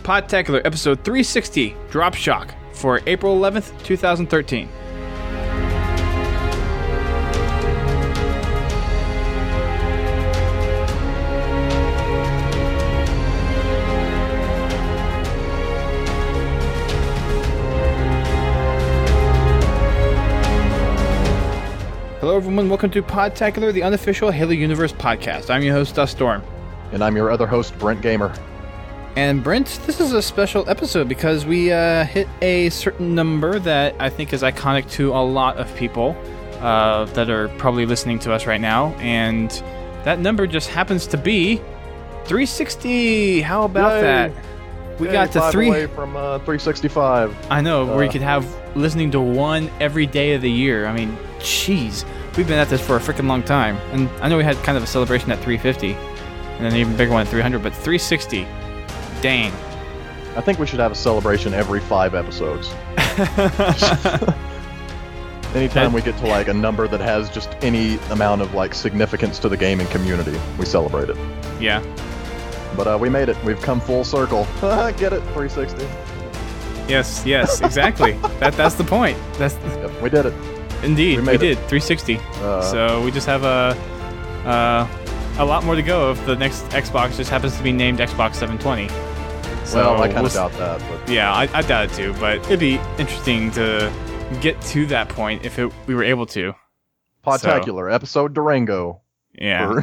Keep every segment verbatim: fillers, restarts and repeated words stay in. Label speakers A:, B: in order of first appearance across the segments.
A: Podtacular episode three sixty, Drop Shock, for April eleventh, twenty thirteen. Hello everyone, welcome to Podtacular, the unofficial Halo Universe podcast. I'm your host, Dust Storm.
B: And I'm your other host, Brent Gamer.
A: And Brent, this is a special episode because we uh, hit a certain number that I think is iconic to a lot of people uh, that are probably listening to us right now. And that number just happens to be three sixty. How about
B: Yay.
A: that? We
B: Yay,
A: got to
B: five
A: three.
B: away from uh, three sixty-five.
A: I know,
B: uh,
A: where you could have listening to one every day of the year. I mean, jeez. We've been at this for a freaking long time. And I know we had kind of a celebration at three fifty. And then an even bigger one at three hundred. But three sixty, dang.
B: I think we should have a celebration every five episodes. Anytime we get to like a number that has just any amount of like significance to the gaming community, we celebrate it.
A: Yeah.
B: But uh, we made it. We've come full circle. Get it? three sixty.
A: Yes, yes, exactly. that That's the point. That's
B: Yep, we did it.
A: Indeed,
B: we,
A: we
B: made
A: did.
B: it.
A: three sixty.
B: Uh,
A: so we just have a, uh, a lot more to go if the next Xbox just happens to be named Xbox seven twenty. So
B: well, I kind
A: we'll
B: of doubt that. But
A: Yeah, I, I doubt it too, but it'd be interesting to get to that point if it, we were able to.
B: Podtacular, episode Durango.
A: Yeah.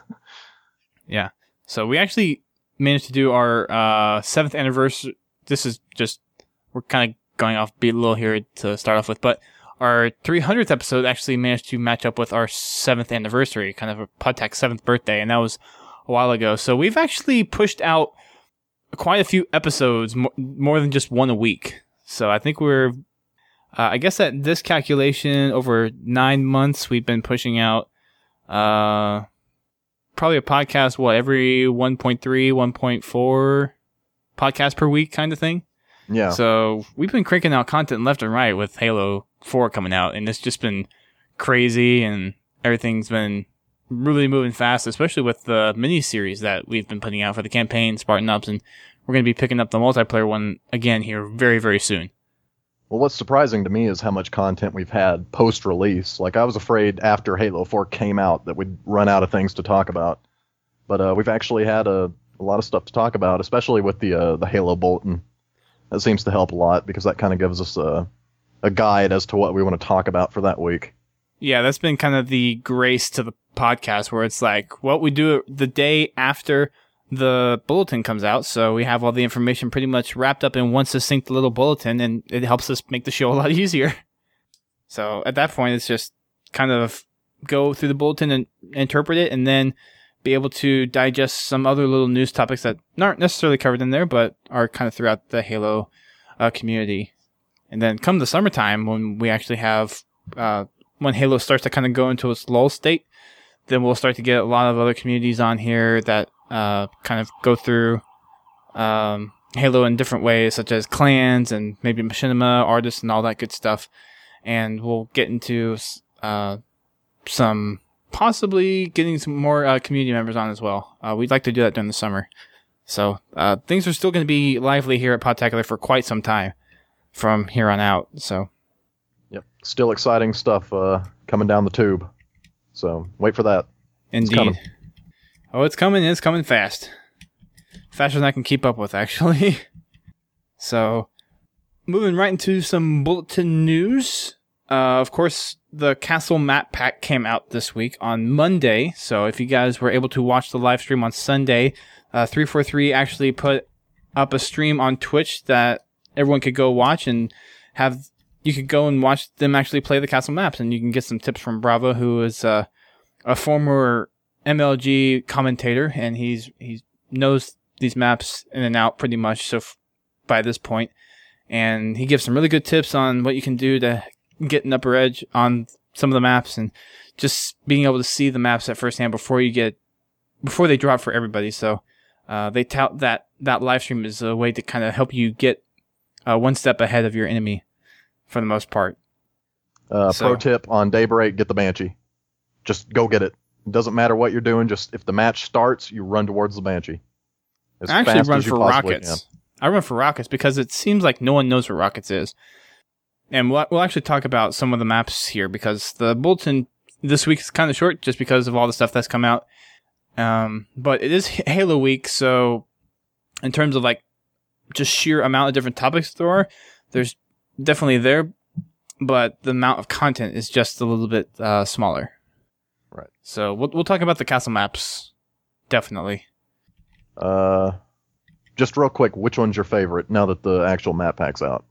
A: Yeah. So we actually managed to do our uh, seventh anniversary. This is just, we're kind of going off beat a little here to start off with, but our three hundredth episode actually managed to match up with our seventh anniversary, kind of a Podtac seventh birthday, and that was a while ago. So we've actually pushed out quite a few episodes, mo- more than just one a week. So I think we're, uh, I guess at this calculation, over nine months, we've been pushing out uh, probably a podcast, what, every one point three, one point four podcast per week kind of thing.
B: Yeah.
A: So we've been cranking out content left and right with Halo four coming out, and it's just been crazy, and everything's been really moving fast, especially with the mini-series that we've been putting out for the campaign, Spartan Ups, and we're going to be picking up the multiplayer one again here very, very soon.
B: Well, what's surprising to me is how much content we've had post-release. Like, I was afraid after Halo four came out that we'd run out of things to talk about. But uh, we've actually had a, a lot of stuff to talk about, especially with the uh, the Halo Bulletin. That seems to help a lot, because that kind of gives us a, a guide as to what we want to talk about for that week.
A: Yeah, that's been kind of the grace to the podcast, where it's like, what we do the day after the bulletin comes out, so we have all the information pretty much wrapped up in one succinct little bulletin, and it helps us make the show a lot easier. So at that point, it's just kind of go through the bulletin and interpret it, and then be able to digest some other little news topics that aren't necessarily covered in there, but are kind of throughout the Halo uh, community. And then come the summertime, when we actually have, uh, when Halo starts to kind of go into its lull state, then we'll start to get a lot of other communities on here that uh, kind of go through um, Halo in different ways, such as clans and maybe machinima artists and all that good stuff. And we'll get into uh, some possibly getting some more uh, community members on as well. Uh, we'd like to do that during the summer. So uh, things are still going to be lively here at Podtacular for quite some time from here on out. So,
B: yep, still exciting stuff uh, coming down the tube. So wait for that.
A: Indeed.
B: It's
A: oh, it's coming. It's coming fast. Faster than I can keep up with, actually. So, moving right into some bulletin news. Uh, of course, the Castle Map Pack came out this week on Monday. So if you guys were able to watch the live stream on Sunday, uh, three forty-three actually put up a stream on Twitch that everyone could go watch, and have you could go and watch them actually play the castle maps, and you can get some tips from Bravo, who is uh, a former M L G commentator, and he's he knows these maps in and out pretty much. So f- by this point, and he gives some really good tips on what you can do to get an upper edge on some of the maps, and just being able to see the maps at first hand before you get before they drop for everybody. So uh, they tout that that live stream is a way to kind of help you get uh, one step ahead of your enemy for the most part.
B: Uh,
A: So-
B: Pro tip on Daybreak: get the Banshee. Just go get it. It doesn't matter what you're doing. Just if the match starts, you run towards the Banshee. As
A: I actually
B: fast
A: run
B: as you
A: for
B: possibly
A: rockets.
B: can.
A: I run for Rockets because it seems like no one knows what Rockets is. And we'll, we'll actually talk about some of the maps here because the bulletin this week is kind of short just because of all the stuff that's come out. Um, but it is Halo week, so in terms of like just sheer amount of different topics there are, there's definitely there, but the amount of content is just a little bit uh, smaller.
B: Right.
A: So we'll we'll talk about the castle maps, definitely.
B: Uh, just real quick, which one's your favorite now that the actual map pack's out?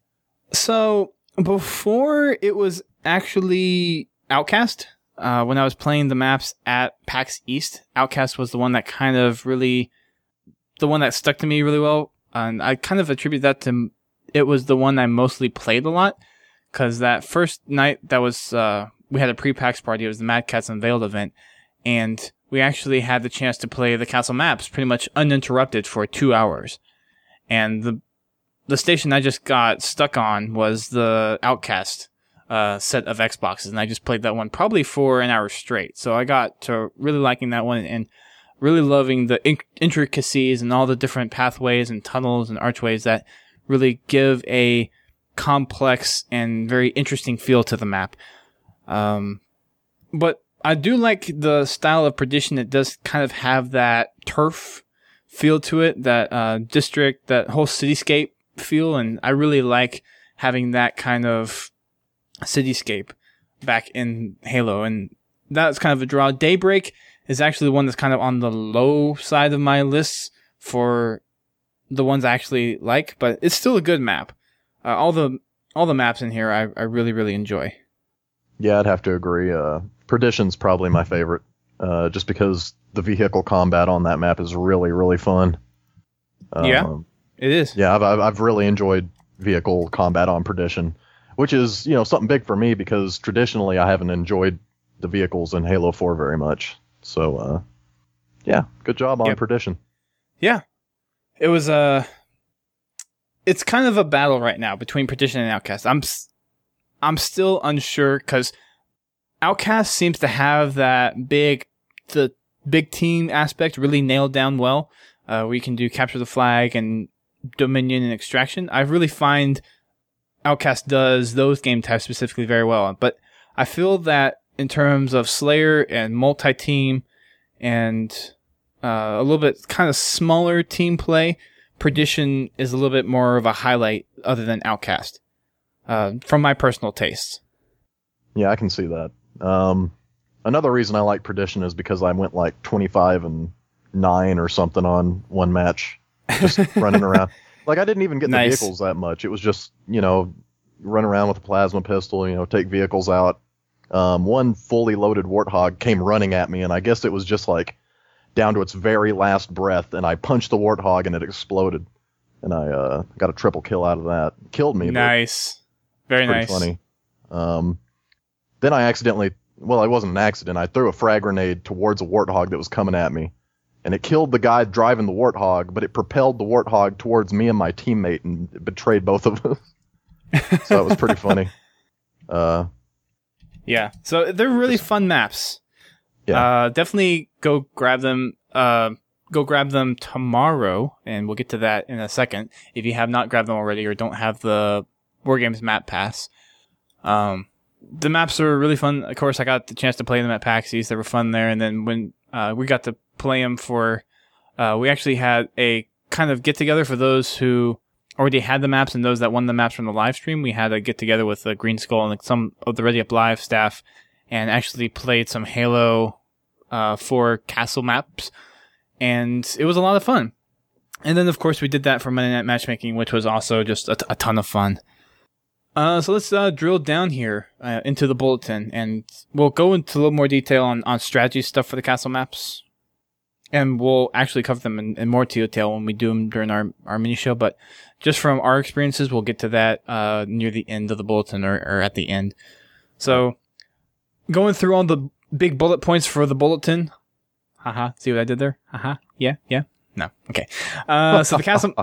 A: So before it was actually Outcast, uh, when I was playing the maps at PAX East, Outcast was the one that kind of really, the one that stuck to me really well. And I kind of attribute that to, it was the one I mostly played a lot. Cause that first night that was, uh, we had a pre-PAX party. It was the Mad Cats Unveiled event. And we actually had the chance to play the castle maps pretty much uninterrupted for two hours. And the, the station I just got stuck on was the Outcast uh, set of Xboxes, and I just played that one probably for an hour straight. So I got to really liking that one and really loving the in- intricacies and all the different pathways and tunnels and archways that really give a complex and very interesting feel to the map. Um, but I do like the style of Perdition. It does kind of have that turf feel to it, that uh, district, that whole cityscape feel, and I really like having that kind of cityscape back in Halo, and that's kind of a draw. Daybreak is actually the one that's kind of on the low side of my list for the ones I actually like, but it's still a good map. Uh, all the all the maps in here I, I really, really enjoy.
B: Yeah, I'd have to agree. Uh, Perdition's probably my favorite, uh, just because the vehicle combat on that map is really, really fun. Um,
A: yeah. It is.
B: Yeah, I've, I've I've really enjoyed vehicle combat on Perdition, which is, you know, something big for me because traditionally I haven't enjoyed the vehicles in Halo four very much. So, uh, yeah, good job on
A: yep.
B: Perdition.
A: Yeah, it was a. Uh, it's kind of a battle right now between Perdition and Outcast. I'm, I'm still unsure because Outcast seems to have that big, the big team aspect really nailed down well. Uh, we can do capture the flag and Dominion and Extraction. I really find Outcast does those game types specifically very well. But I feel that in terms of Slayer and multi-team and uh, a little bit kind of smaller team play, Perdition is a little bit more of a highlight other than Outcast, uh, from my personal taste.
B: Yeah, I can see that. Um, another reason I like Perdition is because I went like twenty-five and nine or something on one match, just running around. Like, I didn't even get
A: nice.
B: the vehicles that much. It was just, you know, run around with a plasma pistol, you know, take vehicles out. Um, one fully loaded Warthog came running at me, and I guess it was just like down to its very last breath, and I punched the Warthog and it exploded. And I uh, got a triple kill out of that. Killed me.
A: Nice. Very
B: pretty
A: nice.
B: Funny. Um, then I accidentally, well, it wasn't an accident. I threw a frag grenade towards a Warthog that was coming at me. And it killed the guy driving the Warthog, but it propelled the Warthog towards me and my teammate and it betrayed both of us. So that was pretty funny. Uh,
A: yeah, so they're really fun maps.
B: Yeah.
A: Uh, definitely go grab them. Uh, go grab them tomorrow, and we'll get to that in a second. If you have not grabbed them already or don't have the Wargames Map Pass, um, the maps are really fun. Of course, I got the chance to play them at PAX East. They were fun there, and then when uh, we got to play them for, uh, we actually had a kind of get together for those who already had the maps and those that won the maps from the live stream. We had a get together with the Green Skull and some of the Ready Up Live staff, and actually played some Halo uh, four castle maps, and it was a lot of fun. And then, of course, we did that for Monday Night Matchmaking, which was also just a, t- a ton of fun. Uh, so let's uh, drill down here uh, into the bulletin, and we'll go into a little more detail on, on strategy stuff for the castle maps. And we'll actually cover them in, in more detail when we do them during our, our mini show. But just from our experiences, we'll get to that uh, near the end of the bulletin or, or at the end. So going through all the big bullet points for the bulletin. Haha. See what I did there? Haha. Yeah. Yeah. No. Okay. Uh, so the castle,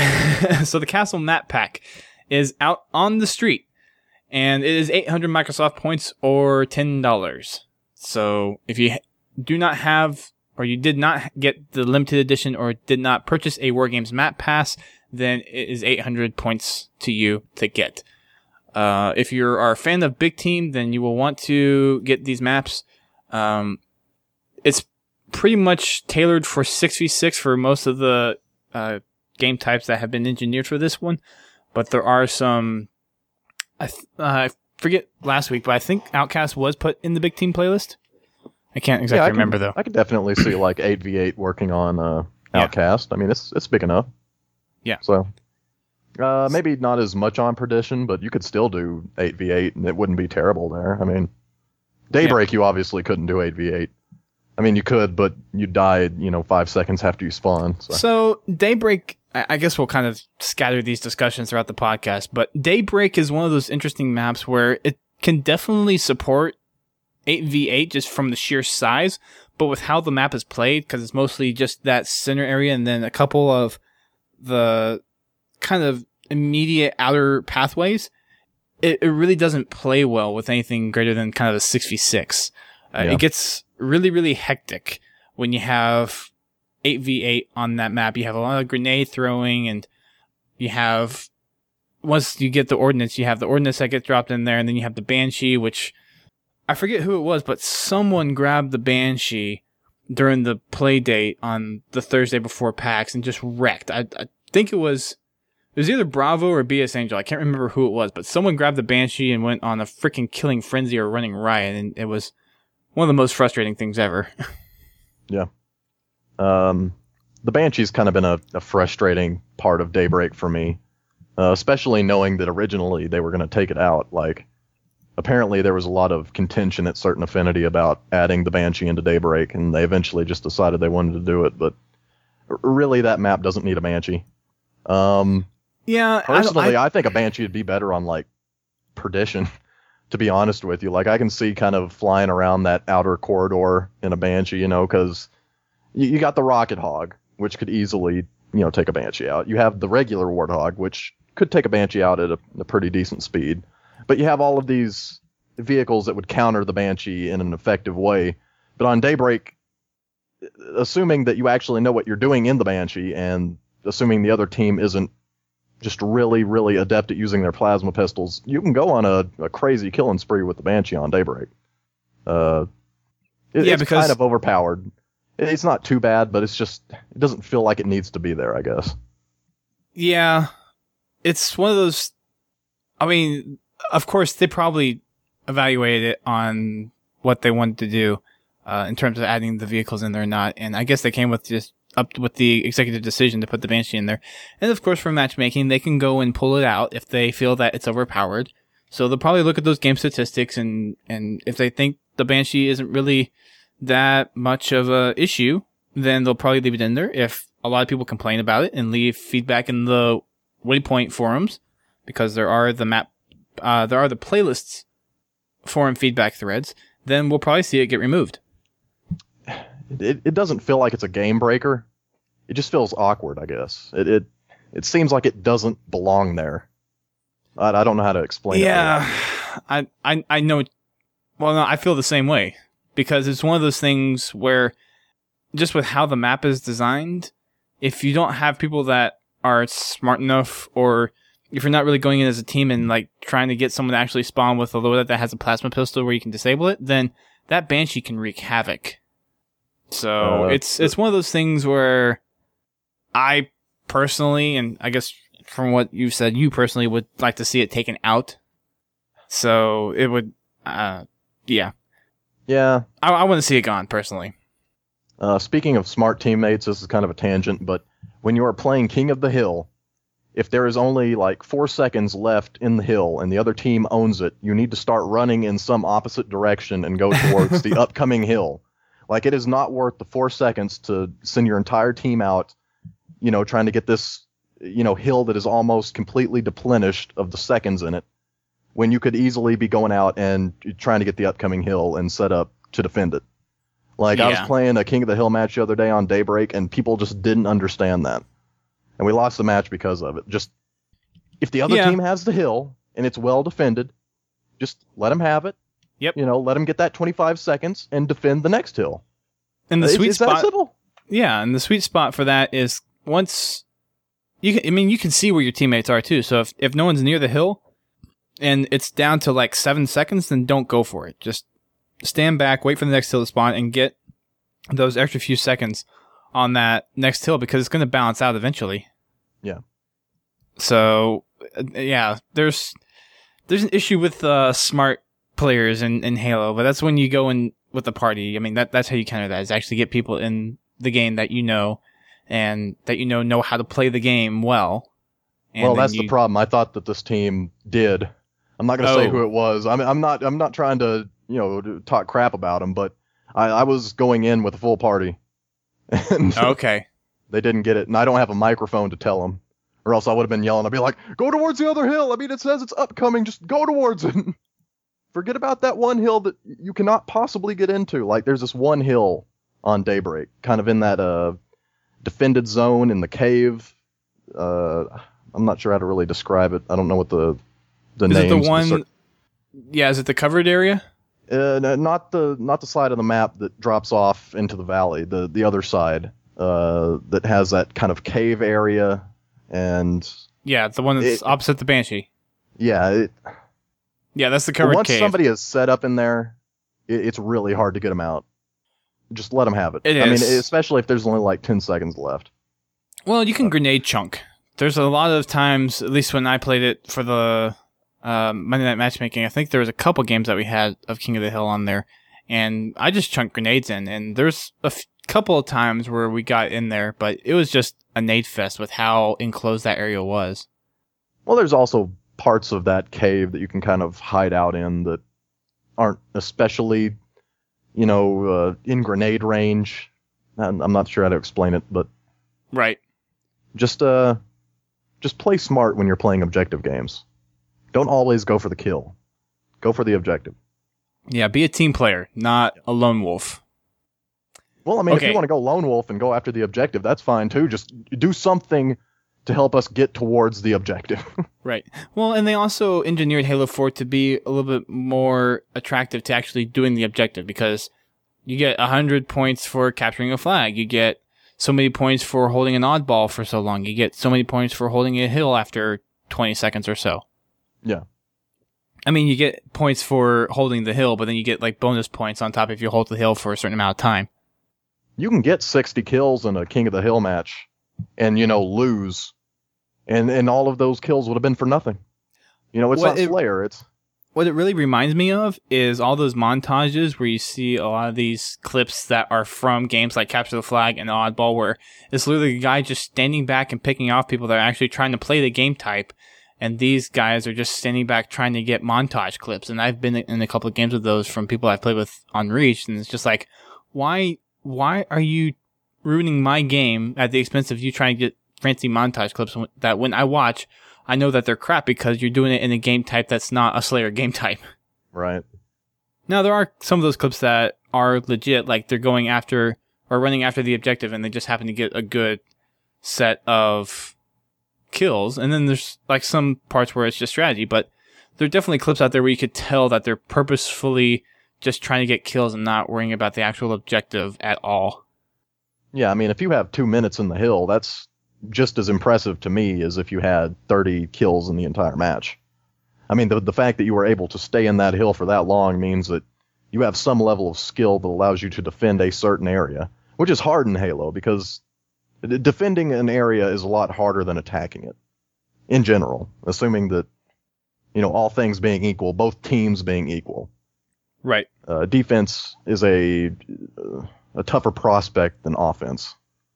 A: so the castle map pack is out on the street, and it is eight hundred Microsoft points or ten dollars. So if you do not have or you did not get the limited edition or did not purchase a Wargames map pass, then it is eight hundred points to you to get. Uh, if you are a fan of Big Team, then you will want to get these maps. Um, it's pretty much tailored for six v six for most of the uh, game types that have been engineered for this one, but there are some. I th- uh, I forget last week, but I think Outcast was put in the Big Team playlist. I can't exactly
B: yeah, I
A: remember
B: can,
A: though.
B: I could definitely see like eight v eight working on uh, Outcast. Yeah. I mean, it's it's big enough.
A: Yeah.
B: So uh, maybe not as much on Perdition, but you could still do eight v eight, and it wouldn't be terrible there. I mean, Daybreak, yeah. you obviously couldn't do eight v eight. I mean, you could, but you died, you know, five seconds after you spawn. So,
A: so Daybreak, I guess we'll kind of scatter these discussions throughout the podcast, but Daybreak is one of those interesting maps where it can definitely support eight v eight just from the sheer size, but with how the map is played, because it's mostly just that center area and then a couple of the kind of immediate outer pathways, it, it really doesn't play well with anything greater than kind of a six v six. Uh,
B: yeah.
A: It gets really, really hectic when you have eight v eight on that map. You have a lot of grenade throwing, and you have, once you get the ordnance, you have the ordnance that gets dropped in there, and then you have the Banshee, which I forget who it was, but someone grabbed the Banshee during the play date on the Thursday before PAX and just wrecked. I, I think it was, it was either Bravo or B S Angel. I can't remember who it was, but someone grabbed the Banshee and went on a freaking killing frenzy or running riot, and it was one of the most frustrating things ever.
B: yeah. Um, the Banshee's kind of been a, a frustrating part of Daybreak for me, uh, especially knowing that originally they were going to take it out. Like, apparently there was a lot of contention at Certain Affinity about adding the Banshee into Daybreak, and they eventually just decided they wanted to do it, but really that map doesn't need a Banshee. Um,
A: yeah,
B: personally,
A: I,
B: I, I think a Banshee would be better on, like, Perdition, to be honest with you. Like, I can see kind of flying around that outer corridor in a Banshee, you know, because you, you got the Rocket Hog, which could easily, you know, take a Banshee out. You have the regular Warthog, which could take a Banshee out at a, a pretty decent speed. But you have all of these vehicles that would counter the Banshee in an effective way. But on Daybreak, assuming that you actually know what you're doing in the Banshee, and assuming the other team isn't just really, really adept at using their plasma pistols, you can go on a, a crazy killing spree with the Banshee on Daybreak. Uh, it,
A: yeah,
B: it's
A: because
B: kind of overpowered. It's not too bad, but it's just, it doesn't feel like it needs to be there, I guess.
A: Yeah, it's one of those, I mean, of course, they probably evaluated it on what they wanted to do uh, in terms of adding the vehicles in there or not, and I guess they came with just up with the executive decision to put the Banshee in there. And of course, for matchmaking, they can go and pull it out if they feel that it's overpowered. So they'll probably look at those game statistics, and, and if they think the Banshee isn't really that much of a issue, then they'll probably leave it in there. If a lot of people complain about it and leave feedback in the Waypoint forums, because there are the map, uh, there are the playlists forum feedback threads, then we'll probably see it get removed.
B: It it doesn't feel like it's a game breaker. It just feels awkward, I guess. It it, it seems like it doesn't belong there. I, I don't know how to explain
A: yeah,
B: it.
A: Yeah, I, I I know. Well, no, I feel the same way, because it's one of those things where, just with how the map is designed, if you don't have people that are smart enough, or if you're not really going in as a team and like trying to get someone to actually spawn with a loadout that has a plasma pistol where you can disable it, then that Banshee can wreak havoc. So uh, it's it's one of those things where I personally, and I guess from what you've said, you personally would like to see it taken out. So it would, uh, yeah.
B: Yeah.
A: I, I want to see it gone, personally.
B: Uh, speaking of smart teammates, this is kind of a tangent, but when you are playing King of the Hill, if there is only like four seconds left in the hill and the other team owns it, you need to start running in some opposite direction and go towards the upcoming hill. Like, it is not worth the four seconds to send your entire team out, you know, trying to get this, you know, hill that is almost completely deplenished of the seconds in it, when you could easily be going out and trying to get the upcoming hill and set up to defend it. Like, yeah. I was playing a King of the Hill match the other day on Daybreak, and people just didn't understand that. And we lost the match because of it. Just, if the other yeah. team has the hill, and it's well defended, just let them have it.
A: Yep.
B: You know, let them get that twenty-five seconds and defend the next hill.
A: And the
B: is,
A: sweet
B: is
A: spot,
B: that simple?
A: yeah, and the sweet spot for that is once you can, I mean, you can see where your teammates are too. So if if no one's near the hill and it's down to like seven seconds, then don't go for it. Just stand back, wait for the next hill to spawn, and get those extra few seconds on that next hill because it's going to balance out eventually.
B: Yeah.
A: So uh, yeah, there's there's an issue with uh, smart players in, in Halo, but that's when you go in with the party. I mean, that that's how you counter that, is actually get people in the game that you know and that you know know how to play the game well. And
B: well, that's
A: you,
B: the problem. I thought that this team did. I'm not going to
A: oh.
B: say who it was. I'm I'm not I'm not trying to, you know, talk crap about them, but I, I was going in with a full party. And
A: okay.
B: They didn't get it, and I don't have a microphone to tell them, or else I would have been yelling. I'd be like, "Go towards the other hill. I mean, it says it's upcoming. Just go towards it." Forget about that one hill that you cannot possibly get into. Like, there's this one hill on Daybreak, kind of in that uh, defended zone in the cave. Uh, I'm not sure how to really describe it. I don't know what the the
A: is
B: names.
A: Is it the one?
B: Cir-
A: yeah, is it the covered area?
B: Uh, no, not the not the side of the map that drops off into the valley. The the other side uh, that has that kind of cave area, and
A: yeah, the one that's
B: it,
A: opposite the Banshee.
B: Yeah. It,
A: Yeah, that's the covered
B: Once
A: cave.
B: somebody is set up in there, it, it's really hard to get them out. Just let them have it.
A: It
B: I
A: is.
B: mean, especially if there's only like ten seconds left.
A: Well, you can grenade chunk. There's a lot of times, at least when I played it for the uh, Monday Night Matchmaking, I think there was a couple games that we had of King of the Hill on there, and I just chunked grenades in, and there's a f- couple of times where we got in there, but it was just a nade fest with how enclosed that area was.
B: Well, there's also parts of that cave that you can kind of hide out in that aren't especially, you know, uh, in grenade range. I'm I'm not sure how to explain it, but
A: Right.
B: just uh, just play smart when you're playing objective games. Don't always go for the kill. Go for the objective.
A: Yeah, be a team player, not a lone wolf.
B: Well, I mean,
A: Okay.
B: if you want to go lone wolf and go after the objective, that's fine too. Just do something to help us get towards the objective.
A: Right. Well, and they also engineered Halo four to be a little bit more attractive to actually doing the objective, because you get one hundred points for capturing a flag. You get so many points for holding an oddball for so long. You get so many points for holding a hill after twenty seconds or so.
B: Yeah.
A: I mean, you get points for holding the hill, but then you get like bonus points on top if you hold the hill for a certain amount of time.
B: You can get sixty kills in a King of the Hill match and, you know, lose. And and all of those kills would have been for nothing. You know, it's
A: What
B: not
A: it-
B: Slayer. It's
A: What it really reminds me of is all those montages where you see a lot of these clips that are from games like Capture the Flag and Oddball, where it's literally a guy just standing back and picking off people that are actually trying to play the game type, and these guys are just standing back trying to get montage clips. And I've been in a couple of games with those from people I've played with on Reach, and it's just like, why why are you ruining my game at the expense of you trying to get fancy montage clips that when I watch, I know that they're crap because you're doing it in a game type that's not a Slayer game type.
B: right.
A: Now, there are some of those clips that are legit, like they're going after or running after the objective and they just happen to get a good set of kills. And then there's like some parts where it's just strategy, but there are definitely clips out there where you could tell that they're purposefully just trying to get kills and not worrying about the actual objective at all.
B: Yeah, I mean, if you have two minutes in the hill, that's just as impressive to me as if you had thirty kills in the entire match. I mean, the the fact that you were able to stay in that hill for that long means that you have some level of skill that allows you to defend a certain area, which is hard in Halo because d- defending an area is a lot harder than attacking it in general, assuming that, you know, all things being equal, both teams being equal.
A: Right.
B: Uh, defense is a a tougher prospect than offense.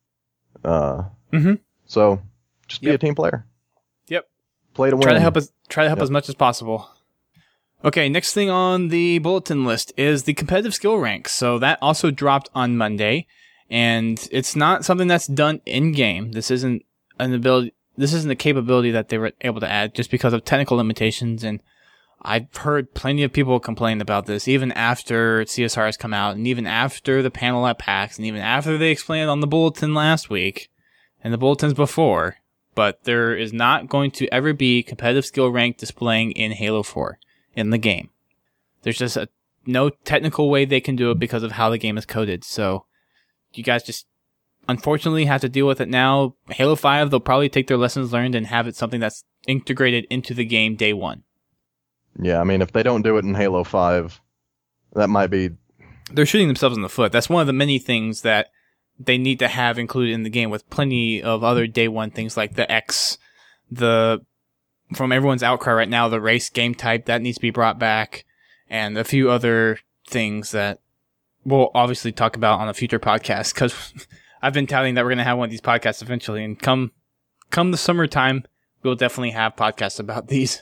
B: Uh,
A: Mm-hmm.
B: So just be
A: Yep.
B: a team player.
A: Yep.
B: Play to win.
A: Try to help us. Try to help
B: Yep.
A: as much as possible. Okay, next thing on the bulletin list is the competitive skill rank. So that also dropped on Monday, and it's not something that's done in game. This isn't an ability. This isn't a capability that they were able to add just because of technical limitations. And I've heard plenty of people complain about this, even after C S R has come out, and even after the panel at PAX, and even after they explained it on the bulletin last week and the bulletins before. But there is not going to ever be competitive skill rank displaying in Halo four in the game. There's just a, no technical way they can do it because of how the game is coded. So you guys just unfortunately have to deal with it now. Halo five, they'll probably take their lessons learned and have it something that's integrated into the game day one.
B: Yeah, I mean, if they don't do it in Halo five, that might be...
A: They're shooting themselves in the foot. That's one of the many things that they need to have included in the game, with plenty of other day one things like the X, the... From everyone's outcry right now, the race game type, that needs to be brought back, and a few other things that we'll obviously talk about on a future podcast, because I've been touting that we're going to have one of these podcasts eventually, and come come the summertime, we'll definitely have podcasts about these.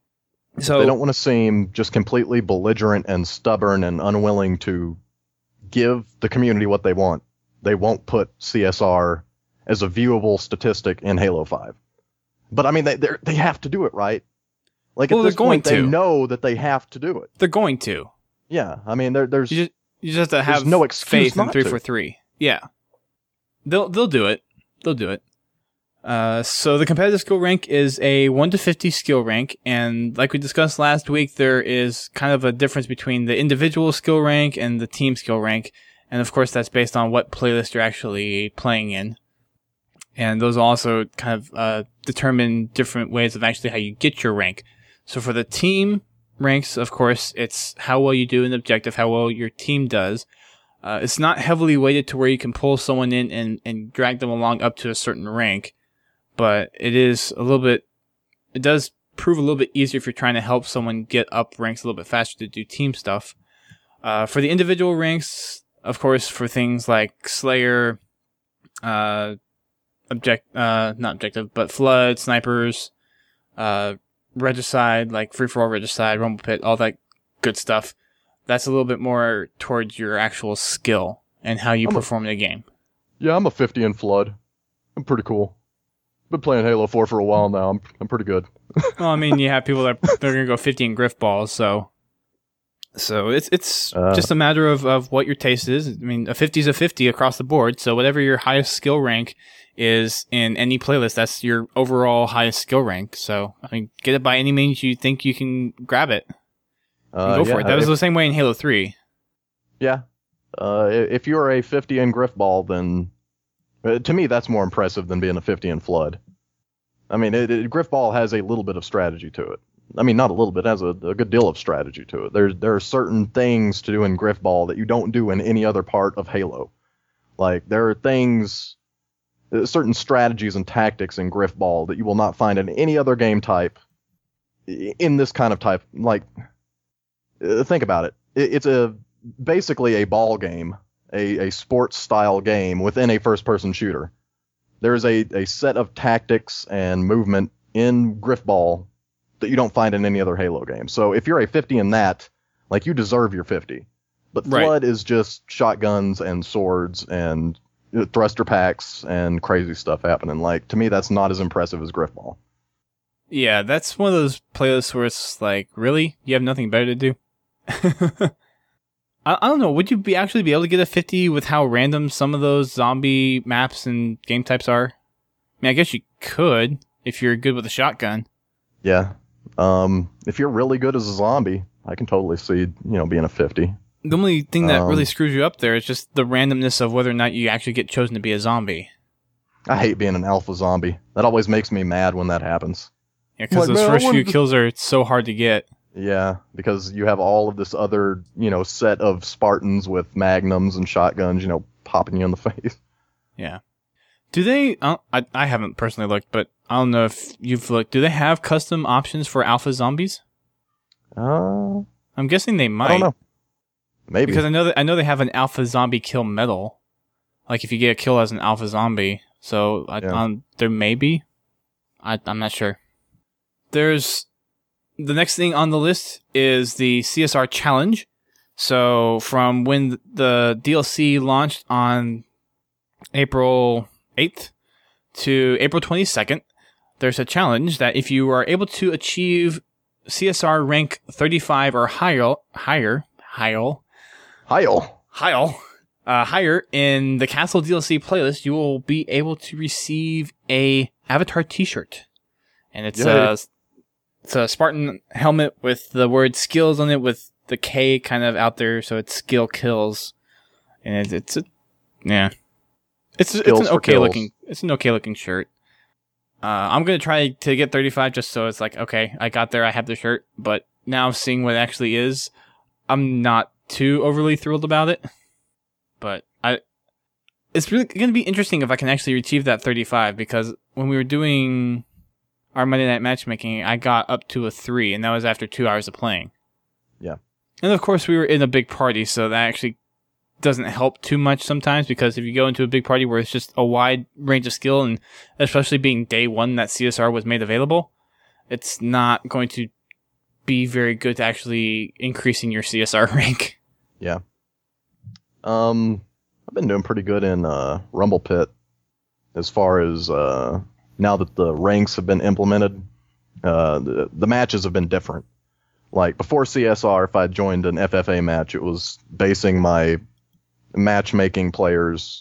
A: So
B: they don't want to seem just completely belligerent and stubborn and unwilling to give the community what they want. They won't put C S R as a viewable statistic in Halo five. But I mean, they they have to do it, right? Like
A: well,
B: at this
A: they're going
B: point, they
A: to.
B: know that they have to do it.
A: They're going to.
B: Yeah, I mean, there, there's
A: you just, you just have to have
B: no excuse
A: faith in
B: not
A: three
B: to.
A: for three. Yeah, they'll they'll do it. They'll do it. Uh, so the competitive skill rank is a one to fifty skill rank, and like we discussed last week, there is kind of a difference between the individual skill rank and the team skill rank, and of course that's based on what playlist you're actually playing in. And those also kind of uh, determine different ways of actually how you get your rank. So for the team ranks, of course, it's how well you do in objective, how well your team does. Uh, it's not heavily weighted to where you can pull someone in and, and drag them along up to a certain rank, but it is a little bit, it does prove a little bit easier if you're trying to help someone get up ranks a little bit faster to do team stuff. Uh, for the individual ranks, of course, for things like Slayer, uh, Object, uh, not objective, but Flood, Snipers, uh, Regicide, like Free-for-all Regicide, Rumble Pit, all that good stuff. That's a little bit more towards your actual skill and how you
B: I'm
A: perform in the game.
B: Yeah, I'm a fifty in Flood. I'm pretty cool. Been playing Halo four for a while now. I'm I'm pretty good.
A: Well, I mean, you have people that they're gonna go fifty in Griff Balls, so so it's it's
B: Uh.
A: just a matter of, of what your taste is. I mean, a fifty is a fifty across the board. So whatever your highest skill rank is in any playlist, that's your overall highest skill rank. So I mean, get it by any means you think you can grab it.
B: Uh,
A: Go for
B: yeah,
A: it. That was
B: if,
A: the same way in Halo three.
B: Yeah. Uh, if you're a fifty in Griff Ball, then uh, to me that's more impressive than being a fifty in Flood. I mean, it, it, Griff Ball has a little bit of strategy to it. I mean, not a little bit, it has a, a good deal of strategy to it. There's there are certain things to do in Griff Ball that you don't do in any other part of Halo. Like, there are things, certain strategies and tactics in Griff Ball that you will not find in any other game type in this kind of type. Like, think about it. It's a basically a ball game, a, a sports style game within a first person shooter. There is a, a set of tactics and movement in Griff Ball that you don't find in any other Halo game. So if you're a fifty in that, like, you deserve your fifty. But
A: Right.
B: Flood is just shotguns and swords and thruster packs and crazy stuff happening. Like, to me, that's not as impressive as Griff Ball.
A: Yeah, that's one of those playlists where it's like, really? You have nothing better to do? I, I don't know. Would you be actually be able to get a fifty with how random some of those zombie maps and game types are? I mean, I guess you could if you're good with a shotgun.
B: Yeah. Um, if you're really good as a zombie, I can totally see, you know, being a fifty.
A: The only thing that
B: Um,
A: really screws you up there is just the randomness of whether or not you actually get chosen to be a zombie.
B: I hate being an alpha zombie. That always makes me mad when that happens.
A: Yeah, because
B: Like,
A: those
B: man, I
A: first few
B: wanted to-
A: kills are so hard to get.
B: Yeah, because you have all of this other, you know, set of Spartans with magnums and shotguns, you know, popping you in the face.
A: Yeah. Do they? I, don't- I I haven't personally looked, but I don't know if you've looked. Do they have custom options for alpha zombies?
B: Uh,
A: I'm guessing they might.
B: I don't know. Maybe.
A: Because I know that I know they have an alpha zombie kill medal. Like if you get a kill as an alpha zombie, so I,
B: Yeah.
A: um, there may be. I I'm not sure. There's the next thing on the list is the C S R challenge. So from when the D L C launched on April eighth to April twenty-second, there's a challenge that if you are able to achieve C S R rank thirty-five or higher, higher, higher,
B: Heil.
A: higher, uh, higher in the Castle D L C playlist, you will be able to receive a Avatar T-shirt, and it's
B: Yay.
A: a it's a Spartan helmet with the word skills on it, with the K kind of out there, so it's skill kills, and it's, it's a Yeah, it's it's
B: Skills
A: an
B: for
A: okay
B: kills.
A: looking it's an okay looking shirt. Uh, I'm gonna try to get thirty-five just so it's like, okay, I got there, I have the shirt. But now seeing what it actually is, I'm not too overly thrilled about it. But I, it's really gonna be interesting if I can actually achieve that thirty-five, because when we were doing our Monday Night Matchmaking, I got up to a three, and that was after two hours of playing.
B: Yeah.
A: And of course, we were in a big party, so that actually doesn't help too much sometimes, because if you go into a big party where it's just a wide range of skill, and especially being day one that C S R was made available, it's not going to be very good to actually increasing your C S R rank.
B: Yeah. Um, I've been doing pretty good in uh, Rumble Pit as far as uh, now that the ranks have been implemented. Uh, the, the matches have been different. Like before C S R, if I joined an F F A match, it was basing my matchmaking players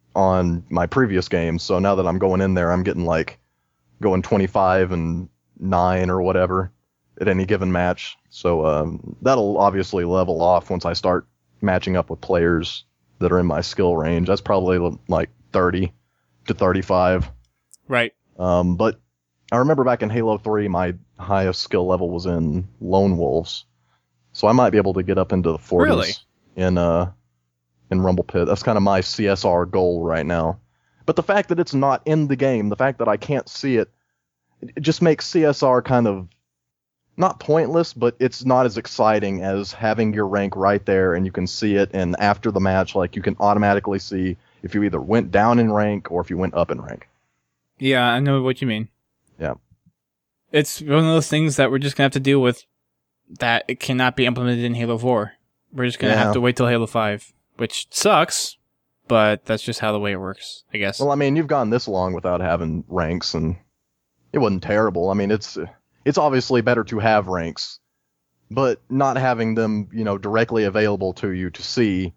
B: on my previous games. So now that I'm going in there, I'm getting like going twenty-five and nine or whatever at any given match. So um, that'll obviously level off once I start matching up with players that are in my skill range. That's probably like thirty to thirty-five.
A: Right.
B: Um, but I remember back in Halo three, my highest skill level was in Lone Wolves. So I might be able to get up into the forties
A: Really?
B: in uh in Rumble Pit. That's kind of my C S R goal right now. But the fact that it's not in the game, the fact that I can't see it, it just makes C S R kind of not pointless, but it's not as exciting as having your rank right there and you can see it, and after the match, like, you can automatically see if you either went down in rank or if you went up in rank.
A: Yeah, I know what you mean.
B: Yeah.
A: It's one of those things that we're just going to have to deal with, that it cannot be implemented in Halo four. We're just going to
B: Yeah.
A: have to wait till Halo five, which sucks, but that's just how the way it works, I guess.
B: Well, I mean, you've gone this long without having ranks, and it wasn't terrible. I mean, it's it's obviously better to have ranks, but not having them, you know, directly available to you to see.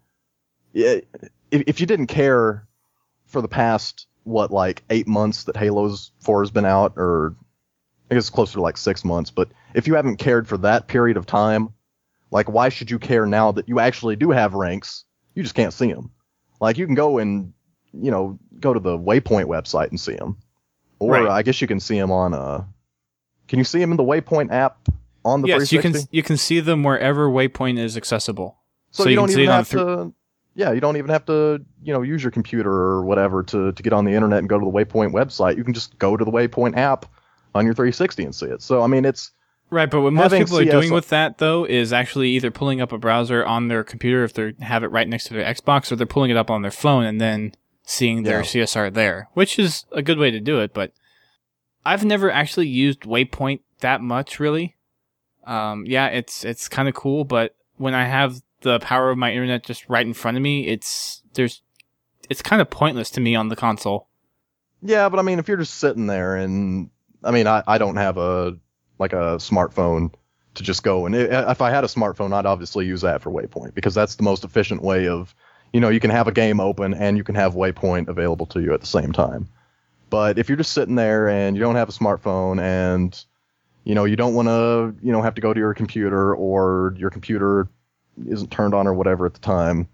B: It, if, if you didn't care for the past, what, like eight months that Halo's four has been out, or I guess it's closer to like six months, but if you haven't cared for that period of time, like, why should you care now that you actually do have ranks? You just can't see them. Like, you can go and, you know, go to the Waypoint website and see them. Or
A: Right.
B: I guess you can see them on, uh, can you see them in the Waypoint app on the
A: yes, you
B: three
A: can
B: sixty?
A: you can see them wherever Waypoint is accessible.
B: So,
A: so
B: you,
A: you
B: don't
A: can see
B: even
A: it on
B: have
A: thr-
B: to, yeah, you don't even have to, you know, use your computer or whatever to, to get on the internet and go to the Waypoint website. You can just go to the Waypoint app on your three sixty and see it. So, I mean, it's,
A: Right, but what most
B: Having
A: people are
B: C S
A: doing with that, though, is actually either pulling up a browser on their computer if they have it right next to their Xbox, or they're pulling it up on their phone and then seeing their
B: Yeah.
A: C S R there, which is a good way to do it, but I've never actually used Waypoint that much, really. Um, yeah, it's it's kind of cool, but when I have the power of my internet just right in front of me, it's there's it's kind of pointless to me on the console.
B: yeah, but I mean, if you're just sitting there and, I mean, I, I don't have a, like a smartphone to just go, and it, if I had a smartphone, I'd obviously use that for Waypoint, because that's the most efficient way of, you know, you can have a game open and you can have Waypoint available to you at the same time. But if you're just sitting there and you don't have a smartphone and, you know, you don't want to, you know, have to go to your computer, or your computer isn't turned on or whatever at the time,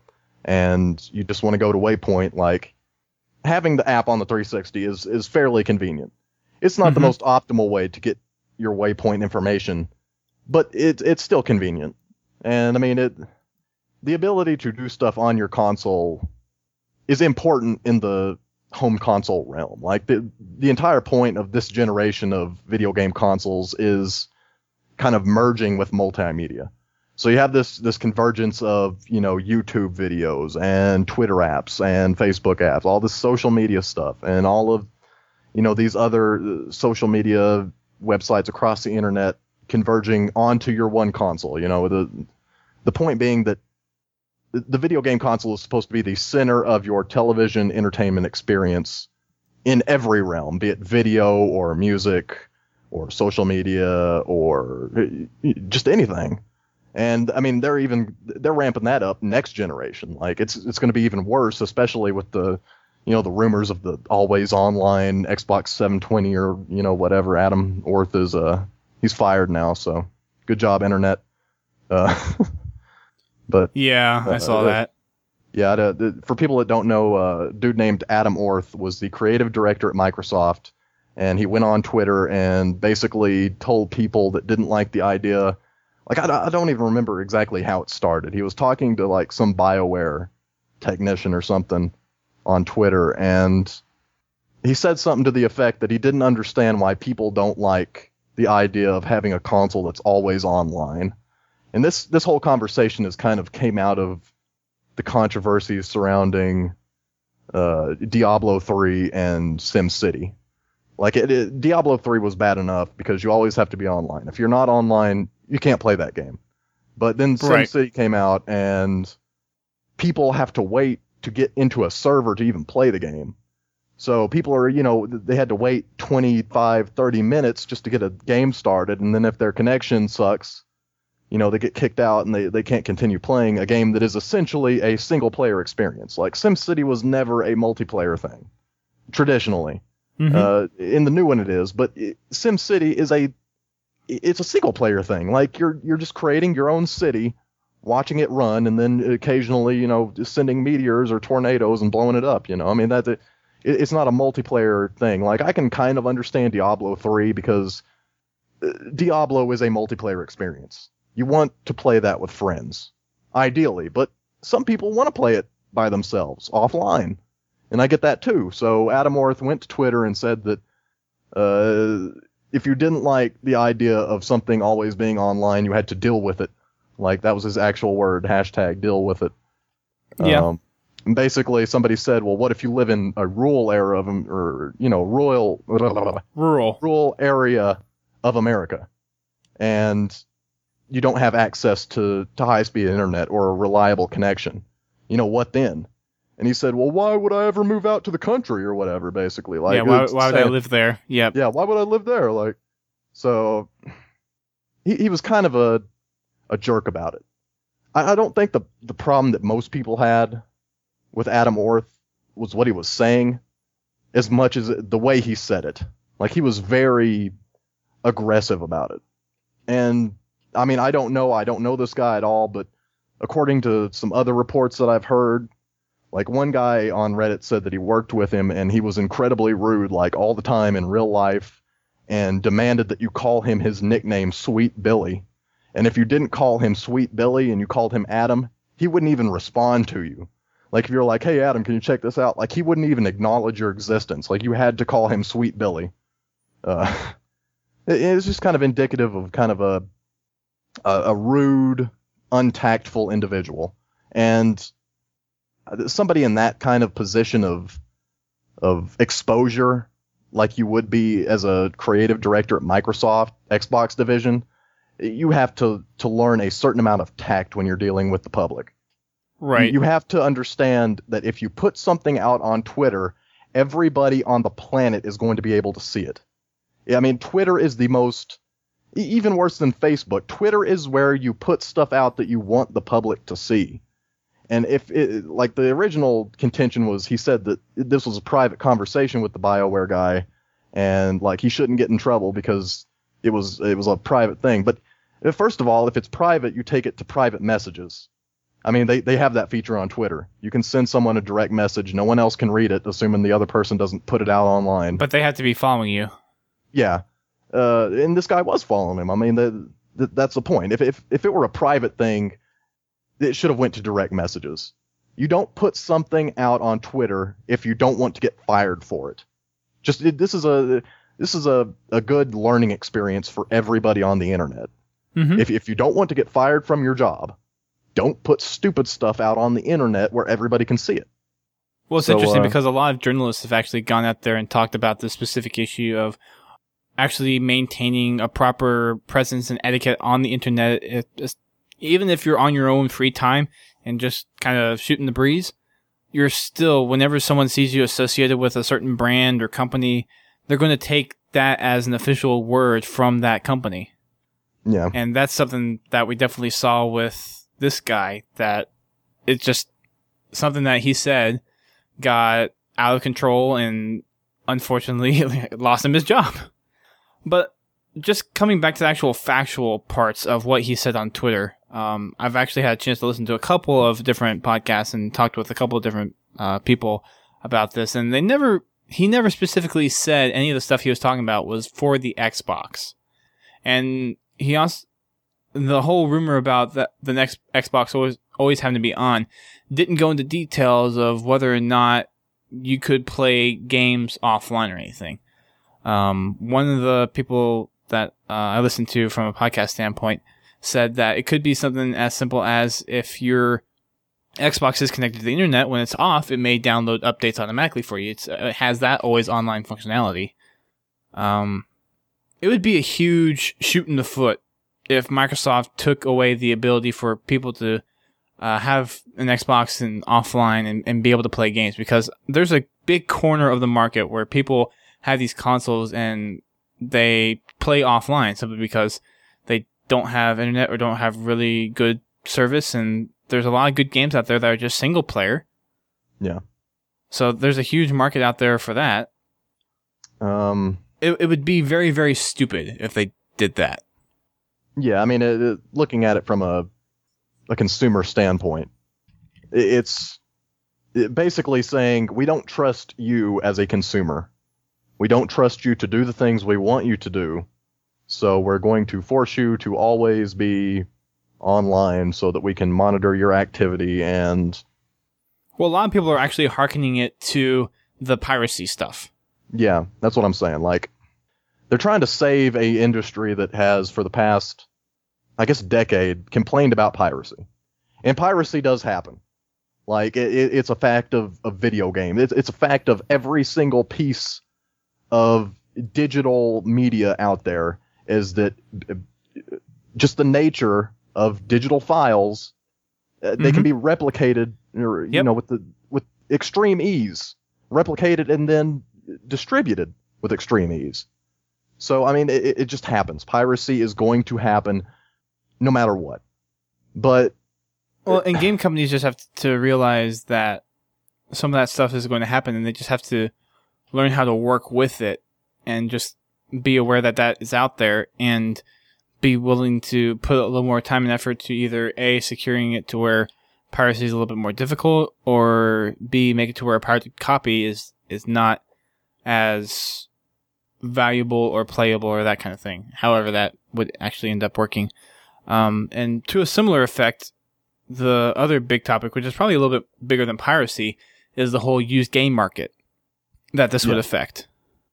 B: and you just want to go to Waypoint, like, having the app on the three sixty is, is fairly convenient. It's not the
A: Mhm.
B: most optimal way to get your Waypoint information, but it, it's still convenient. And I mean, it, the ability to do stuff on your console is important in the home console realm. Like, the, the entire point of this generation of video game consoles is kind of merging with multimedia. So you have this, this convergence of, you know, YouTube videos and Twitter apps and Facebook apps, all this social media stuff, and all of, you know, these other uh, social media websites across the internet converging onto your one console. You know, the the point being that the, the video game console is supposed to be the center of your television entertainment experience in every realm, be it video or music or social media or just anything. And I mean, they're even they're ramping that up next generation. Like, it's it's going to be even worse, especially with the, you know, the rumors of the always online Xbox seven twenty, or, you know, whatever. Adam Orth is uh he's fired now, so good job, internet. Uh, but
A: Yeah, I
B: Uh,
A: saw
B: uh,
A: that.
B: Yeah, the, the, for people that don't know, uh, a dude named Adam Orth was the creative director at Microsoft, and he went on Twitter and basically told people that didn't like the idea. Like, I, I don't even remember exactly how it started. He was talking to, like, some BioWare technician or something on Twitter, and he said something to the effect that he didn't understand why people don't like the idea of having a console that's always online. And this, this whole conversation has kind of came out of the controversies surrounding uh, Diablo three and SimCity. Like, it, it, Diablo three was bad enough because you always have to be online. If you're not online, you can't play that game. But then
A: Right.
B: SimCity came out, and people have to wait to get into a server to even play the game. So people are, you know, they had to wait twenty-five, thirty minutes just to get a game started, and then if their connection sucks, you know, they get kicked out and they, they can't continue playing a game that is essentially a single-player experience. Like, SimCity was never a multiplayer thing, traditionally.
A: Mm-hmm.
B: Uh, in the new one it is, but it, SimCity is a, it's a single-player thing. Like, you're you're just creating your own city, watching it run, and then occasionally, you know, just sending meteors or tornadoes and blowing it up, you know? I mean, that it, it's not a multiplayer thing. Like, I can kind of understand Diablo three because Diablo is a multiplayer experience. You want to play that with friends, ideally, but some people want to play it by themselves, offline. And I get that too. So Adam Orth went to Twitter and said that uh, if you didn't like the idea of something always being online, you had to deal with it. Like, that was his actual word, hashtag deal with it.
A: Yeah.
B: Um, and basically, somebody said, well, what if you live in a rural area of, or, you know, rural,
A: Rural.
B: rural area of America, and you don't have access to, to high-speed internet or a reliable connection? You know, what then? And he said, well, why would I ever move out to the country or whatever, basically? Like,
A: yeah, why,
B: it's
A: why would I
B: saying-
A: live there? Yep.
B: Yeah, why would I live there? Like, so he, he was kind of a, a jerk about it. I, I don't think the, the problem that most people had with Adam Orth was what he was saying as much as the way he said it. Like, he was very aggressive about it. And, I mean, I don't know, I don't know this guy at all, but according to some other reports that I've heard, like, one guy on Reddit said that he worked with him and he was incredibly rude, like, all the time in real life, and demanded that you call him his nickname, Sweet Billy. And if you didn't call him Sweet Billy and you called him Adam, he wouldn't even respond to you. Like, if you're like, hey, Adam, can you check this out? Like, he wouldn't even acknowledge your existence. Like, you had to call him Sweet Billy. Uh, it, it's just kind of indicative of kind of a, a, a rude, untactful individual. And somebody in that kind of position of of exposure, like you would be as a creative director at Microsoft, Xbox division, you have to, to learn a certain amount of tact when you're dealing with the public.
A: Right.
B: You, you have to understand that if you put something out on Twitter, everybody on the planet is going to be able to see it. I mean, Twitter is the most, even worse than Facebook, Twitter is where you put stuff out that you want the public to see. And if it, like the original contention was, he said that this was a private conversation with the BioWare guy, and like he shouldn't get in trouble because it was it was a private thing. But first of all, if it's private, you take it to private messages. I mean, they, they have that feature on Twitter. You can send someone a direct message. No one else can read it, assuming the other person doesn't put it out online.
A: But they have to be following you.
B: Yeah. Uh, and this guy was following him. I mean, the, the, that's the point. If, if if it were a private thing, it should have went to direct messages. You don't put something out on Twitter if you don't want to get fired for it. Just it, this is a this is a, a good learning experience for everybody on the internet.
A: Mm-hmm.
B: If if you don't want to get fired from your job, don't put stupid stuff out on the internet where everybody can see it.
A: Well, it's
B: So,
A: interesting
B: uh,
A: because a lot of journalists have actually gone out there and talked about the specific issue of actually maintaining a proper presence and etiquette on the internet. It, it's, even if you're on your own free time and just kind of shooting the breeze, you're still, whenever someone sees you associated with a certain brand or company, they're going to take that as an official word from that company.
B: Yeah.
A: And that's something that we definitely saw with this guy, that it's just something that he said got out of control and unfortunately lost him his job. But just coming back to the actual factual parts of what he said on Twitter, Um, I've actually had a chance to listen to a couple of different podcasts and talked with a couple of different uh, people about this, and they never, he never specifically said any of the stuff he was talking about was for the Xbox. And he also, the whole rumor about that the next Xbox always always having to be on didn't go into details of whether or not you could play games offline or anything. Um, one of the people that uh, I listened to from a podcast standpoint said that it could be something as simple as if your Xbox is connected to the internet, when it's off, it may download updates automatically for you. It's, it has that always online functionality. Um, it would be a huge shoot in the foot if Microsoft took away the ability for people to uh, have an Xbox and offline and, and be able to play games, because there's a big corner of the market where people have these consoles and they play offline simply because they don't have internet or don't have really good service, and there's a lot of good games out there that are just single player.
B: Yeah.
A: So there's a huge market out there for that.
B: Um,
A: it, it would be very, very stupid if they did that.
B: Yeah, I mean, it, it, looking at it from a a consumer standpoint, it, it's it basically saying we don't trust you as a consumer. We don't trust you to do the things we want you to do, so we're going to force you to always be online so that we can monitor your activity. And
A: well, a lot of people are actually hearkening it to the piracy stuff.
B: Yeah, that's what I'm saying. Like, they're trying to save a industry that has, for the past, I guess, decade, complained about piracy. And piracy does happen. Like, it, it's a fact of a video game. It's, it's a fact of every single piece of digital media out there, is that just the nature of digital files, uh, they mm-hmm. can be replicated, you
A: yep.
B: know, with the with extreme ease, replicated and then distributed with extreme ease. So, I mean, it, it just happens. Piracy is going to happen no matter what. But
A: well, and game companies just have to realize that some of that stuff is going to happen, and they just have to learn how to work with it and just be aware that that is out there, and be willing to put a little more time and effort to either A, securing it to where piracy is a little bit more difficult, or B, make it to where a pirated copy is, is not as valuable or playable or that kind of thing. However, that would actually end up working. Um, and to a similar effect, the other big topic, which is probably a little bit bigger than piracy, is the whole used game market that this yeah. would affect.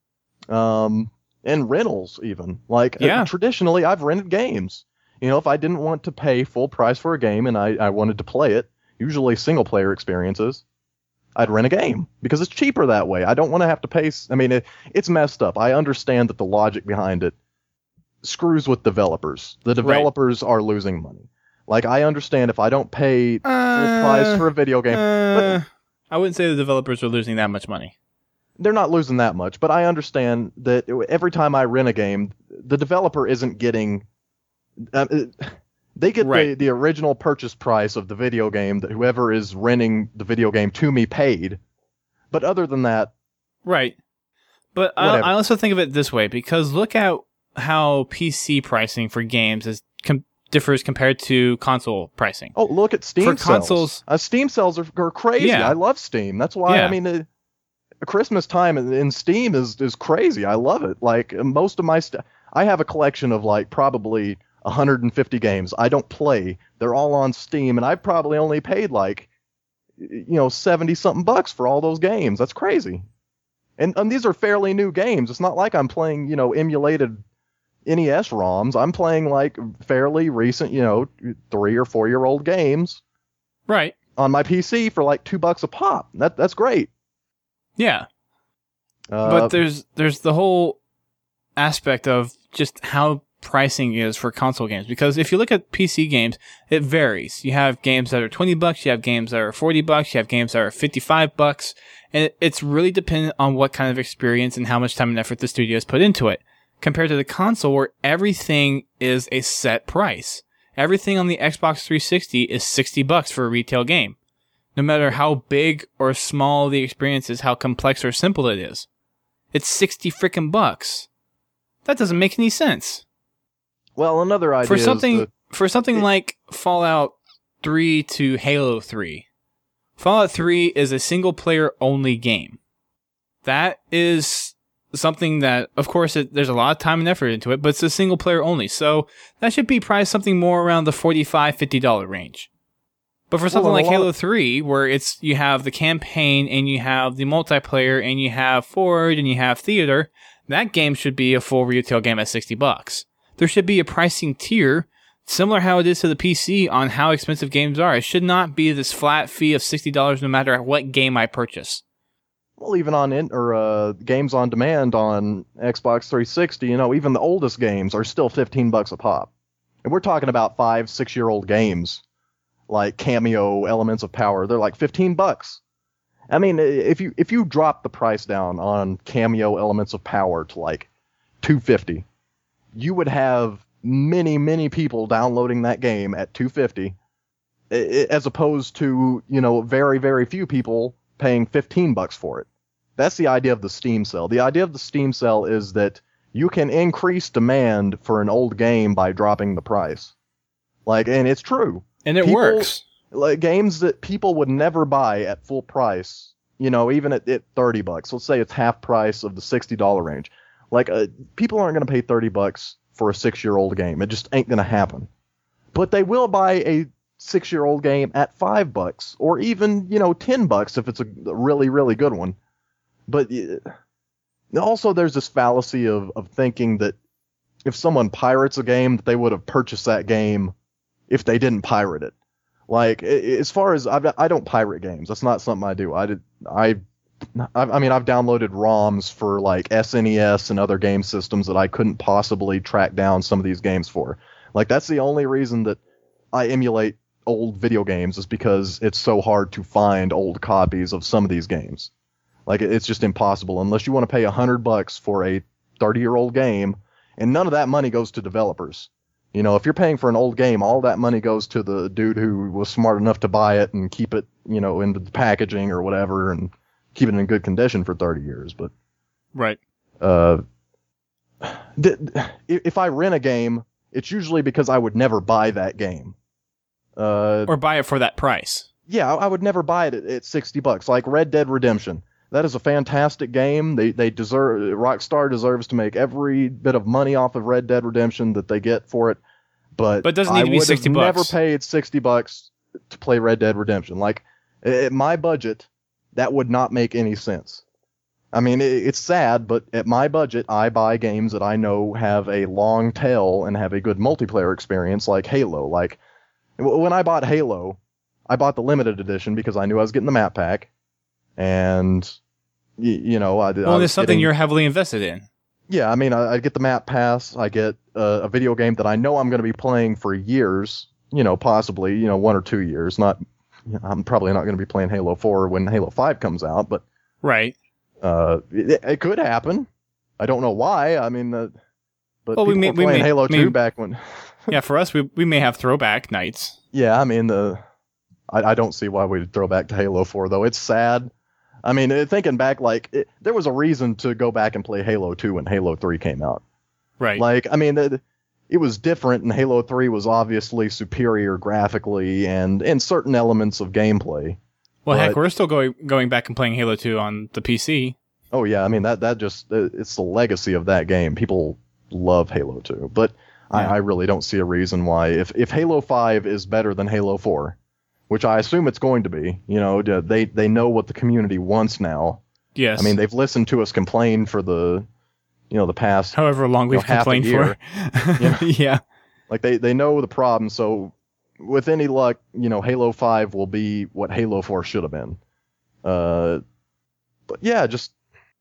B: Um, and rentals even. Like,
A: yeah.
B: uh, traditionally, I've rented games. You know, if I didn't want to pay full price for a game and I, I wanted to play it, usually single-player experiences, I'd rent a game because it's cheaper that way. I don't want to have to pay. I mean, it, it's messed up. I understand that the logic behind it screws with developers. The developers right. are losing money. Like, I understand if I don't pay full
A: uh,
B: price for a video game.
A: Uh,
B: but
A: I wouldn't say the developers are losing that much money.
B: They're not losing that much, but I understand that every time I rent a game, the developer isn't getting... Uh, they get
A: right.
B: the, the original purchase price of the video game that whoever is renting the video game to me paid. But other than that...
A: Right. But I, I also think of it this way, because look at how P C pricing for games is com- differs compared to console pricing.
B: Oh, look at Steam
A: for
B: sales.
A: Consoles,
B: uh, Steam sales are, are crazy.
A: Yeah.
B: I love Steam. That's why,
A: yeah.
B: I mean... Uh, Christmas time in, in Steam is, is crazy. I love it. Like, most of my stuff... I have a collection of, like, probably one hundred fifty games. I don't play. They're all on Steam, and I probably only paid, like, you know, seventy-something bucks for all those games. That's crazy. And, and these are fairly new games. It's not like I'm playing, you know, emulated N E S ROMs. I'm playing, like, fairly recent, you know, three- or four-year-old games.
A: Right.
B: On my P C for, like, two bucks a pop. That That's great.
A: Yeah,
B: uh,
A: but there's there's the whole aspect of just how pricing is for console games, because if you look at P C games, it varies. You have games that are twenty bucks, you have games that are forty bucks, you have games that are fifty-five bucks, and it, it's really dependent on what kind of experience and how much time and effort the studio has put into it, compared to the console where everything is a set price. Everything on the Xbox three sixty is sixty bucks for a retail game. No matter how big or small the experience is, how complex or simple it is. It's sixty frickin' bucks. That doesn't make any sense.
B: Well, another idea
A: for something
B: is
A: for something like Fallout three to Halo three, Fallout three is a single player only game. That is something that, of course, it, there's a lot of time and effort into it, but it's a single player only. So that should be priced something more around the forty-five dollars, fifty dollars range. But for something well, like Halo three, where it's you have the campaign and you have the multiplayer and you have Forward and you have Theater, that game should be a full retail game at sixty bucks. There should be a pricing tier similar how it is to the P C on how expensive games are. It should not be this flat fee of sixty dollars no matter what game I purchase.
B: Well, even on in, or uh, games on demand on Xbox three sixty, you know, even the oldest games are still fifteen bucks a pop. And we're talking about five, six-year-old games like Cameo, Elements of Power. They're like fifteen bucks. I mean, if you if you drop the price down on Cameo, Elements of Power to like two fifty, you would have many, many people downloading that game at two fifty, as opposed to, you know, very, very few people paying fifteen bucks for it. That's the idea of the Steam sale. The idea of the Steam sale is that you can increase demand for an old game by dropping the price. Like, and it's true.
A: And it
B: people,
A: works.
B: Like games that people would never buy at full price, you know, even at, at thirty bucks. Let's say it's half price of the sixty dollars range. Like, uh, people aren't going to pay thirty bucks for a six-year-old game. It just ain't going to happen. But they will buy a six-year-old game at five bucks, or even, you know, ten bucks if it's a really, really good one. But uh, also there's this fallacy of, of thinking that if someone pirates a game, that they would have purchased that game if they didn't pirate it. Like, as far as I've, I don't pirate games. That's not something I do. I did. I, I mean, I've downloaded ROMs for like S N E S and other game systems that I couldn't possibly track down some of these games for. Like, that's the only reason that I emulate old video games, is because it's so hard to find old copies of some of these games. Like, it's just impossible unless you want to pay a hundred bucks for a thirty-year-old game, and none of that money goes to developers. You know, if you're paying for an old game, all that money goes to the dude who was smart enough to buy it and keep it, you know, in the packaging or whatever, and keep it in good condition for thirty years. But
A: right.
B: Uh, if I rent a game, it's usually because I would never buy that game. Uh,
A: or buy it for that price.
B: Yeah, I would never buy it at, at sixty bucks. Like Red Dead Redemption. That is a fantastic game. They they deserve Rockstar deserves to make every bit of money off of Red Dead Redemption that they get for it. But,
A: but it doesn't need
B: I
A: to be
B: would
A: sixty
B: have
A: bucks.
B: never paid sixty bucks to play Red Dead Redemption. Like, at my budget, that would not make any sense. I mean, it, it's sad, but at my budget, I buy games that I know have a long tail and have a good multiplayer experience, like Halo. Like, when I bought Halo, I bought the limited edition because I knew I was getting the map pack. And, you, you know, I,
A: well,
B: I
A: there's something
B: getting,
A: you're heavily invested in.
B: Yeah, I mean, I, I get the map pass. I get uh, a video game that I know I'm going to be playing for years. You know, possibly, you know, one or two years. Not, you know, I'm probably not going to be playing Halo four when Halo five comes out, but
A: right.
B: Uh, it, it could happen. I don't know why. I mean, uh, but
A: well,
B: people
A: we may,
B: were playing
A: we may,
B: Halo
A: may,
B: two back when.
A: Yeah, for us, we we may have throwback nights.
B: Yeah, I mean, the I, I don't see why we'd throw back to Halo four though. It's sad. I mean, thinking back, like, it, there was a reason to go back and play Halo two when Halo three came out.
A: Right.
B: Like, I mean, it, it was different, and Halo three was obviously superior graphically and in certain elements of gameplay.
A: Well,
B: but,
A: heck, we're still going going back and playing Halo two on the P C.
B: Oh, yeah, I mean, that, that just, it's the legacy of that game. People love Halo two, but yeah. I, I really don't see a reason why, if, if Halo five is better than Halo four, which I assume it's going to be. You know, they they know what the community wants now.
A: Yes.
B: I mean, they've listened to us complain for the, you know, the past
A: however long we've
B: you know,
A: complained for.
B: You know?
A: Yeah.
B: Like they they know the problem. So with any luck, you know, Halo five will be what Halo four should have been. Uh, but yeah, just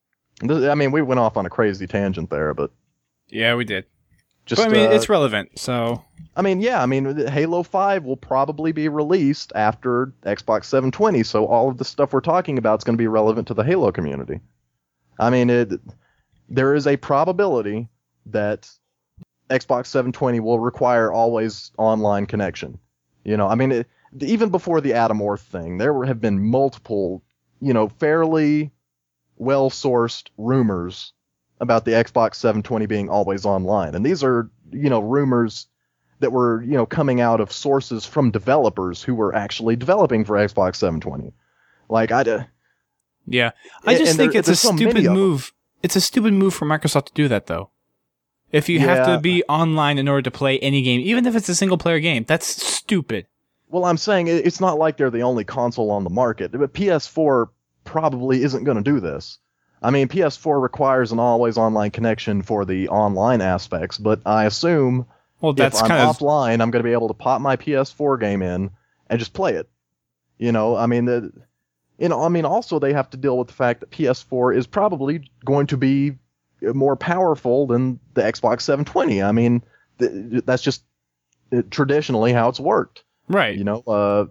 B: I mean, we went off on a crazy tangent there, but
A: yeah, we did.
B: Just,
A: but I mean,
B: uh,
A: it's relevant, so.
B: I mean, yeah, I mean, Halo five will probably be released after Xbox seven twenty, so all of the stuff we're talking about is going to be relevant to the Halo community. I mean, it, there is a probability that Xbox seven twenty will require always online connection. You know, I mean, it, even before the Atomorph thing, there have been multiple, you know, fairly well-sourced rumors about the Xbox seven twenty being always online. And these are, you know, rumors that were, you know, coming out of sources from developers who were actually developing for Xbox seven twenty. Like, I, uh,
A: yeah, I just think there, it's a so stupid move. It's a stupid move for Microsoft to do that, though. If you yeah. have to be online in order to play any game, even if it's a single player game, that's stupid.
B: Well, I'm saying it's not like they're the only console on the market, but P S four probably isn't going to do this. I mean, P S four requires an always online connection for the online aspects, but I assume
A: well, that's
B: if I'm
A: kind of
B: offline, I'm going to be able to pop my P S four game in and just play it. You know, I mean, the, you know, I mean, also they have to deal with the fact that P S four is probably going to be more powerful than the Xbox seven twenty. I mean, th- that's just traditionally how it's worked.
A: Right.
B: You know, uh,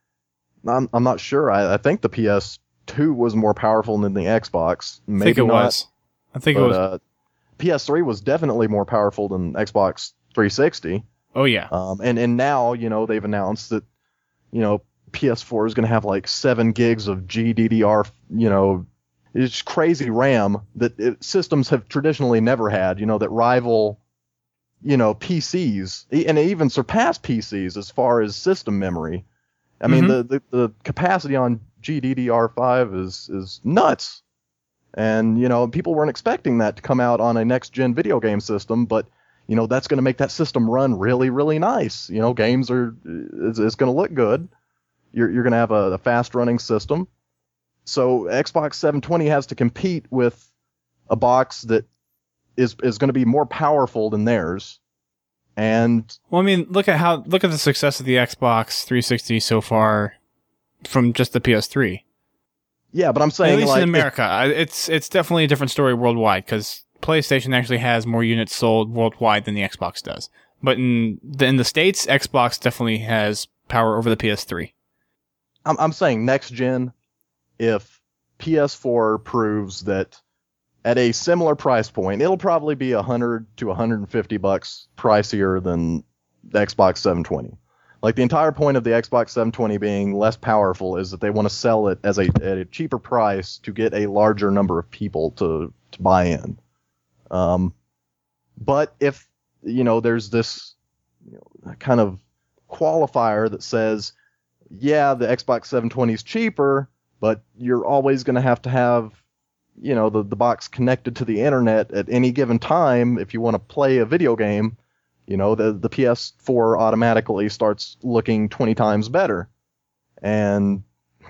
B: I'm I'm not sure. I, I think the P S two was more powerful than the Xbox. Maybe
A: I think it
B: not,
A: was. I think
B: but,
A: it was.
B: Uh, P S three was definitely more powerful than Xbox three sixty.
A: Oh yeah.
B: Um, and and now, you know, they've announced that, you know, P S four is going to have like seven gigs of G D D R, you know, it's crazy RAM that it, systems have traditionally never had, you know, that rival, you know, P Cs and even surpass P Cs as far as system memory. I mean, mm-hmm. the, the, the capacity on G D D R five is, is nuts. And, you know, people weren't expecting that to come out on a next-gen video game system, but, you know, that's going to make that system run really, really nice. You know, games are, it's, it's going to look good. You're, you're going to have a, a fast-running system. So Xbox seven twenty has to compete with a box that is is going to be more powerful than theirs. And
A: well, I mean, look at how look at the success of the Xbox three sixty so far from just the P S three.
B: Yeah, but I'm saying,
A: at least
B: like,
A: in America, it, it's it's definitely a different story worldwide because PlayStation actually has more units sold worldwide than the Xbox does. But in the, in the States, Xbox definitely has power over the P S three.
B: I'm I'm saying next gen. If P S four proves that at a similar price point, it'll probably be one hundred to one hundred fifty bucks pricier than the Xbox seven twenty. Like, the entire point of the Xbox seven twenty being less powerful is that they want to sell it as a at a cheaper price to get a larger number of people to to buy in. Um, but if, you know, there's this, you know, kind of qualifier that says, yeah, the Xbox seven twenty is cheaper, but you're always going to have to have, you know, the, the box connected to the internet at any given time if you want to play a video game. You know, the, the P S four automatically starts looking twenty times better. And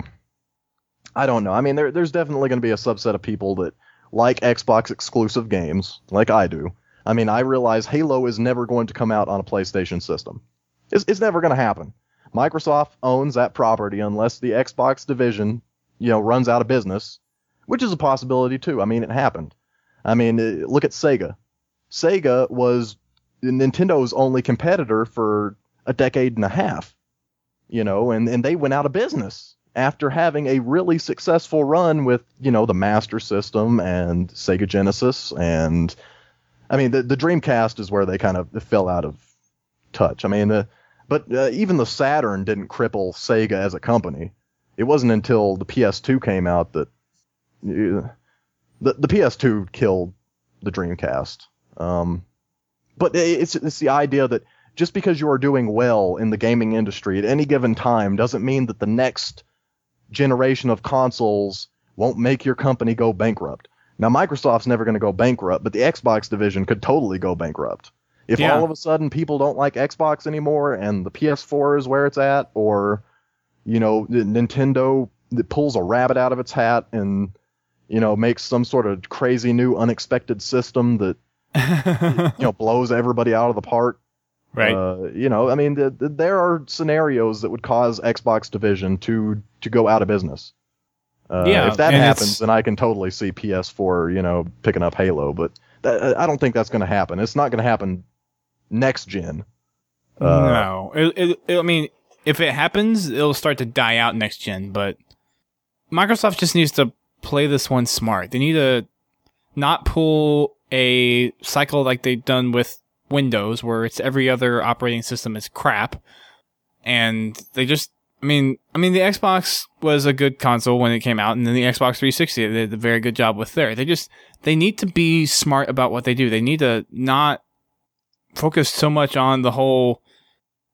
B: I don't know. I mean, there, there's definitely going to be a subset of people that like Xbox exclusive games, like I do. I mean, I realize Halo is never going to come out on a PlayStation system. It's, it's never going to happen. Microsoft owns that property unless the Xbox division, you know, runs out of business, which is a possibility too. I mean, it happened. I mean, look at Sega. Sega was Nintendo's only competitor for a decade and a half, you know, and, and they went out of business after having a really successful run with, you know, the Master System and Sega Genesis. And I mean, the, the Dreamcast is where they kind of fell out of touch. I mean, the, but uh, even the Saturn didn't cripple Sega as a company. It wasn't until the P S two came out that uh, the the P S two killed the Dreamcast. Um, but it's it's the idea that just because you are doing well in the gaming industry at any given time doesn't mean that the next generation of consoles won't make your company go bankrupt. Now, Microsoft's never going to go bankrupt, but the Xbox division could totally go bankrupt. If yeah. all of a sudden people don't like Xbox anymore and the P S four is where it's at, or, you know, Nintendo that pulls a rabbit out of its hat and, you know, makes some sort of crazy new unexpected system that, you know, blows everybody out of the park.
A: Right.
B: Uh, you know, I mean, the, the, there are scenarios that would cause Xbox division to, to go out of business. Uh,
A: yeah,
B: if that happens, then I can totally see P S four, you know, picking up Halo, but that, I don't think that's going to happen. It's not going to happen next gen.
A: Uh, no, it, it, it, I mean, if it happens, it'll start to die out next gen. But Microsoft just needs to play this one smart. They need to not pull a cycle like they've done with Windows, where it's every other operating system is crap, and they just. I mean, I mean, the Xbox was a good console when it came out, and then the Xbox three sixty they did a very good job with there. They just they need to be smart about what they do. They need to not focus so much on the whole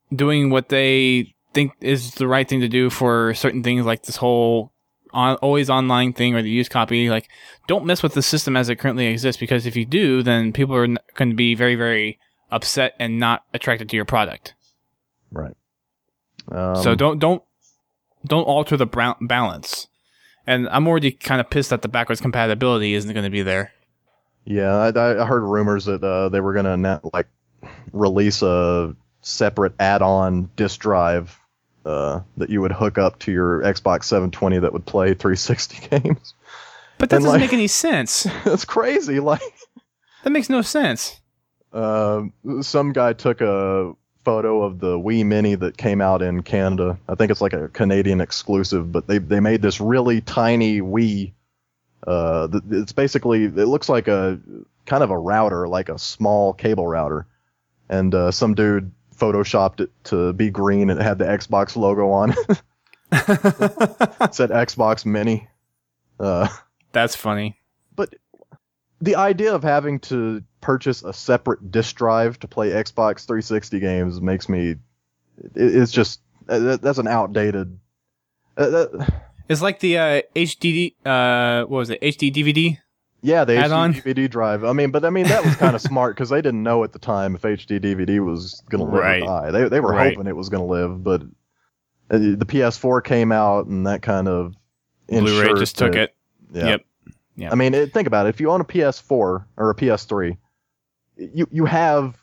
A: doing what they think is the right thing to do for certain things, like this whole on, always online thing or the used copy. Like, don't mess with the system as it currently exists, because if you do, then people are going to be very, very upset and not attracted to your product.
B: Right. Um,
A: so don't don't don't alter the brown balance. And I'm already kind of pissed that the backwards compatibility isn't going to be there.
B: Yeah, I, I heard rumors that uh, they were going to like release a separate add-on disk drive uh, that you would hook up to your Xbox seven twenty that would play three sixty games.
A: But that
B: and,
A: doesn't
B: like,
A: make any sense.
B: That's crazy. Like,
A: that makes no sense.
B: Uh, some guy took a photo of the Wii Mini that came out in Canada. I think it's like a Canadian exclusive, but they they made this really tiny Wii. Uh, it's basically, it looks like a kind of a router, like a small cable router, and uh, some dude photoshopped it to be green and it had the Xbox logo on it. It said Xbox Mini. Uh,
A: That's funny.
B: But the idea of having to purchase a separate disk drive to play Xbox three sixty games makes me, it, it's just, that, that's an outdated. Uh, that,
A: it's like the uh, H D D, uh, what was it, H D D V D?
B: Yeah, the
A: add-on?
B: H D D V D drive. I mean, but I mean, that was kind of smart because they didn't know at the time if H D D V D was going to live
A: Right.
B: or die. They, they were
A: Right.
B: hoping it was going to live, but the P S four came out and that kind of
A: Blu-ray
B: ensured
A: just took
B: that-
A: it.
B: Yeah.
A: Yep. Yeah.
B: I mean, it, think about it. If you own a P S four or a P S three, you you have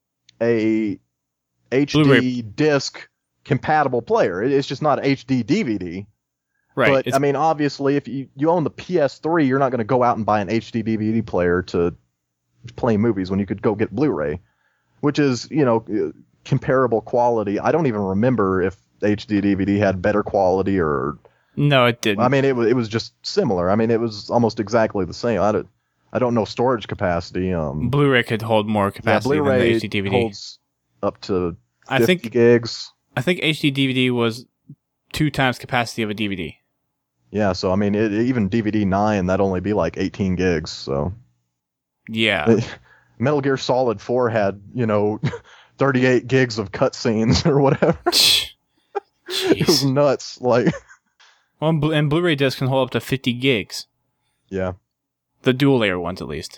B: a H D
A: Blu-ray.
B: disc compatible player. It, it's just not H D D V D.
A: Right.
B: But
A: It's-
B: I mean, obviously, if you, you own the P S three, you're not going to go out and buy an H D D V D player to play movies when you could go get Blu-ray, which is, you know, comparable quality. I don't even remember if H D D V D had better quality or.
A: no, it didn't.
B: I mean, it was it was just similar. I mean, it was almost exactly the same. I don't, I don't know storage capacity. Um,
A: Blu-ray could hold more
B: yeah,
A: capacity than the
B: Blu-ray
A: H D D V D.
B: holds up to
A: I
B: fifty
A: think
B: gigs.
A: I think H D D V D was two times capacity of a D V D.
B: Yeah, so I mean, it, even D V D nine, that'd only be like eighteen gigs. So
A: Yeah.
B: Metal Gear Solid four had, you know, thirty-eight gigs of cutscenes or whatever. It was
A: Jeez.
B: nuts. Like,
A: Well, and Blu- and Blu-ray discs can hold up to fifty gigs.
B: yeah.
A: The dual layer ones, at least.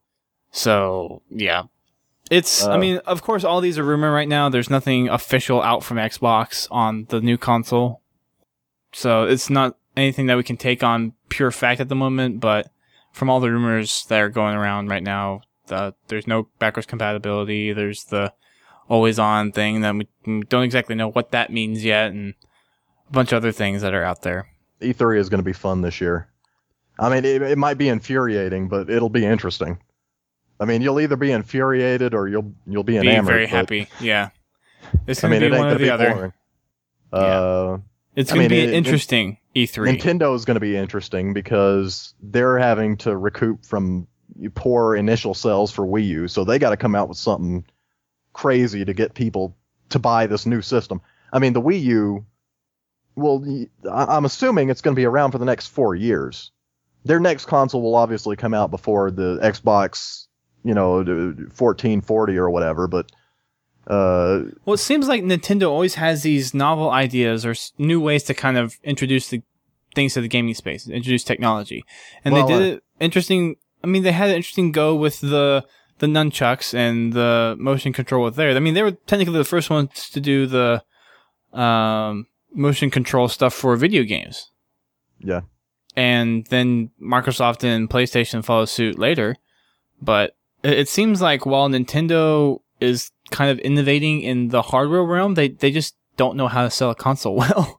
A: So, yeah. It's, I
B: Uh,
A: mean, of course, all these are rumor right now. There's nothing official out from Xbox on the new console. So, it's not anything that we can take on pure fact at the moment, but from all the rumors that are going around right now, the, there's no backwards compatibility. There's the always on thing that we don't exactly know what that means yet, and a bunch of other things that are out there.
B: E three is going to be fun this year. I mean, it, it might be infuriating, but it'll be interesting. I mean, you'll either be infuriated or you'll you'll be
A: Be
B: enamored.
A: very
B: but,
A: happy, yeah. It's
B: I
A: going
B: mean,
A: to
B: it
A: be
B: ain't
A: one or
B: going to be
A: the other.
B: boring. Uh,
A: It's
B: I
A: going to
B: mean,
A: be
B: it- it-
A: interesting, E three.
B: Nintendo is going to be interesting because they're having to recoup from poor initial sales for Wii U, so they got to come out with something crazy to get people to buy this new system. I mean, the Wii U, well, y- I- I'm assuming it's going to be around for the next four years. Their next console will obviously come out before the Xbox, you know, the fourteen forty or whatever, but uh,
A: Well, it seems like Nintendo always has these novel ideas or s- new ways to kind of introduce the things to the gaming space, introduce technology. And
B: Well,
A: they did
B: uh,
A: it interesting. I mean, they had an interesting go with the the nunchucks and the motion control with there. I mean, they were technically the first ones to do the um, motion control stuff for video games.
B: yeah.
A: And then Microsoft and PlayStation follow suit later. But it, it seems like while Nintendo is kind of innovating in the hardware realm, they, they just don't know how to sell a console well.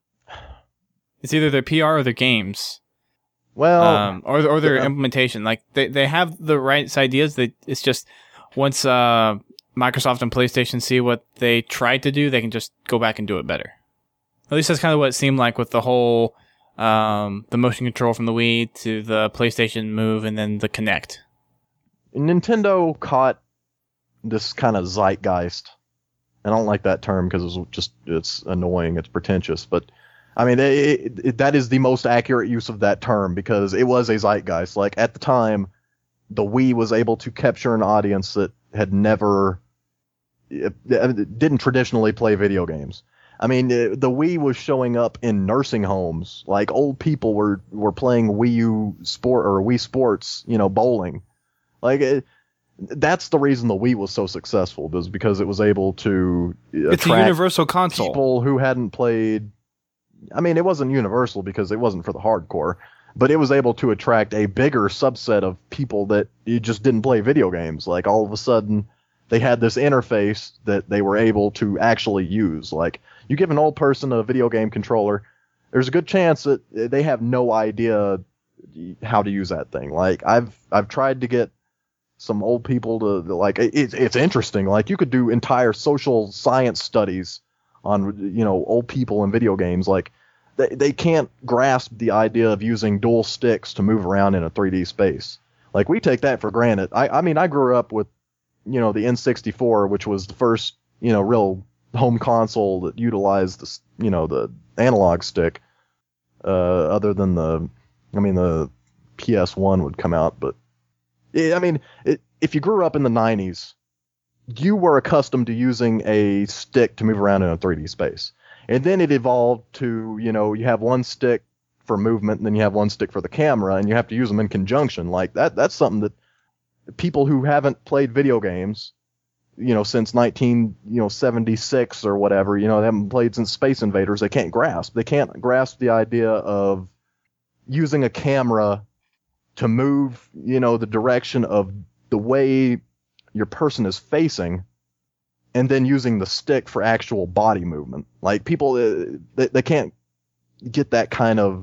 A: It's either their P R or their games,
B: Well,
A: um, or or their
B: yeah.
A: implementation. Like they, they have the right ideas. They, it's just once uh, Microsoft and PlayStation see what they tried to do, they can just go back and do it better. At least that's kind of what it seemed like with the whole um, the motion control from the Wii to the PlayStation Move and then the Kinect.
B: Nintendo caught this kind of zeitgeist. I don't like that term because it's just it's annoying, it's pretentious, but I mean it, it, it, that is the most accurate use of that term because it was a zeitgeist. Like at the time, the Wii was able to capture an audience that had never uh, didn't traditionally play video games. I mean, uh, the Wii was showing up in nursing homes. Like, old people were, were playing Wii U sport or Wii Sports, you know, bowling. Like, it, that's the reason the Wii was so successful, was because it was able to
A: it's a universal console.
B: People who hadn't played. I mean, it wasn't universal because it wasn't for the hardcore, but it was able to attract a bigger subset of people that just didn't play video games. Like, all of a sudden, they had this interface that they were able to actually use. Like, you give an old person a video game controller, there's a good chance that they have no idea how to use that thing. Like, I've I've tried to get some old people to, to like, it, it's interesting. Like, you could do entire social science studies on, you know, old people in video games. Like, they, they can't grasp the idea of using dual sticks to move around in a three D space. Like, we take that for granted. I, I mean, I grew up with, you know, the N sixty-four, which was the first, you know, real home console that utilized the, you know, the analog stick, uh, other than the, I mean, the P S one would come out, but yeah, I mean, it, if you grew up in the nineties, you were accustomed to using a stick to move around in a three D space. And then it evolved to, you know, you have one stick for movement and then you have one stick for the camera, and you have to use them in conjunction. Like, that, that's something that people who haven't played video games, you know, since nineteen seventy-six or whatever, you know, they haven't played since Space Invaders, they can't grasp. They can't grasp the idea of using a camera to move, you know, the direction of the way your person is facing, and then using the stick for actual body movement. Like, people, uh, they, they can't get that kind of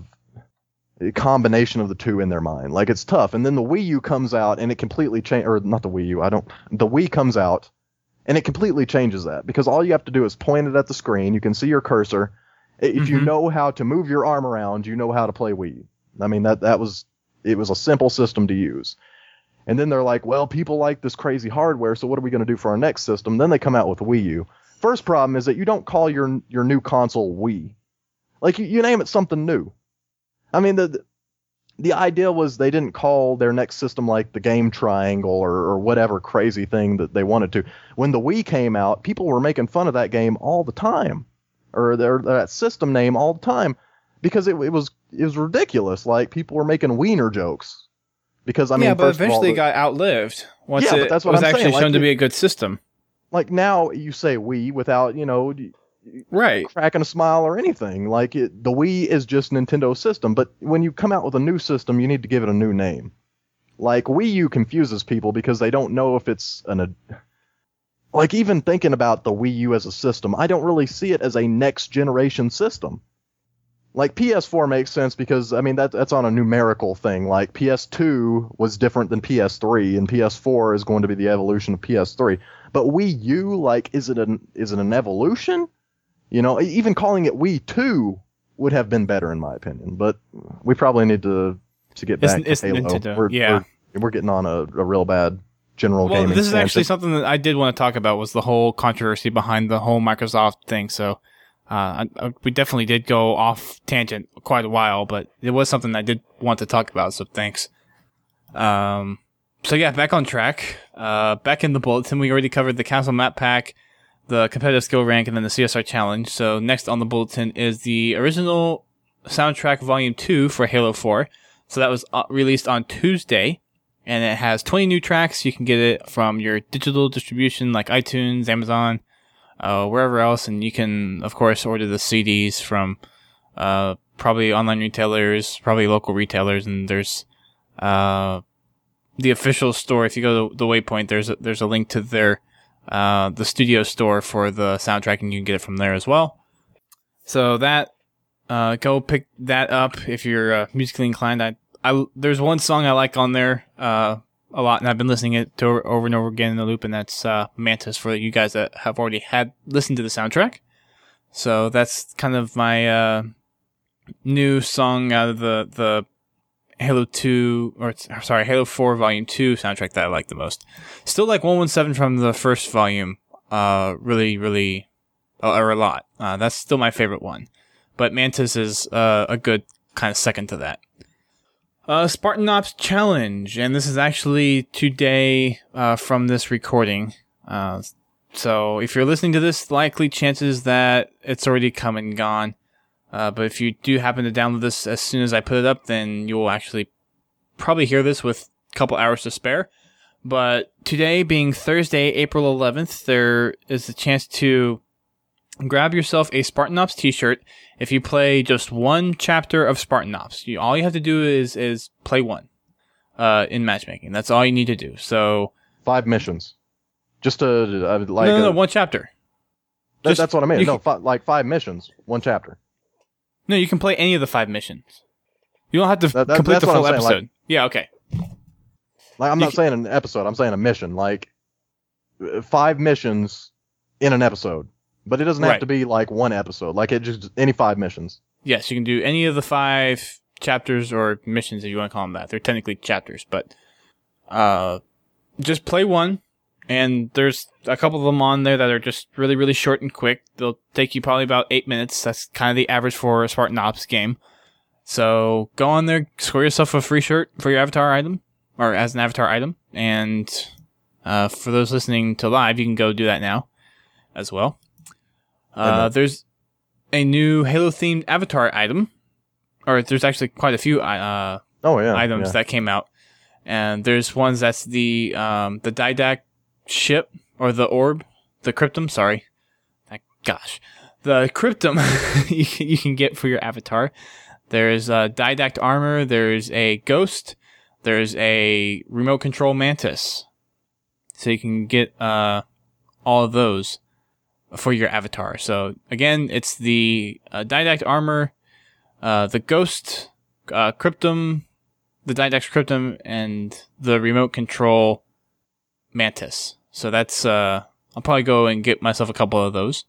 B: combination of the two in their mind. Like, it's tough. And then the Wii U comes out and it completely change, or not the Wii U, I don't, the Wii comes out and it completely changes that, because all you have to do is point it at the screen. You can see your cursor. If mm-hmm. you know how to move your arm around, you know how to play Wii. I mean, that, that was, it was a simple system to use. And then they're like, well, people like this crazy hardware, so what are we going to do for our next system? Then they come out with Wii U. First problem is that you don't call your your new console Wii. Like, you, you name it something new. I mean, the the idea was they didn't call their next system like the Game Triangle or, or whatever crazy thing that they wanted to. When the Wii came out, people were making fun of that game all the time, or their that system name all the time, because it, it was it was ridiculous. Like, people were making wiener jokes. Because, I mean,
A: yeah, but
B: first
A: eventually
B: of all,
A: it got outlived once
B: yeah,
A: it
B: but that's what
A: was
B: I'm
A: actually
B: saying.
A: shown
B: Like,
A: to
B: it,
A: be a good system.
B: Like, now you say Wii without, you know,
A: right,
B: cracking a smile or anything. Like, it, the Wii is just Nintendo system, but when you come out with a new system, you need to give it a new name. Like, Wii U confuses people because they don't know if it's an... A, like, even thinking about the Wii U as a system, I don't really see it as a next-generation system. Like, P S four makes sense because, I mean, that, that's on a numerical thing. Like, P S two was different than P S three, and P S four is going to be the evolution of P S three. But Wii U, like, is it an, is it an evolution? You know, even calling it Wii two would have been better, in my opinion. But we probably need to, to get back
A: it's,
B: to
A: it's
B: Halo.
A: Nintendo.
B: We're,
A: yeah.
B: we're, we're getting on a, a real bad general
A: well,
B: gaming
A: this is
B: stance.
A: actually something that I did want to talk about, was the whole controversy behind the whole Microsoft thing. So uh, I, I, we definitely did go off tangent quite a while, but it was something I did want to talk about, so thanks. Um, so yeah, back on track. Uh, back in the bulletin, we already covered the Council Map Pack, the competitive skill rank, and then the C S R challenge. So next on the bulletin is the original soundtrack volume two for Halo four. So that was uh, released on Tuesday, and it has twenty new tracks. You can get it from your digital distribution like iTunes, Amazon, uh, wherever else. And you can, of course, order the C Ds from uh, probably online retailers, probably local retailers, and there's uh, the official store. If you go to the Waypoint, there's a, there's a link to their uh, the studio store for the soundtrack, and you can get it from there as well. So that uh, go pick that up if you're uh, musically inclined. I, I there's one song I like on there uh, a lot, and I've been listening it to over and over again in the loop, and that's uh, Mantis for you guys that have already had listened to the soundtrack. So that's kind of my uh, new song out of the the Halo two, or sorry, Halo four Volume two soundtrack that I like the most. Still like one seventeen from the first volume, uh, really, really, uh, or a lot. Uh, that's still my favorite one. But Mantis is uh, a good kind of second to that. Uh, Spartan Ops Challenge, and this is actually today uh, from this recording. Uh, So if you're listening to this, likely chances that it's already come and gone. Uh, but if you do happen to download this as soon as I put it up, then you'll actually probably hear this with a couple hours to spare. But today being Thursday, April eleventh, there is a chance to grab yourself a Spartan Ops t-shirt if you play just one chapter of Spartan Ops. You, all you have to do is is play one uh, in matchmaking. That's all you need to do. So
B: five missions. Just a uh, like
A: no, no, no,
B: a,
A: one chapter.
B: That,
A: Just,
B: that's what I mean. No,
A: can,
B: fi- like five missions, one chapter.
A: No, you can play any of the five missions. You don't have to
B: that, that,
A: complete the full
B: saying,
A: episode.
B: Like,
A: yeah, okay.
B: Like I'm
A: you
B: not
A: can,
B: saying an episode. I'm saying a mission. Like five missions in an episode, but it doesn't have
A: right.
B: to be like one episode. Like it just any five missions.
A: Yes, you can do any of the five chapters or missions if you want to call them that. They're technically chapters, but uh, just play one. And there's a couple of them on there that are just really, really short and quick. They'll take you probably about eight minutes. That's kind of the average for a Spartan Ops game. So go on there, score yourself a free shirt for your avatar item, or as an avatar item. And uh, for those listening to live, you can go do that now as well. Uh, there's a new Halo-themed avatar item. Or there's actually quite a few uh,
B: oh, yeah,
A: items
B: yeah.
A: that came out. And there's ones that's the um, the Didact ship, or the orb, the cryptum, sorry. Gosh. The cryptum you, can, you can get for your avatar. There's a Didact armor, there's a ghost, there's a remote control mantis. So you can get uh, all of those for your avatar. So again, it's the uh, Didact armor, uh, the ghost, uh, cryptum, the Didact cryptum, and the remote control mantis. So that's, uh, I'll probably go and get myself a couple of those.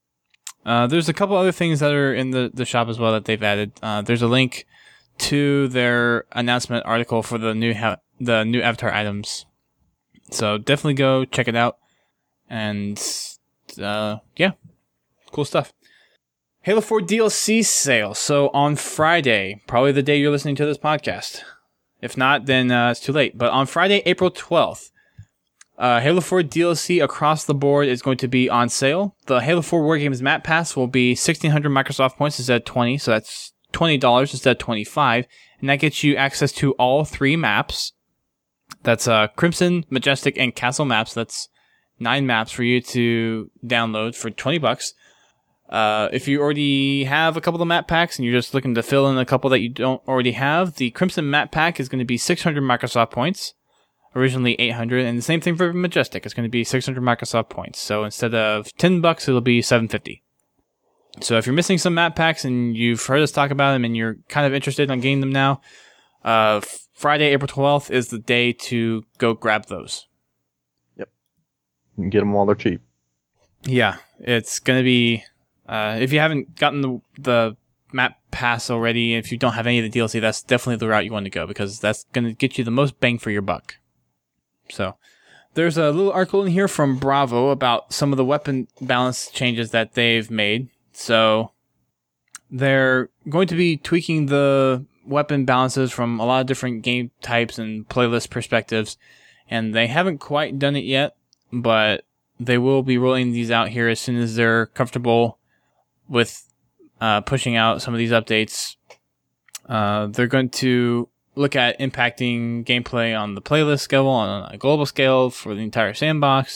A: Uh, there's a couple other things that are in the, the shop as well that they've added. Uh, there's a link to their announcement article for the new ha- the new avatar items. So definitely go check it out. And, uh, yeah, cool stuff. Halo four D L C sale. So on Friday, probably the day you're listening to this podcast. If not, then uh, it's too late. But on Friday, April twelfth, Uh, Halo four D L C across the board is going to be on sale. The Halo four War Games Map Pass will be sixteen hundred Microsoft points instead of twenty, so that's twenty dollars instead of twenty-five dollars, and that gets you access to all three maps. That's uh, Crimson, Majestic, and Castle maps. That's nine maps for you to download for twenty bucks. Uh, if you already have a couple of map packs and you're just looking to fill in a couple that you don't already have, the Crimson map pack is going to be six hundred Microsoft points. Originally eight hundred, and the same thing for Majestic. It's going to be six hundred Microsoft points. So instead of ten bucks, it'll be seven fifty. So if you're missing some map packs and you've heard us talk about them and you're kind of interested in getting them now, uh, Friday, April twelfth is the day to go grab those.
B: Yep. You can get them while they're cheap.
A: Yeah, it's going to be, uh, if you haven't gotten the, the map pass already, if you don't have any of the D L C, that's definitely the route you want to go because that's going to get you the most bang for your buck. So, there's a little article in here from Bravo about some of the weapon balance changes that they've made. So, they're going to be tweaking the weapon balances from a lot of different game types and playlist perspectives. And they haven't quite done it yet, but they will be rolling these out here as soon as they're comfortable with uh, pushing out some of these updates. Uh, they're going to look at impacting gameplay on the playlist scale, on a global scale for the entire sandbox,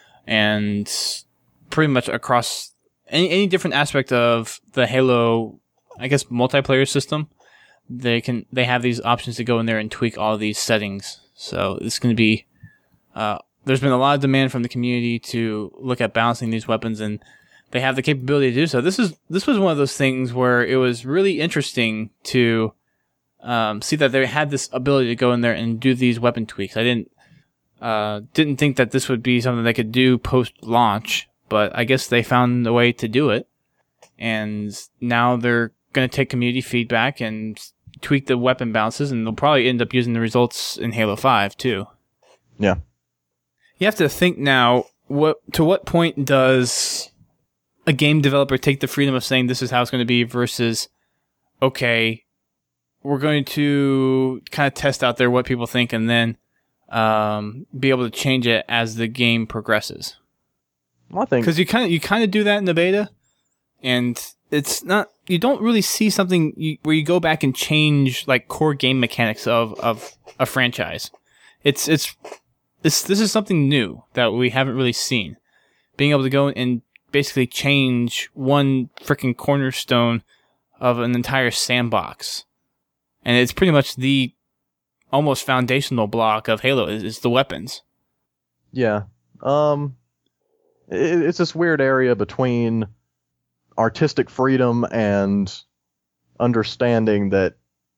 A: and pretty much across any, any different aspect of the Halo, I guess, multiplayer system. They can they have these options to go in there and tweak all of these settings. So it's going to be, uh, there's been a lot of demand from the community to look at balancing these weapons, and they have the capability to do so. This is this was one of those things where it was really interesting to Um, see that they had this ability to go in there and do these weapon tweaks. I didn't uh, didn't think that this would be something they could do post-launch, but I guess they found a way to do it. And now they're going to take community feedback and tweak the weapon balances, and they'll probably end up using the results in Halo five, too.
B: Yeah.
A: You have to think now, what to what point does a game developer take the freedom of saying this is how it's going to be versus, okay, we're going to kind of test out there what people think and then um, be able to change it as the game progresses.
B: Well, I think
A: because you kind of you kind of do that in the beta, and it's not you don't really see something you, where you go back and change like core game mechanics of, of a franchise. It's it's this this is something new that we haven't really seen. Being able to go and basically change one freaking cornerstone of an entire sandbox, and it's pretty much the almost foundational block of Halo is, is the weapons.
B: Yeah, um, it, it's this weird area between artistic freedom and understanding that.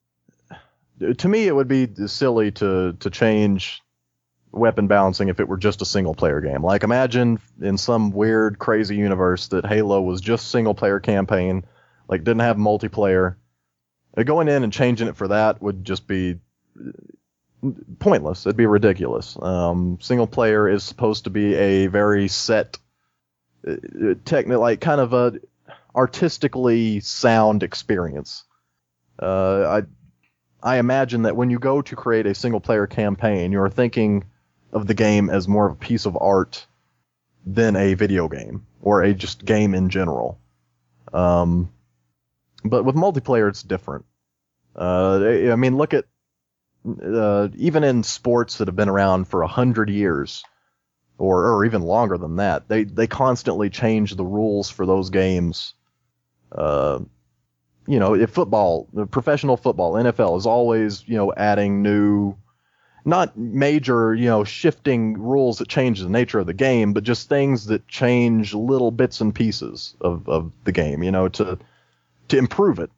B: To me, it would be silly to to change weapon balancing if it were just a single player game. Like, imagine in some weird, crazy universe that Halo was just single player campaign, like didn't have multiplayer. Going in and changing it for that would just be pointless. It'd be ridiculous. Um, single player is supposed to be a very set, uh, techni- like kind of a artistically sound experience. Uh, I. I imagine that when you go to create a single-player campaign, you're thinking of the game as more of a piece of art than a video game, or a just game in general. Um, but with multiplayer, it's different. Uh, I mean, look at uh, even in sports that have been around for a hundred years, or or even longer than that, they they constantly change the rules for those games. Uh, You know, if football, professional football, N F L is always, you know, adding new, not major, you know, shifting rules that change the nature of the game, but just things that change little bits and pieces of, of the game, you know, to to improve it.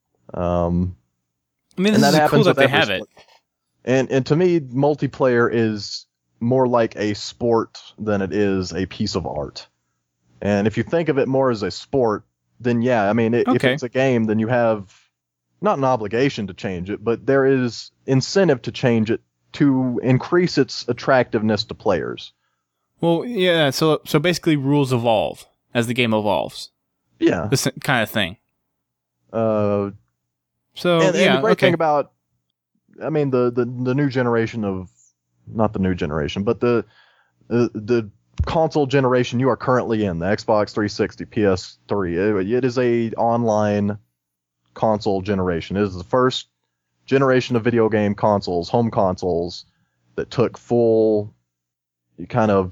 B: Um,
A: I mean, this
B: and that
A: is
B: happens
A: cool that
B: with
A: they have
B: every
A: it.
B: sport. And and to me, multiplayer is more like a sport than it is a piece of art. And if you think of it more as a sport, then yeah, I mean, it,
A: Okay.
B: if it's a game, then you have not an obligation to change it, but there is incentive to change it to increase its attractiveness to players.
A: Well, yeah. So so basically, rules evolve as the game evolves.
B: Yeah.
A: This kind of thing.
B: Uh,
A: So
B: and,
A: yeah,
B: and the great
A: okay.
B: thing about, I mean, the, the, the new generation of, not the new generation, but the the, the console generation you are currently in, the Xbox three sixty, P S three, it, it is a online console generation. It is the first generation of video game consoles, home consoles, that took full kind of,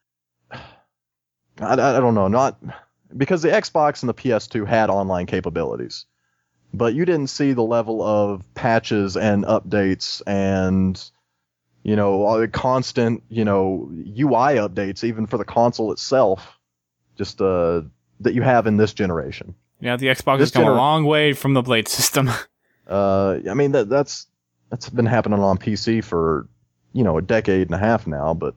B: I, I don't know, not, because the Xbox and the P S two had online capabilities, but you didn't see the level of patches and updates and, you know, all the constant, you know, U I updates, even for the console itself, just uh, that you have in this generation.
A: Yeah, the Xbox
B: This
A: has come a
B: gener-
A: long way from the Blade system.
B: Uh, I mean, that that's that's been happening on P C for, you know, a decade and a half now, but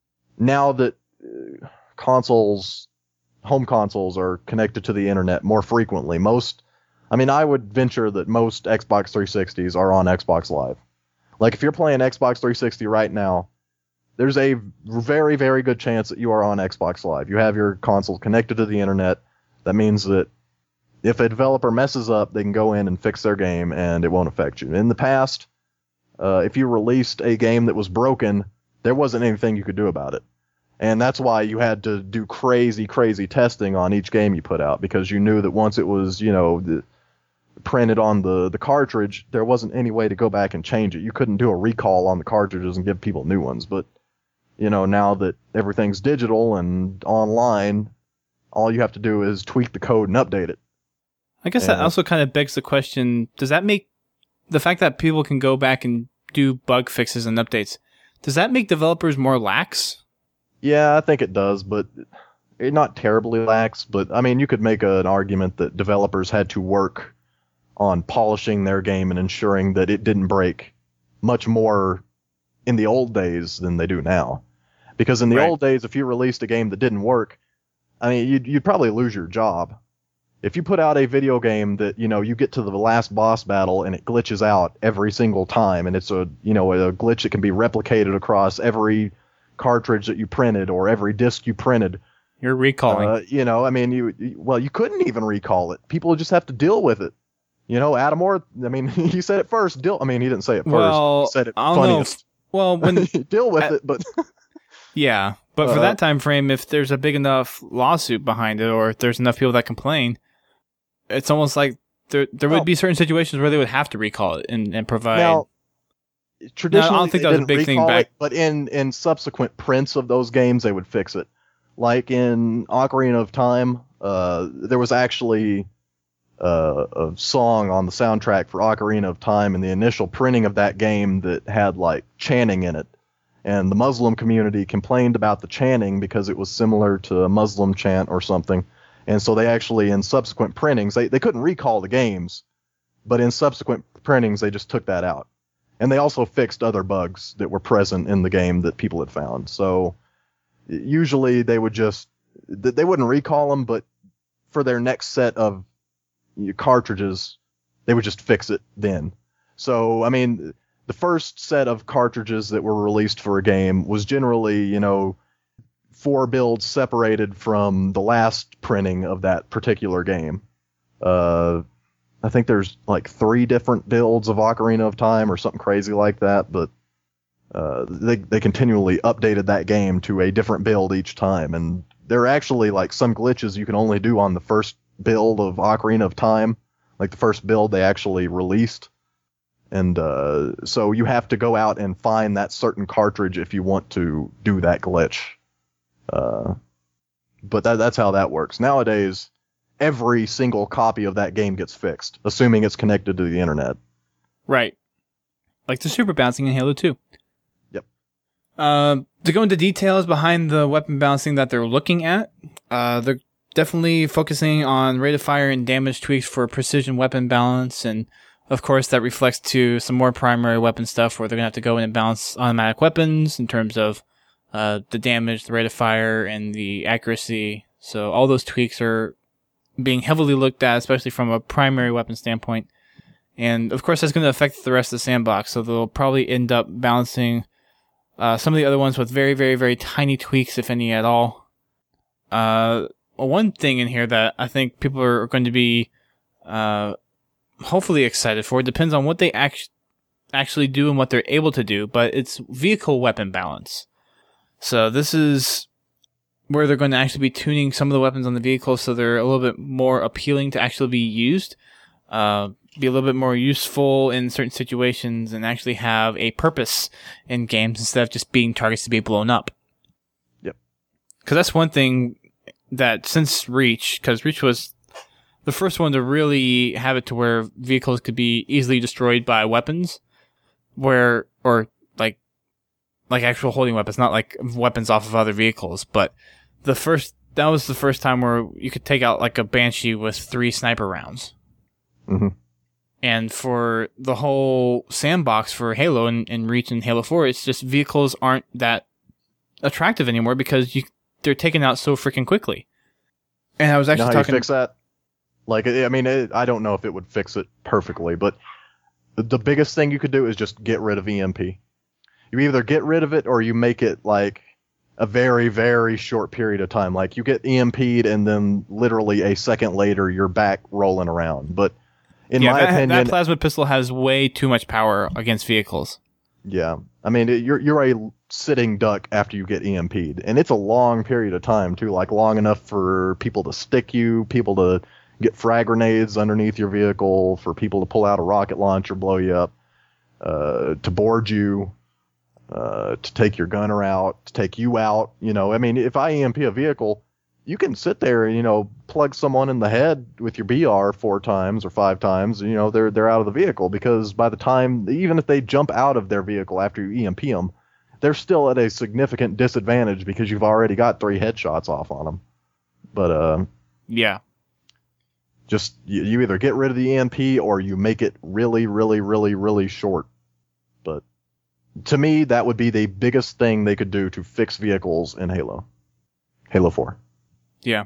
B: now that uh, consoles, home consoles are connected to the internet more frequently, most, I mean, I would venture that most Xbox three sixties are on Xbox Live. Like, if you're playing Xbox three sixty right now, there's a very, very good chance that you are on Xbox Live. You have your console connected to the internet. That means that if a developer messes up, they can go in and fix their game, and it won't affect you. In the past, uh, if you released a game that was broken, there wasn't anything you could do about it. And that's why you had to do crazy, crazy testing on each game you put out, because you knew that once it was, you know, the, printed on the, the cartridge, there wasn't any way to go back and change it. You couldn't do a recall on the cartridges and give people new ones. But, you know, now that everything's digital and online, all you have to do is tweak the code and update it.
A: I guess that
B: Yeah.
A: also kind of begs the question, does that make the fact that people can go back and do bug fixes and updates, does that make developers more lax?
B: Yeah, I think it does, but it, not terribly lax. But, I mean, you could make a, an argument that developers had to work on polishing their game and ensuring that it didn't break much more in the old days than they do now. Because in the
A: Right.
B: old days, if you released a game that didn't work, I mean, you'd, you'd probably lose your job. If you put out a video game that, you know, you get to the last boss battle and it glitches out every single time, and it's a, you know, a glitch that can be replicated across every cartridge that you printed or every disc you printed,
A: You're recalling.
B: uh, you know, I mean, you, you- well, you couldn't even recall it. People just have to deal with it. You know, Adam Orr, I mean, he said it first. Deal, I mean, he didn't say it first.
A: Well,
B: he said it
A: I don't know.
B: funniest.
A: Well, when
B: Deal with
A: at-
B: it, but
A: Yeah, but for
B: Uh,
A: that time frame, if there's a big enough lawsuit behind it, or if there's enough people that complain, it's almost like there there would
B: Well-
A: be certain situations where they would have to recall it and, and provide.
B: Now, traditionally,
A: No, I don't think
B: they
A: that was a
B: didn't
A: big thing
B: recall
A: back-
B: it, but in in subsequent prints of those games, they would fix it. Like in Ocarina of Time, uh, there was actually uh, a song on the soundtrack for Ocarina of Time in the initial printing of that game that had like chanting in it. And the Muslim community complained about the chanting because it was similar to a Muslim chant or something. And so they actually, in subsequent printings, they, they couldn't recall the games, but in subsequent printings, they just took that out. And they also fixed other bugs that were present in the game that people had found. So usually they would just, they wouldn't recall them, but for their next set of cartridges, they would just fix it then. So, I mean, the first set of cartridges that were released for a game was generally, you know, four builds separated from the last printing of that particular game. Uh, I think there's like three different builds of Ocarina of Time or something crazy like that, but uh, they they continually updated that game to a different build each time, and there are actually like some glitches you can only do on the first build of Ocarina of Time, like the first build they actually released. And uh, so you have to go out and find that certain cartridge if you want to do that glitch. Uh, but that, that's how that works. Nowadays, every single copy of that game gets fixed, assuming it's connected to the internet.
A: Right. Like the super bouncing in Halo two.
B: Yep.
A: Uh, to go into details behind the weapon balancing that they're looking at, uh, they're definitely focusing on rate of fire and damage tweaks for precision weapon balance, and of course that reflects to some more primary weapon stuff where they're going to have to go in and balance automatic weapons in terms of uh, the damage, the rate of fire, and the accuracy. So all those tweaks are being heavily looked at, especially from a primary weapon standpoint. And of course that's going to affect the rest of the sandbox, so they'll probably end up balancing uh, some of the other ones with very, very, very tiny tweaks, if any at all. Uh, one thing in here that I think people are going to be uh, hopefully excited for, it depends on what they act- actually do and what they're able to do, but it's vehicle weapon balance. So this is where they're going to actually be tuning some of the weapons on the vehicle so they're a little bit more appealing to actually be used, uh, be a little bit more useful in certain situations, and actually have a purpose in games instead of just being targets to be blown up.
B: Yep.
A: Because that's one thing that since Reach, because Reach was the first one to really have it to where vehicles could be easily destroyed by weapons, where, or like, like actual holding weapons, not like weapons off of other vehicles, but the first, that was the first time where you could take out like a Banshee with three sniper rounds.
B: Mm-hmm.
A: And for the whole sandbox for Halo and, and Reach and Halo four, it's just vehicles aren't that attractive anymore because you they're taken out so freaking quickly. And I was actually
B: you know how
A: talking.
B: You fix that? Like, I mean, it, I don't know if it would fix it perfectly, but the biggest thing you could do is just get rid of E M P. You either get rid of it or you make it like a very, very short period of time. Like you get E M P'd and then literally a second later you're back rolling around. But in
A: yeah,
B: my
A: that,
B: opinion,
A: that plasma pistol has way too much power against vehicles.
B: yeah, I mean, it, you're you're a sitting duck after you get E M P'd, and it's a long period of time too, like long enough for people to stick you, people to get frag grenades underneath your vehicle, for people to pull out a rocket launcher, blow you up, uh, to board you, uh, to take your gunner out, to take you out. You know, I mean, if I E M P a vehicle, you can sit there and, you know, plug someone in the head with your B R four times or five times, you know, they're they're out of the vehicle, because by the time, even if they jump out of their vehicle after you E M P them, they're still at a significant disadvantage because you've already got three headshots off on them. But, uh,
A: yeah.
B: Just, you, you either get rid of the E M P or you make it really, really, really, really short. But to me, that would be the biggest thing they could do to fix vehicles in Halo. Halo four.
A: Yeah.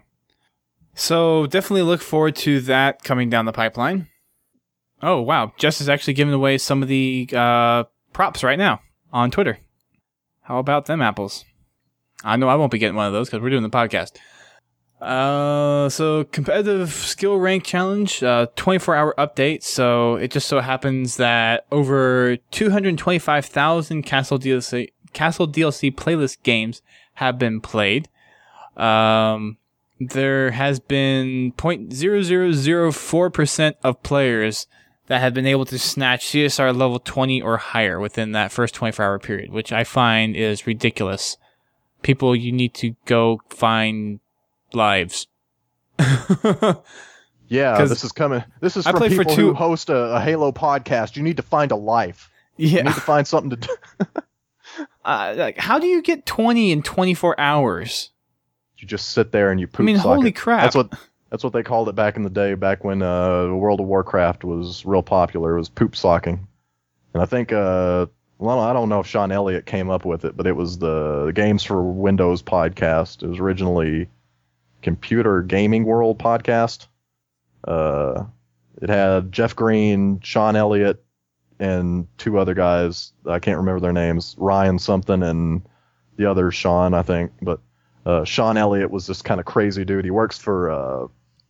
A: So definitely look forward to that coming down the pipeline. Oh, wow. Jess is actually giving away some of the uh, props right now on Twitter. How about them apples? I know I won't be getting one of those because we're doing the podcast. Uh, so competitive skill rank challenge, uh, twenty-four hour update. So it just so happens that over two hundred twenty-five thousand castle D L C, Castle D L C playlist games have been played. Um, there has been zero point zero zero zero four percent of players that have been able to snatch C S R level twenty or higher within that first twenty-four hour period, which I find is ridiculous. People, you need to go find lives.
B: Yeah, this is coming. This is
A: I
B: from
A: played
B: people
A: for two-
B: who host a, a Halo podcast. You need to find a life.
A: Yeah.
B: You need to find something to do.
A: Uh, like, how do you get twenty in twenty-four hours?
B: You just sit there and you poop.
A: I mean,
B: sock
A: holy
B: it.
A: crap.
B: That's what that's what they called it back in the day, back when uh, World of Warcraft was real popular. It was poop socking. And I think, uh, well, I don't know if Sean Elliott came up with it, but it was the Games for Windows podcast. It was originally Computer Gaming World podcast. Uh, it had Jeff Green, Sean Elliott, and two other guys. I can't remember their names. Ryan something and the other Sean, I think. But uh, Sean Elliott was this kind of crazy dude. He works for, uh,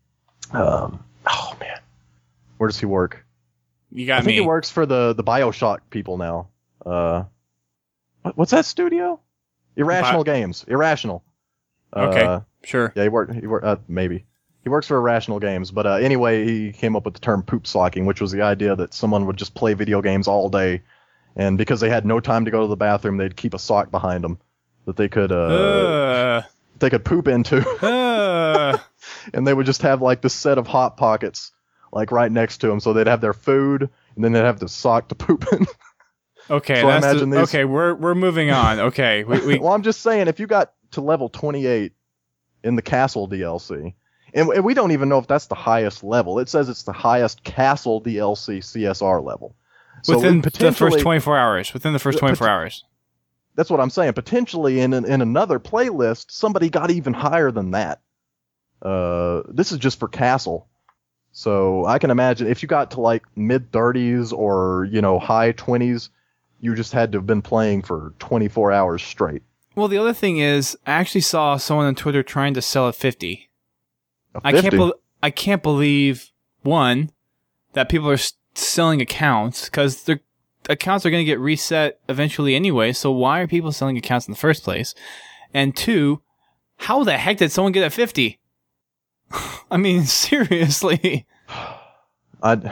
B: um, oh man, where does he work?
A: You got
B: I
A: me.
B: think he works for the, the BioShock people now. Uh, what, what's that studio? Irrational
A: Bi-
B: Games. Irrational.
A: Okay,
B: Uh,
A: sure.
B: yeah, he worked. He worked. Uh, maybe he works for Irrational Games. But uh, anyway, he came up with the term poop socking, which was the idea that someone would just play video games all day, and because they had no time to go to the bathroom, they'd keep a sock behind them that they could uh,
A: Uh,
B: they could poop into,
A: uh,
B: and they would just have like this set of hot pockets like right next to them, so they'd have their food, and then they'd have the sock to poop in.
A: okay,
B: So I
A: that's
B: imagine
A: the-
B: these-
A: okay. We're we're moving on. Okay, we, we
B: Well, I'm just saying, if you got to level twenty-eight in the Castle D L C, and and we don't even know if that's the highest level. It says it's the highest Castle D L C C S R level. So
A: within the
B: potentially,
A: first twenty-four hours. Within the first
B: Uh,
A: twenty-four
B: pot-
A: hours.
B: that's what I'm saying. Potentially in an, in another playlist, somebody got even higher than that. Uh, this is just for Castle. So I can imagine if you got to like mid thirties or, you know, high twenties, you just had to have been playing for twenty-four hours straight.
A: Well, the other thing is, I actually saw someone on Twitter trying to sell at fifty.
B: A
A: I can't.
B: fifty.
A: Be- I can't believe one that people are s- selling accounts because their accounts are going to get reset eventually anyway. So why are people selling accounts in the first place? And two, how the heck did someone get at fifty? I mean, seriously.
B: I,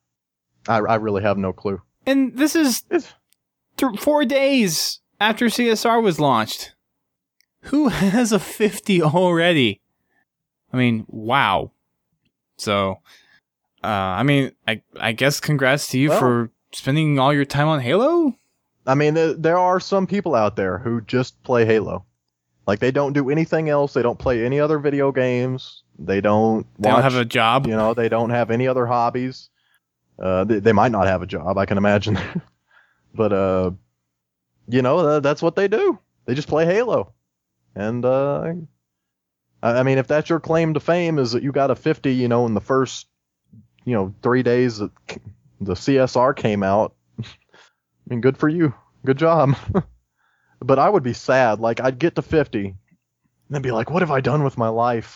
B: I, I really have no clue.
A: And this is
B: It's,
A: th- four days after C S R was launched. Who has a fifty already? I mean, wow. So, uh, I mean, I I guess congrats to you
B: Well-
A: for spending all your time on Halo.
B: I mean, there, there are some people out there who just play Halo. Like, they don't do anything else. They don't play any other video games. They don't
A: They
B: watch,
A: don't have a job.
B: you know, they don't have any other hobbies. Uh, they, they might not have a job, I can imagine. But, uh, you know, uh, that's what they do. They just play Halo. And, uh, I, I mean, if that's your claim to fame is that you got a fifty, you know, in the first, you know, three days that the C S R came out, I mean, good for you. Good job. But I would be sad. Like, I'd get to fifty and then be like, what have I done with my life?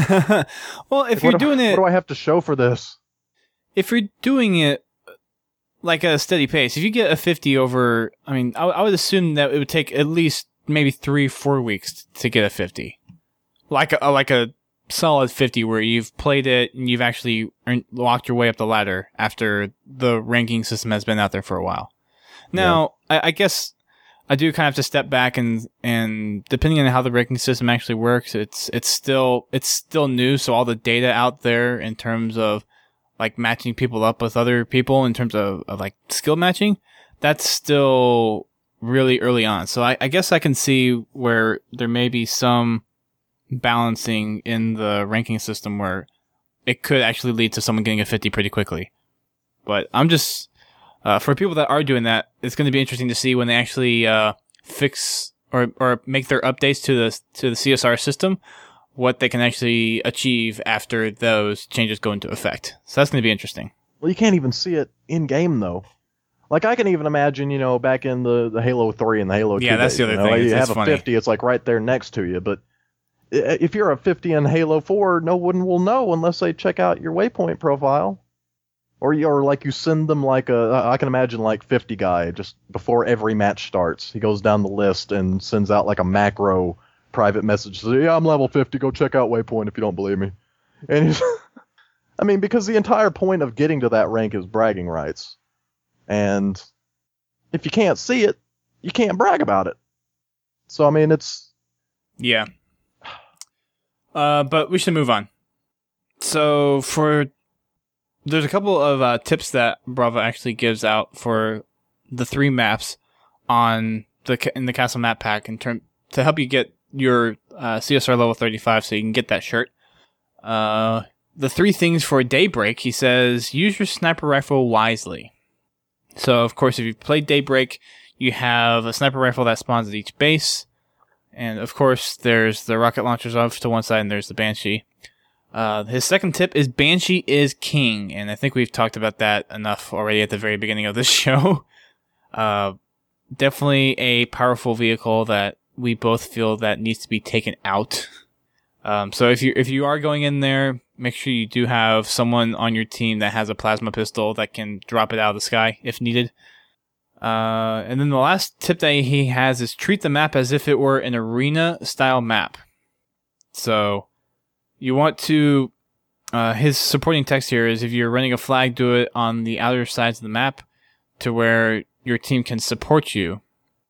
A: Well, if
B: Like,
A: you're
B: what do-
A: doing it,
B: What do I have to show for this?
A: if you're doing it like at a steady pace, if you get a fifty over, I mean, I, I would assume that it would take at least maybe three, four weeks to get a fifty, like a like a solid fifty where you've played it and you've actually earned, walked your way up the ladder after the ranking system has been out there for a while. Now, I, I guess I do kind of have to step back and and depending on how the ranking system actually works, it's it's still it's still new, so all the data out there in terms of like matching people up with other people in terms of, of like skill matching, that's still really early on. So I, I guess I can see where there may be some balancing in the ranking system where it could actually lead to someone getting a fifty pretty quickly. But I'm just, uh, for people that are doing that, it's going to be interesting to see when they actually uh, fix or, or make their updates to the to the C S R system, what they can actually achieve after those changes go into effect. So that's going to be interesting.
B: Well, you can't even see it in game though. Like, I can even imagine, you know, back in the, the Halo three and the Halo two
A: Yeah, that's
B: days,
A: the other
B: you know,
A: thing.
B: You
A: It's-
B: have
A: it's
B: a
A: funny.
B: fifty, it's like right there next to you. But i- if you're a fifty in Halo four, no one will know unless they check out your waypoint profile. Or, you- or like you send them like a, I can imagine like fifty guy just before every match starts. He goes down the list and sends out like a macro private message. Says, yeah, I'm level fifty. Go check out Waypoint if you don't believe me. And he's, I mean, because the entire point of getting to that rank is bragging rights. And if you can't see it, you can't brag about it. So, I mean, it's...
A: Yeah. Uh, but we should move on. So, for... There's a couple of uh, tips that Brava actually gives out for the three maps on the in the Castle map pack in term to help you get your uh, C S R level thirty-five so you can get that shirt. Uh, the three things for Daybreak, he says, use your sniper rifle wisely. So, of course, if you've played Daybreak, you have a sniper rifle that spawns at each base. And, of course, there's the rocket launchers off to one side and there's the Banshee. Uh, his second tip is Banshee is king, and I think we've talked about that enough already at the very beginning of this show. Uh, definitely a powerful vehicle that we both feel that needs to be taken out. Um, so if you if you are going in there, make sure you do have someone on your team that has a plasma pistol that can drop it out of the sky if needed. Uh, and then the last tip that he has is treat the map as if it were an arena-style map. So... You want to, uh, his supporting text here is if you're running a flag, do it on the outer sides of the map to where your team can support you.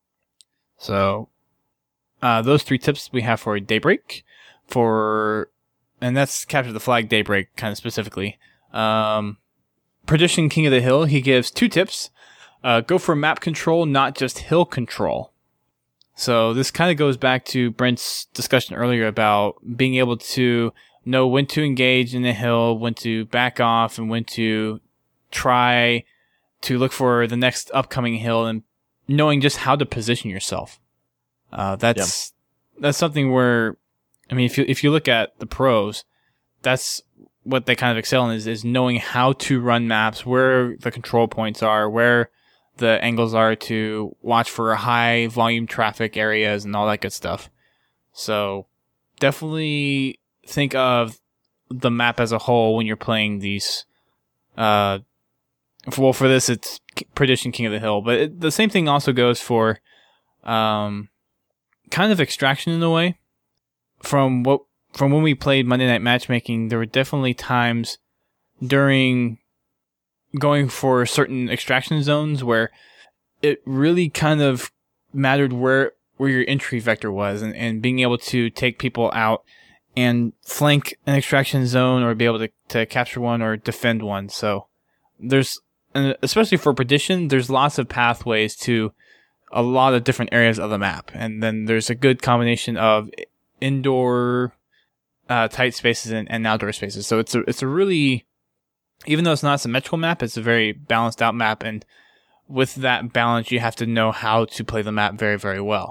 A: So, uh, those three tips we have for Daybreak, for, and that's capture the flag Daybreak kind of specifically. Um, Perdition King of the Hill, he gives two tips. Uh, go for map control, not just hill control. So this kind of goes back to Brent's discussion earlier about being able to know when to engage in the hill, when to back off, and when to try to look for the next upcoming hill, and knowing just how to position yourself. Uh, that's yeah. that's something where, I mean, if you if you look at the pros, that's what they kind of excel in is is knowing how to run maps, where the control points are, where the angles are to watch for high volume traffic areas and all that good stuff. So definitely think of the map as a whole when you're playing these. Uh, for, well, for this, it's Perdition King of the Hill, but it, the same thing also goes for um, kind of Extraction in a way. From what from when we played Monday Night Matchmaking, there were definitely times during going for certain extraction zones where it really kind of mattered where where your entry vector was, and, and being able to take people out and flank an extraction zone or be able to, to capture one or defend one. So there's, and especially for Perdition, there's lots of pathways to a lot of different areas of the map. And then there's a good combination of indoor uh, tight spaces and, and outdoor spaces. So it's a, it's a really, even though it's not a symmetrical map, it's a very balanced out map. And with that balance, you have to know how to play the map very, very well.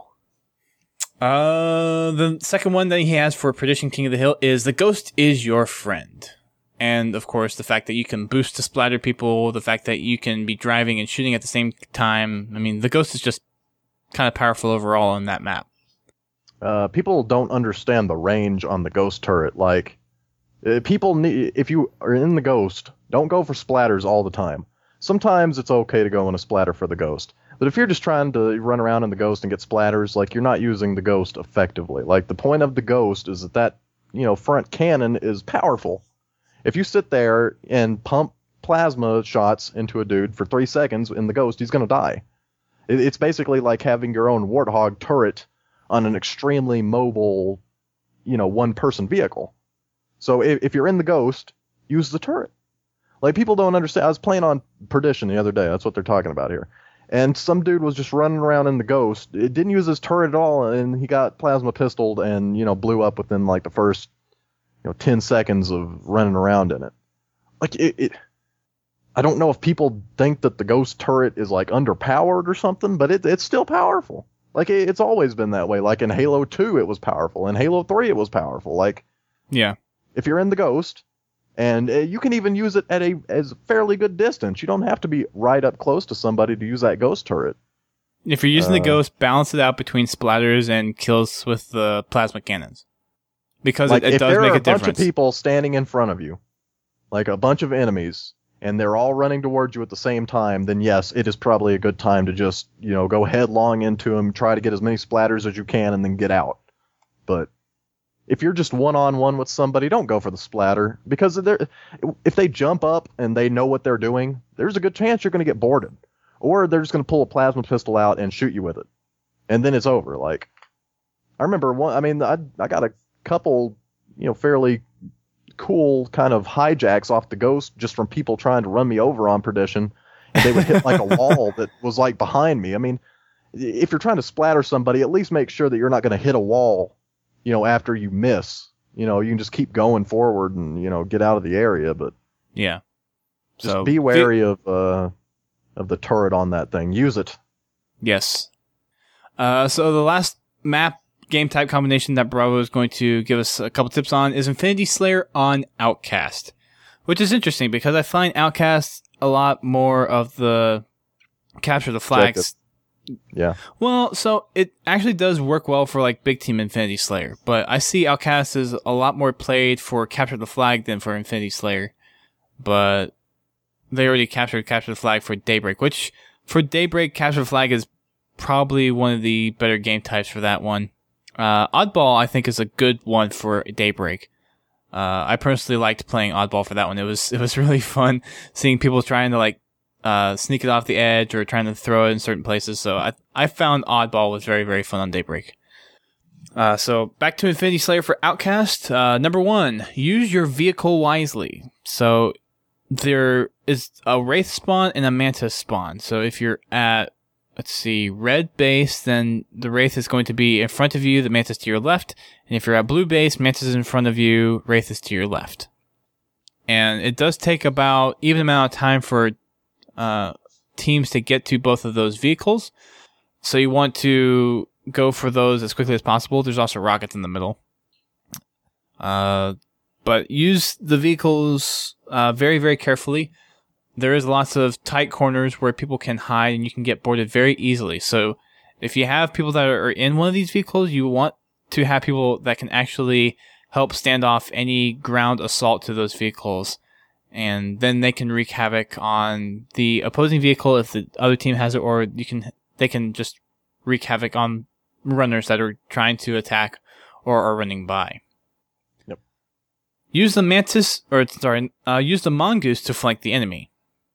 A: Uh, the second one that he has for Perdition King of the Hill is the Ghost is your friend. And, of course, the fact that you can boost to splatter people, the fact that you can be driving and shooting at the same time. I mean, the Ghost is just kind of powerful overall on that map.
B: Uh, people don't understand the range on the Ghost turret. Like, uh, people need, if you are in the Ghost, don't go for splatters all the time. Sometimes it's okay to go in a splatter for the Ghost. But if you're just trying to run around in the Ghost and get splatters, like, you're not using the Ghost effectively. Like, the point of the Ghost is that that, you know, front cannon is powerful. If you sit there and pump plasma shots into a dude for three seconds in the Ghost, he's going to die. It, it's basically like having your own Warthog turret on an extremely mobile, you know, one-person vehicle. So if, if you're in the Ghost, use the turret. Like, people don't understand. I was playing on Perdition the other day. That's what they're talking about here. And some dude was just running around in the Ghost. It didn't use his turret at all, and he got plasma pistoled and, you know, blew up within, like, the first, you know, ten seconds of running around in it. Like, it, it I don't know if people think that the Ghost turret is, like, underpowered or something, but it, it's still powerful. Like, it, it's always been that way. Like, in Halo two, it was powerful. In Halo three, it was powerful. Like,
A: yeah,
B: if you're in the Ghost, and uh, you can even use it at a as fairly good distance. You don't have to be right up close to somebody to use that Ghost turret.
A: If you're using
B: uh,
A: the Ghost, balance it out between splatters and kills with the plasma cannons. Because
B: like
A: it, it does make a,
B: a
A: difference.
B: If there are a bunch of people standing in front of you, like a bunch of enemies, and they're all running towards you at the same time, then yes, it is probably a good time to just, you know, go headlong into them, try to get as many splatters as you can, and then get out. But if you're just one-on-one with somebody, don't go for the splatter, because they're, if they jump up and they know what they're doing, there's a good chance you're going to get boarded. Or they're just going to pull a plasma pistol out and shoot you with it. And then it's over. Like, I remember one, I mean, I, I got a couple, you know, fairly cool kind of hijacks off the Ghost just from people trying to run me over on Perdition, and they would hit like a wall that was like behind me. I mean, if you're trying to splatter somebody, at least make sure that you're not going to hit a wall, you know, after you miss. You know, you can just keep going forward and, you know, get out of the area, but
A: yeah,
B: just
A: so
B: be wary of uh of the turret on that thing. Use it.
A: Yes. Uh, so the last map game type combination that Bravo is going to give us a couple tips on is Infinity Slayer on Outcast, which is interesting because I find Outcast a lot more of the capture the flags.
B: Yeah.
A: Well, so it actually does work well for like big team Infinity Slayer, but I see Outcast is a lot more played for capture the flag than for Infinity Slayer. But they already captured capture the flag for Daybreak, which for Daybreak, capture the flag is probably one of the better game types for that one. Uh, Oddball, I think, is a good one for Daybreak. Uh, I personally liked playing Oddball for that one. It was it was really fun seeing people trying to like uh, sneak it off the edge or trying to throw it in certain places. So I I found Oddball was very very fun on Daybreak. Uh, so back to Infinity Slayer for Outcast. Uh, number one, use your vehicle wisely. So there is a Wraith spawn and a Mantis spawn. So if you're at Let's see, red base, then the Wraith is going to be in front of you, the Mantis to your left. And if you're at blue base, Mantis is in front of you, Wraith is to your left. And it does take about even amount of time for uh, teams to get to both of those vehicles. So you want to go for those as quickly as possible. There's also rockets in the middle. Uh, but use the vehicles uh, very, very carefully. There is lots of tight corners where people can hide and you can get boarded very easily. So if you have people that are in one of these vehicles, you want to have people that can actually help stand off any ground assault to those vehicles. And then they can wreak havoc on the opposing vehicle if the other team has it, or you can they can just wreak havoc on runners that are trying to attack or are running by.
B: Yep.
A: Use the Mantis, or sorry, uh, use the Mongoose to flank the enemy.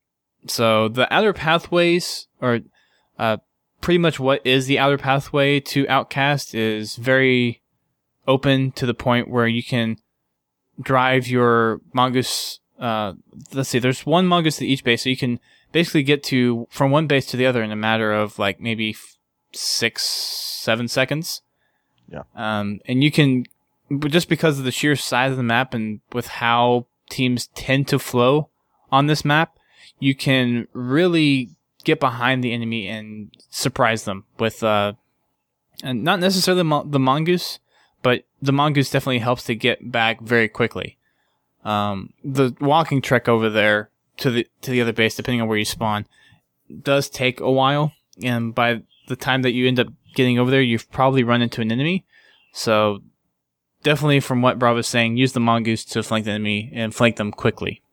A: So the outer pathways, or uh, pretty much what is the outer pathway to Outcast, is very open to the point where you can drive your Mongoose. Uh, let's see, there's one Mongoose at each base, so you can basically get to from one base to the other in a matter of like maybe six, seven seconds.
B: Yeah.
A: Um, and you can, just because of the sheer size of the map and with how teams tend to flow on this map, you can really get behind the enemy and surprise them with, uh, and not necessarily the Mongoose, but the Mongoose definitely helps to get back very quickly. Um, the walking trek over there to the to the other base, depending on where you spawn, does take a while, and by the time that you end up getting over there, you've probably run into an enemy. So definitely, from what Bravo's saying, use the Mongoose to flank the enemy and flank them quickly.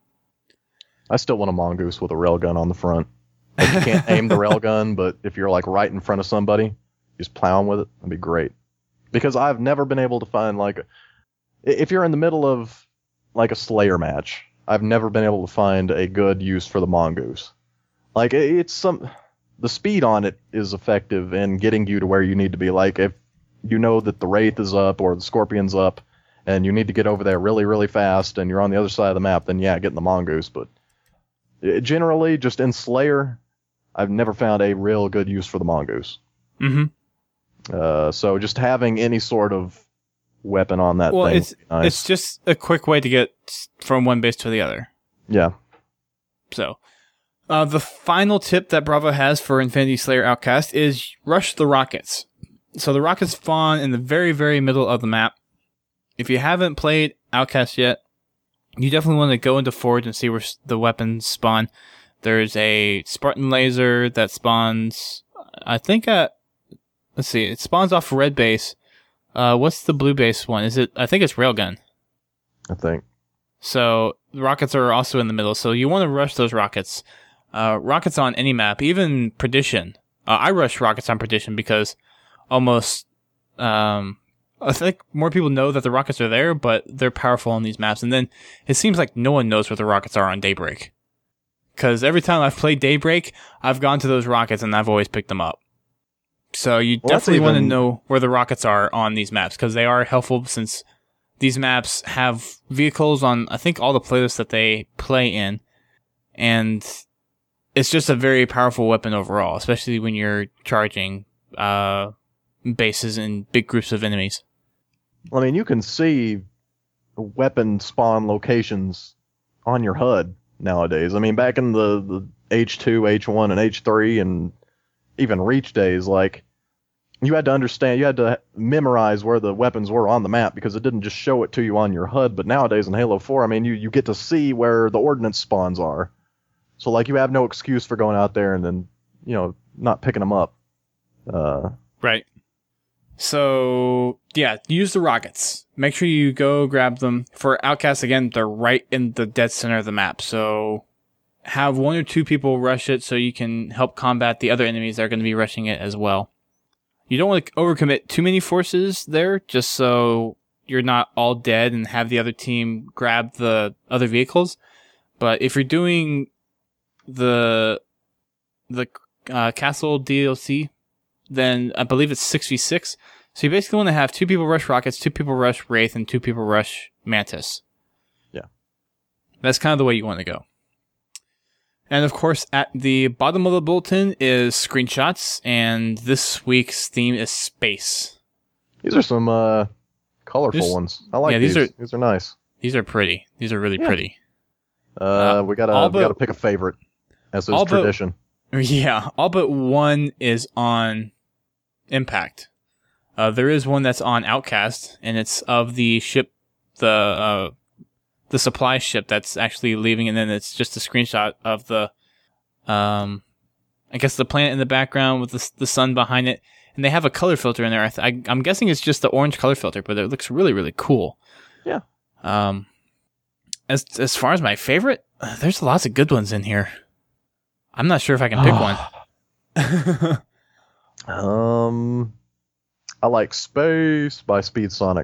B: I still want a Mongoose with a railgun on the front. Like, you can't aim the railgun, but if you're like right in front of somebody, just plowing with it, that'd be great. Because I've never been able to find like, a, if you're in the middle of like a Slayer match, I've never been able to find a good use for the Mongoose. Like, it's some, the speed on it is effective in getting you to where you need to be. Like, if you know that the Wraith is up or the Scorpion's up, and you need to get over there really, really fast, and you're on the other side of the map, then yeah, get in the Mongoose. But generally, just in Slayer, I've never found a real good use for the Mongoose.
A: Mm-hmm.
B: Uh, so just having any sort of weapon on that
A: well,
B: thing
A: it's,
B: would be nice.
A: It's just a quick way to get from one base to the other.
B: Yeah.
A: So, uh, the final tip that Bravo has for Infinity Slayer Outcast is rush the rockets. So the rockets spawn in the very, very middle of the map. If you haven't played Outcast yet, you definitely want to go into Forge and see where the weapons spawn. There's a Spartan laser that spawns, I think at, let's see, it spawns off red base. Uh, what's the blue base one? Is it, I think it's Railgun.
B: I think.
A: So the rockets are also in the middle, so you want to rush those rockets. Uh, rockets on any map, even Perdition. Uh, I rush rockets on Perdition because almost, um, I think more people know that the rockets are there, but they're powerful on these maps. And then it seems like no one knows where the rockets are on Daybreak. Because every time I've played Daybreak, I've gone to those rockets and I've always picked them up. So you
B: well,
A: definitely
B: even...
A: want to know where the rockets are on these maps, because they are helpful since these maps have vehicles on, I think, all the playlists that they play in. And it's just a very powerful weapon overall, especially when you're charging uh, bases and big groups of enemies.
B: I mean, you can see weapon spawn locations on your H U D nowadays. I mean, back in the, the H two, H one, and H three, and even Reach days, like, you had to understand, you had to memorize where the weapons were on the map, because it didn't just show it to you on your H U D. But nowadays in Halo four, I mean, you, you get to see where the ordnance spawns are. So, like, you have no excuse for going out there and then, you know, not picking them up. Uh,
A: right. So, yeah, use the rockets. Make sure you go grab them. For Outcasts, again, they're right in the dead center of the map. So, have one or two people rush it so you can help combat the other enemies that are going to be rushing it as well. You don't want to overcommit too many forces there, just so you're not all dead and have the other team grab the other vehicles. But if you're doing the the uh, castle D L C, then I believe it's six v six. So you basically want to have two people rush rockets, two people rush Wraith, and two people rush Mantis.
B: Yeah.
A: That's kind of the way you want to go. And of course, at the bottom of the bulletin is screenshots, and this week's theme is space.
B: These are some uh, colorful There's, ones. I like
A: yeah,
B: these.
A: These are,
B: these are nice.
A: These are pretty. These are really yeah. pretty.
B: Uh, uh, we gotta we but, gotta pick a favorite, as is tradition.
A: But, yeah, all but one is on Impact. Uh, there is one that's on Outcast, and it's of the ship, the uh, the supply ship that's actually leaving, and then it's just a screenshot of the, um, I guess the planet in the background with the the sun behind it, and they have a color filter in there. I th- I, I'm guessing it's just the orange color filter, but it looks really really cool.
B: Yeah.
A: Um, as as far as my favorite, uh, there's lots of good ones in here. I'm not sure if I can pick one.
B: um, I like Space by Speed Sonic.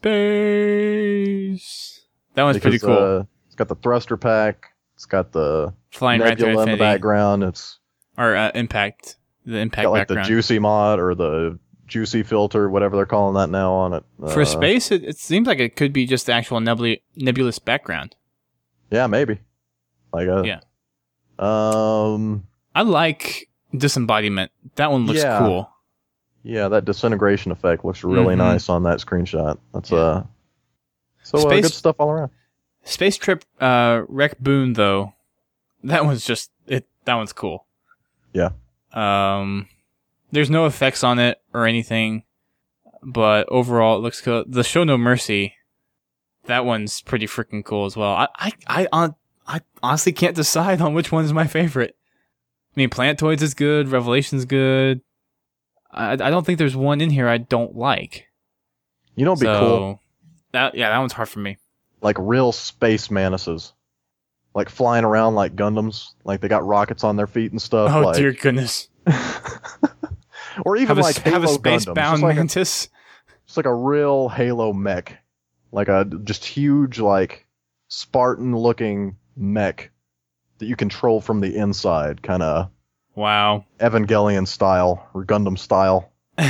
A: Space. That one's
B: because,
A: pretty cool.
B: Uh, it's got the thruster pack. It's got the
A: flying
B: nebula
A: right
B: in the background. It's
A: or uh, impact. The impact
B: got like
A: background.
B: the juicy mod or the juicy filter, whatever they're calling that now on it.
A: For
B: uh,
A: space, it, it seems like it could be just the actual nebula, nebulous background.
B: Yeah, maybe. Like a,
A: yeah.
B: Um,
A: I like disembodiment. That one looks
B: yeah.
A: cool.
B: Yeah, that disintegration effect looks really mm-hmm. nice on that screenshot. That's yeah. uh so
A: Space,
B: uh, good stuff all around.
A: Space Trip uh, Rec Boon though, that one's just it. That one's cool.
B: Yeah.
A: Um, there's no effects on it or anything, but overall it looks cool. The Show No Mercy, that one's pretty freaking cool as well. I I I, on, I honestly can't decide on which one is my favorite. I mean, Planetoids is good. Revelation's good. I I don't think there's one in here I don't like.
B: You know what'd be
A: so,
B: cool?
A: That yeah, that one's hard for me.
B: Like real space manises. Like flying around like Gundams. Like they got rockets on their feet and stuff.
A: Oh,
B: like...
A: dear goodness.
B: Or even
A: have
B: like
A: a,
B: Halo
A: have a space-bound
B: like
A: mantis.
B: A, it's like a real Halo mech. Like a just huge, like, Spartan-looking mech that you control from the inside. Kind of
A: wow.
B: Evangelion style, or Gundam style.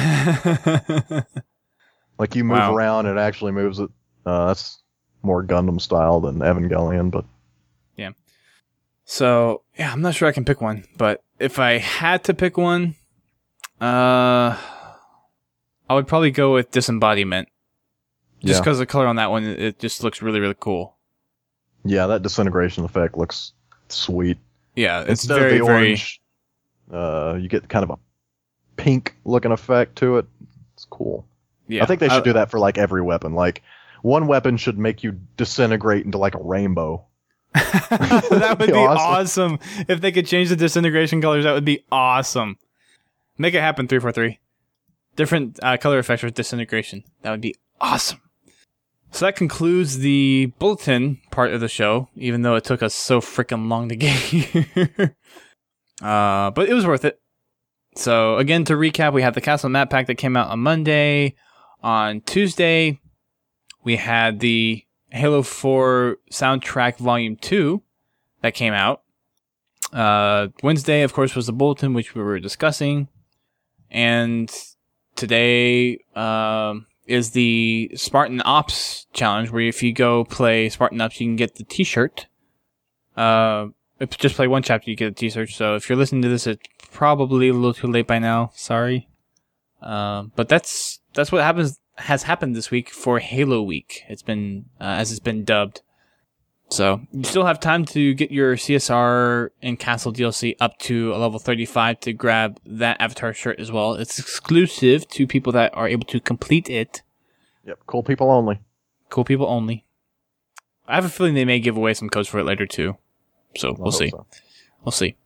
B: Like you move
A: wow.
B: around, it actually moves it. Uh, that's more Gundam style than Evangelion, but
A: yeah. So yeah, I'm not sure I can pick one, but if I had to pick one, uh, I would probably go with Disembodiment, just because yeah. the color on that one, it just looks really really cool.
B: Yeah, that disintegration effect looks sweet.
A: Yeah, it's
B: Instead
A: very
B: of the
A: very.
B: Orange, uh, you get kind of a pink looking effect to it. It's cool.
A: Yeah,
B: I think they should
A: I,
B: do that for like every weapon. Like one weapon should make you disintegrate into like a rainbow.
A: That would be awesome. awesome. If they could change the disintegration colors, that would be awesome. Make it happen, three forty-three. Different uh, color effects for disintegration. That would be awesome. So that concludes the bulletin part of the show, even though it took us so freaking long to get here. uh, but it was worth it. So again, to recap, we have the Castle Map Pack that came out on Monday. On Tuesday, we had the Halo four Soundtrack Volume two that came out. Uh, Wednesday, of course, was the bulletin, which we were discussing. And today um, is the Spartan Ops Challenge, where if you go play Spartan Ops, you can get the t-shirt. Uh, if you just play one chapter, you get a t-shirt. So if you're listening to this, it's probably a little too late by now. Sorry. Uh, but that's that's what happens has happened this week for Halo Week. It's been, uh, as it's been dubbed. So you still have time to get your C S R and Castle D L C up to a level thirty-five to grab that Avatar shirt as well. It's exclusive to people that are able to complete it.
B: Yep, cool people only.
A: Cool people only. I have a feeling they may give away some codes for it later too. So we'll see. So. We'll see.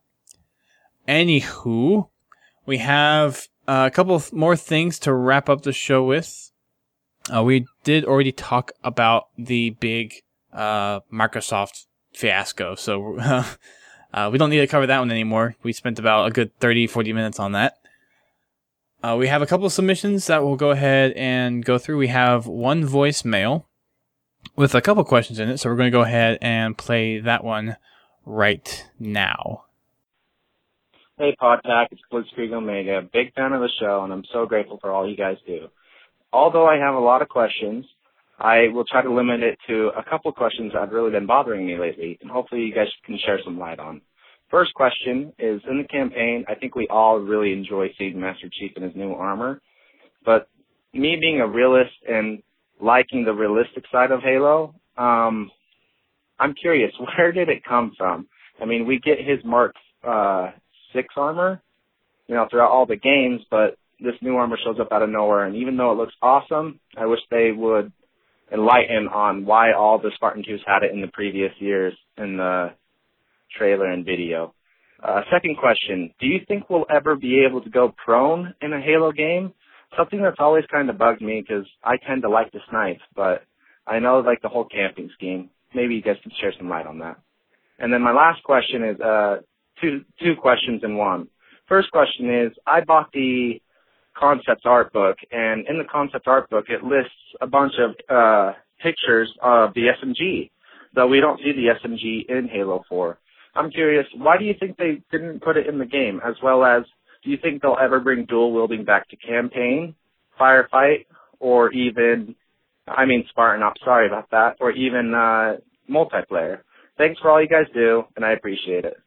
A: Anywho, we have uh, a couple of more things to wrap up the show with. Uh, we did already talk about the big uh, Microsoft fiasco, so uh, we don't need to cover that one anymore. We spent about a good thirty, forty minutes on that. Uh, we have a couple of submissions that we'll go ahead and go through. We have one voicemail with a couple questions in it, so we're going to go ahead and play that one right now.
C: Hey, Podpack, it's Blitzkrieg Omega. Big fan of the show, and I'm so grateful for all you guys do. Although I have a lot of questions, I will try to limit it to a couple questions that have really been bothering me lately, and hopefully you guys can share some light on. First question is, in the campaign, I think we all really enjoy seeing Master Chief in his new armor, but me being a realist and liking the realistic side of Halo, um, I'm curious, where did it come from? I mean, we get his Mark uh, six armor, you know, throughout all the games, but this new armor shows up out of nowhere, and even though it looks awesome, I wish they would enlighten on why all the Spartan twos had it in the previous years in the trailer and video. Uh, second question, do you think we'll ever be able to go prone in a Halo game? Something that's always kind of bugged me because I tend to like the snipe, but I know like the whole camping scheme. Maybe you guys can share some light on that. And then my last question is uh, two two questions in one. First question is, I bought the concept art book, and in the concept art book, it lists a bunch of uh, pictures of the S M G, though we don't see the S M G in Halo four. I'm curious, why do you think they didn't put it in the game, as well as do you think they'll ever bring dual wielding back to campaign, firefight, or even, I mean Spartan Ops, sorry about that, or even uh, multiplayer? Thanks for all you guys do, and I appreciate it.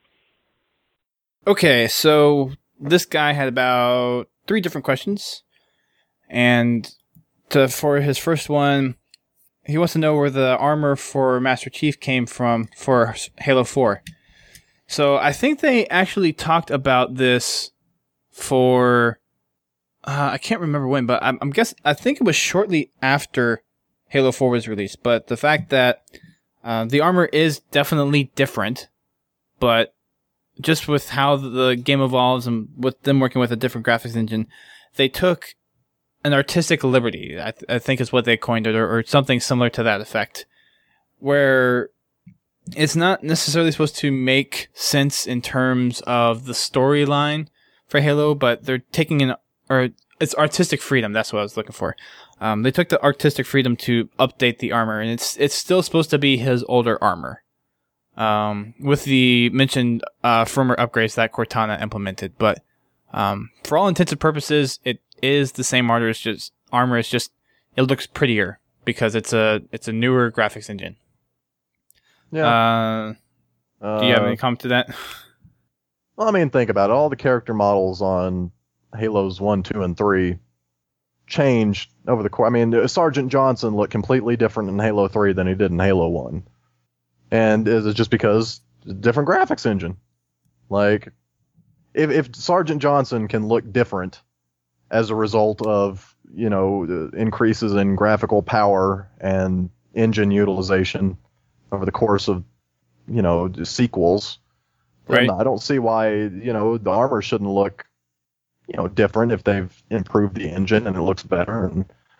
A: Okay, so this guy had about three different questions, and to, for his first one, he wants to know where the armor for Master Chief came from for Halo four. So I think they actually talked about this for, uh, I can't remember when, but I'm, I'm guessing, I think it was shortly after Halo four was released. But the fact that uh, the armor is definitely different, but just with how the game evolves and with them working with a different graphics engine, they took an artistic liberty, I, th- I think is what they coined it, or, or something similar to that effect, where it's not necessarily supposed to make sense in terms of the storyline for Halo, but they're taking an, or it's artistic freedom. That's what I was looking for. Um, they took the artistic freedom to update the armor, and it's it's still supposed to be his older armor, um, with the mentioned uh, firmware upgrades that Cortana implemented. But um, for all intents and purposes, it is the same armor. It's just armor. It's just it looks prettier because it's a it's a newer graphics engine. Yeah. Uh, do you have any comment to that?
B: Well, I mean, think about it. All the character models on Halos one, two, and three changed over the course. I mean, Sergeant Johnson looked completely different in Halo three than he did in Halo one. And is it just because different graphics engine? Like, if, if Sergeant Johnson can look different as a result of, you know, increases in graphical power and engine utilization over the course of, you know, sequels, then right. I don't see why, you know, the armor shouldn't look, you know, different if they've improved the engine and it looks better. And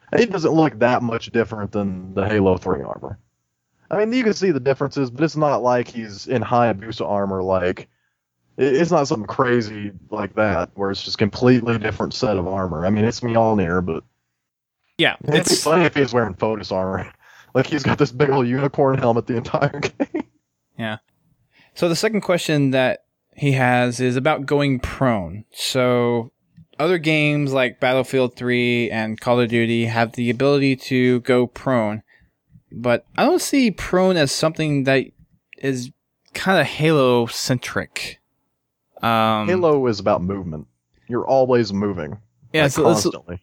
B: It doesn't look that much different than the Halo three armor. I mean, you can see the differences, but it's not like he's in Hayabusa armor. Like, it's not something crazy like that, where it's just completely different set of armor. I mean, it's Mjolnir, but
A: yeah,
B: it'd
A: it's
B: be funny if he was wearing Photos armor. Like, he's got this big old unicorn helmet the entire game.
A: yeah. So the second question that he has is about going prone. So other games like Battlefield three and Call of Duty have the ability to go prone, but I don't see prone as something that is kind of Halo-centric. Um,
B: Halo is about movement. You're always moving.
A: Yeah,
B: like,
A: so
B: constantly.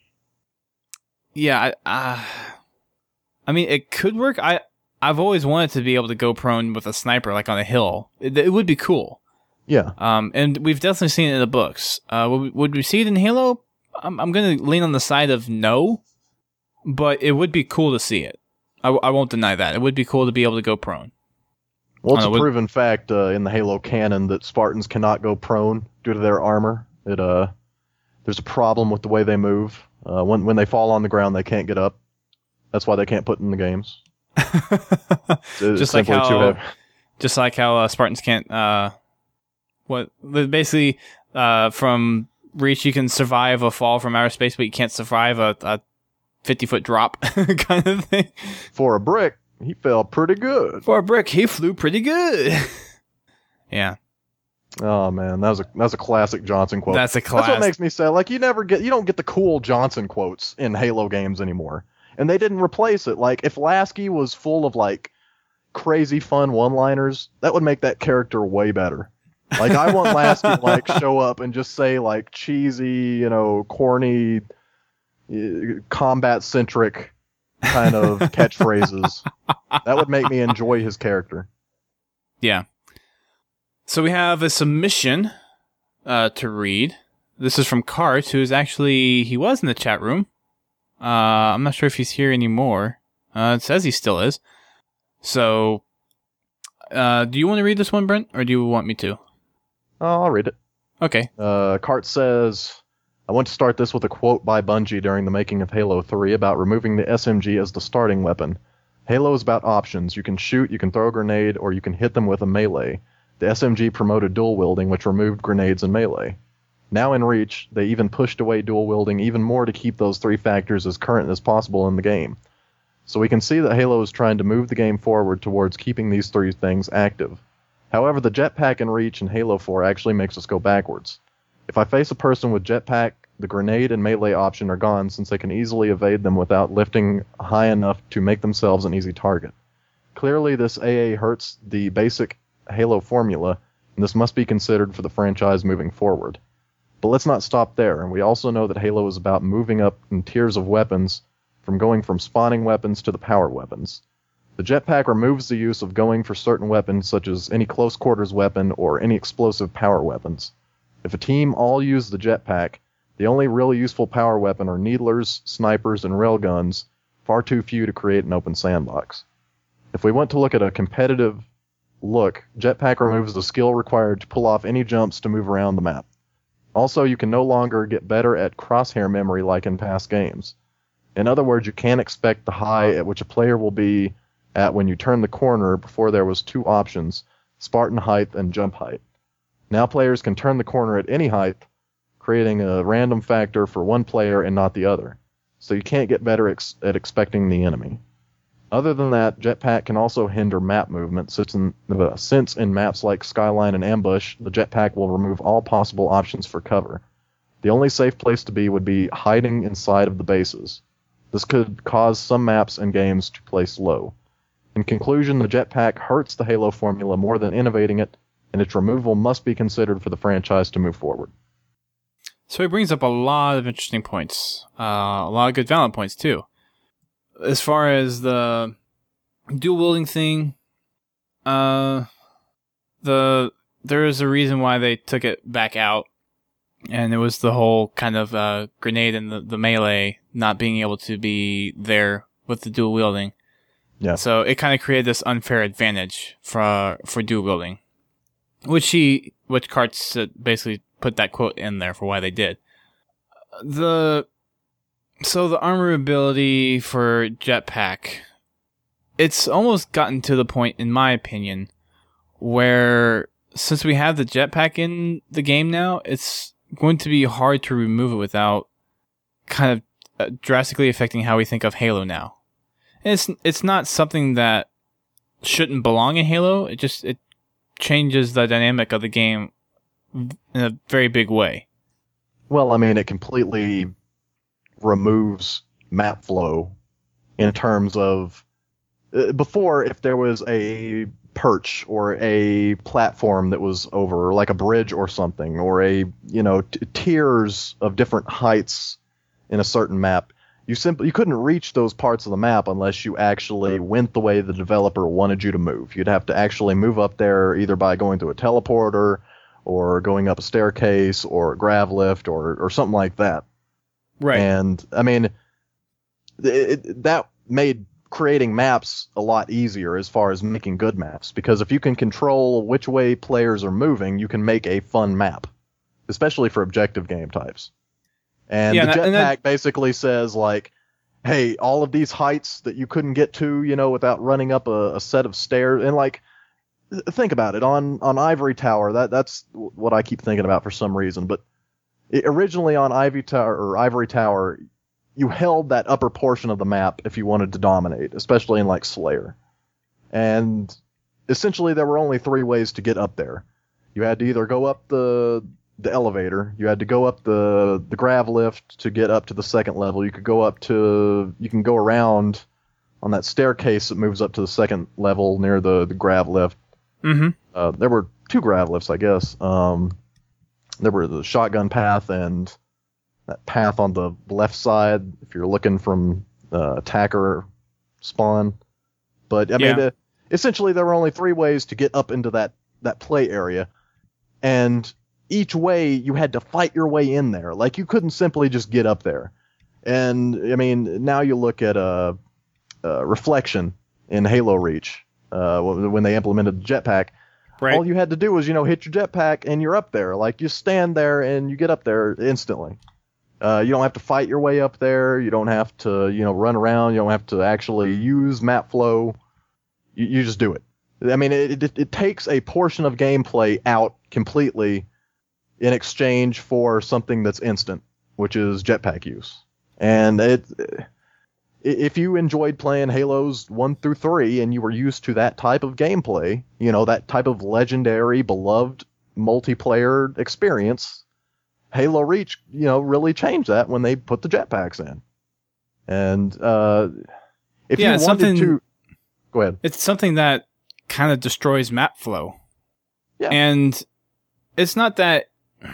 A: Yeah, I, uh, I mean, it could work. I, I've always wanted to be able to go prone with a sniper, like on a hill. It, it would be cool.
B: Yeah.
A: Um, and we've definitely seen it in the books. Uh, would we, would we see it in Halo? I'm, I'm going to lean on the side of no, but it would be cool to see it. I, I won't deny that. It would be cool to be able to go prone.
B: Well, it's
A: Uh,
B: a
A: would-
B: proven fact uh, in the Halo canon that Spartans cannot go prone due to their armor. It uh, there's a problem with the way they move. Uh, when when they fall on the ground, they can't get up. That's why they can't put it in the games. It's
A: Just like
B: simply
A: how,
B: too heavy.
A: just like how uh, Spartans can't. Uh, what basically uh, from Reach, you can survive a fall from outer space, but you can't survive a, a fifty foot drop kind of thing.
B: For a brick, he fell pretty good.
A: For a brick, he flew pretty good. Yeah,
B: Oh man, that was a that was a classic Johnson quote.
A: that's a
B: That's what
A: class.
B: makes me sad. Like you never get, you don't get the cool Johnson quotes in Halo games anymore, and they didn't replace it. Like if Lasky was full of like crazy fun one-liners, that would make that character way better. Like I want Lasky to like show up and just say like cheesy, you know, corny, uh, combat-centric kind of catchphrases. That would make me enjoy his character.
A: Yeah. So we have a submission uh, to read. This is from Cart, who is actually, he was in the chat room. Uh, I'm not sure if he's here anymore. Uh, it says he still is. So, uh, do you want to read this one, Brent, or do you want me to?
B: Oh, I'll read it.
A: Okay.
B: Uh, Cart says, I want to start this with a quote by Bungie during the making of Halo three about removing the S M G as the starting weapon. Halo is about options. You can shoot, you can throw a grenade, or you can hit them with a melee. The S M G promoted dual wielding, which removed grenades and melee. Now in Reach, they even pushed away dual wielding even more to keep those three factors as current as possible in the game. So we can see that Halo is trying to move the game forward towards keeping these three things active. However, the jetpack in Reach and Halo four actually makes us go backwards. If I face a person with jetpack, the grenade and melee option are gone since they can easily evade them without lifting high enough to make themselves an easy target. Clearly, this A A hurts the basic Halo formula, and this must be considered for the franchise moving forward. But let's not stop there, and we also know that Halo is about moving up in tiers of weapons, from going from spawning weapons to the power weapons. The jetpack removes the use of going for certain weapons such as any close quarters weapon or any explosive power weapons. If a team all use the jetpack, the only really useful power weapon are needlers, snipers, and railguns, far too few to create an open sandbox. If we want to look at a competitive look, jetpack removes the skill required to pull off any jumps to move around the map. Also, you can no longer get better at crosshair memory like in past games. In other words, you can't expect the high at which a player will be at when you turn the corner before there was two options, Spartan height and jump height. Now players can turn the corner at any height, creating a random factor for one player and not the other. So you can't get better ex- at expecting the enemy. Other than that, jetpack can also hinder map movement, since in, uh, since in maps like Skyline and Ambush, the jetpack will remove all possible options for cover. The only safe place to be would be hiding inside of the bases. This could cause some maps and games to play slow. In conclusion, the jetpack hurts the Halo formula more than innovating it, and its removal must be considered for the franchise to move forward.
A: So he brings up a lot of interesting points. Uh, a lot of good valid points, too. As far as the dual wielding thing, uh, the there is a reason why they took it back out, and it was the whole kind of uh, grenade and the, the melee not being able to be there with the dual wielding.
B: Yeah.
A: So it kind of created this unfair advantage for for dual wielding, which he, which Karts basically put that quote in there for why they did. The So the armor ability for Jetpack, it's almost gotten to the point, in my opinion, where since we have the Jetpack in the game now, it's going to be hard to remove it without kind of uh, drastically affecting how we think of Halo now. And it's it's not something that shouldn't belong in Halo. It just it changes the dynamic of the game in a very big way.
B: Well, I mean, it completely removes map flow in terms of uh, before, if there was a perch or a platform that was over, like a bridge or something, or a, you know, t- tiers of different heights in a certain map, you simply you couldn't reach those parts of the map unless you actually went the way the developer wanted you to move. You'd have to actually move up there either by going through a teleporter or going up a staircase or a grav lift or or something like that.
A: Right.
B: And I mean, it, it, that made creating maps a lot easier as far as making good maps, because if you can control which way players are moving, you can make a fun map, especially for objective game types. And
A: yeah,
B: the
A: and
B: Jetpack
A: that,
B: basically says, like, hey, all of these heights that you couldn't get to, you know, without running up a, a set of stairs, and like, think about it, on on Ivory Tower, that that's what I keep thinking about for some reason, but it, originally on Ivy Tower or Ivory Tower, you held that upper portion of the map if you wanted to dominate, especially in like Slayer. And essentially there were only three ways to get up there. You had to either go up the the elevator, you had to go up the the grav lift to get up to the second level. You could go up to you can go around on that staircase that moves up to the second level near the the grav lift.
A: Mm-hmm.
B: Uh, there were two grav lifts, I guess. Um, there were the shotgun path and that path on the left side if you're looking from uh, attacker spawn. But I
A: yeah.
B: mean, uh, essentially there were only three ways to get up into that that play area, and each way you had to fight your way in there. Like, you couldn't simply just get up there. And I mean, now you look at a uh, uh, Reflection in Halo Reach. Uh, when they implemented the jetpack,
A: right.
B: all you had to do was, you know, hit your jetpack and you're up there. Like, you stand there and you get up there instantly. Uh, you don't have to fight your way up there. You don't have to, you know, run around. You don't have to actually use map flow. You, you just do it. I mean, it, it it takes a portion of gameplay out completely in exchange for something that's instant, which is jetpack use. And it. If you enjoyed playing Halos one through three and you were used to that type of gameplay, you know, that type of legendary, beloved multiplayer experience, Halo Reach, you know, really changed that when they put the jetpacks in. And uh, if
A: yeah,
B: you wanted to... Go ahead.
A: It's something that kind of destroys map flow.
B: Yeah.
A: And it's not that...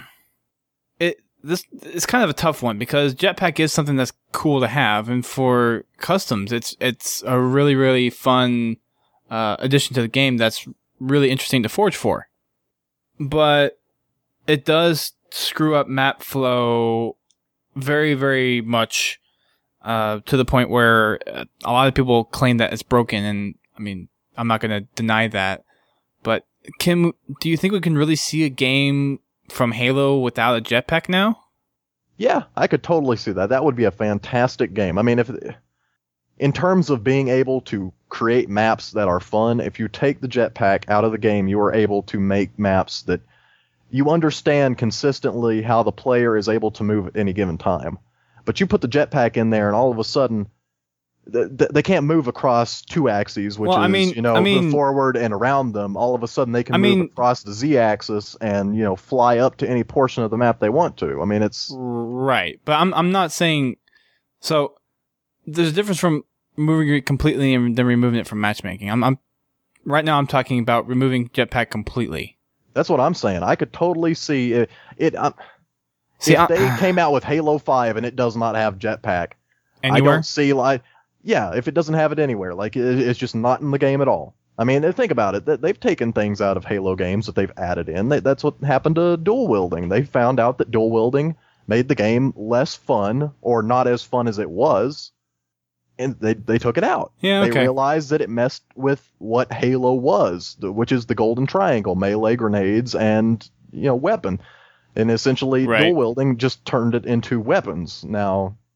A: it. This it's kind of a tough one, because jetpack is something that's cool to have, and for customs, it's it's a really really fun uh, addition to the game that's really interesting to forge for. But it does screw up map flow very very much uh, to the point where a lot of people claim that it's broken, and I mean, I'm not going to deny that. But Kim, do you think we can really see a game from Halo without a jetpack now?
B: Yeah, I could totally see that. That would be a fantastic game. I mean, if in terms of being able to create maps that are fun, if you take the jetpack out of the game, you are able to make maps that you understand consistently how the player is able to move at any given time. But you put the jetpack in there, and all of a sudden, th- they can't move across two axes, which
A: well,
B: is,
A: I mean,
B: you know,
A: I mean,
B: the forward and around them. All of a sudden, they can
A: I
B: move
A: mean,
B: across the z-axis and, you know, fly up to any portion of the map they want to. I mean, it's
A: right, but I'm I'm not saying so. There's a difference from moving it completely and then removing it from matchmaking. I'm, I'm right now. I'm talking about removing jetpack completely.
B: That's what I'm saying. I could totally see it. it um,
A: see,
B: if
A: I,
B: they came out with Halo five and it does not have jetpack,
A: anywhere?
B: I don't see like. Yeah, if it doesn't have it anywhere, like it, it's just not in the game at all. I mean, think about it. They've taken things out of Halo games that they've added in. That's what happened to dual wielding. They found out that dual wielding made the game less fun, or not as fun as it was, and they they took it out.
A: Yeah, okay.
B: They realized that it messed with what Halo was, which is the golden triangle: melee, grenades, and, you know, weapon. And essentially,
A: right.
B: dual wielding just turned it into weapons. Now,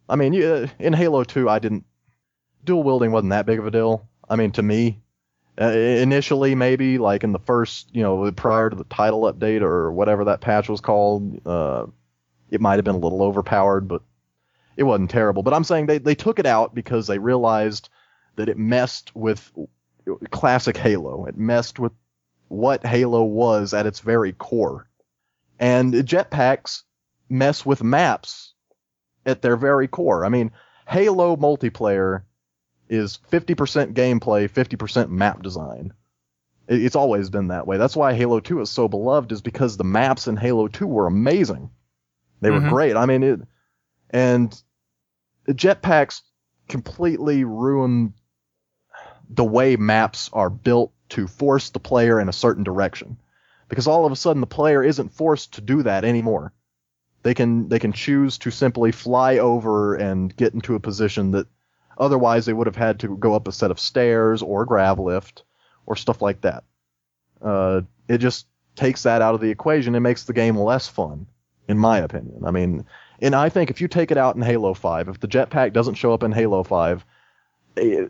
B: I mean, you, in Halo two, I didn't dual wielding wasn't that big of a deal. I mean, to me, uh, initially maybe like in the first, you know, prior to the title update or whatever that patch was called, uh, it might have been a little overpowered, but it wasn't terrible. But I'm saying they they took it out because they realized that it messed with classic Halo. It messed with what Halo was at its very core. And jetpacks mess with maps at their very core. I mean, Halo multiplayer is fifty percent gameplay, fifty percent map design. It's always been that way. That's why Halo two is so beloved, is because the maps in Halo two were amazing. They were mm-hmm. great. I mean, it, and jetpacks completely ruin the way maps are built to force the player in a certain direction. Because all of a sudden the player isn't forced to do that anymore. They can they can choose to simply fly over and get into a position that otherwise they would have had to go up a set of stairs or grav lift or stuff like that. Uh, it just takes that out of the equation and makes the game less fun, in my opinion. I mean, and I think if you take it out in Halo five, if the jetpack doesn't show up in Halo five, it,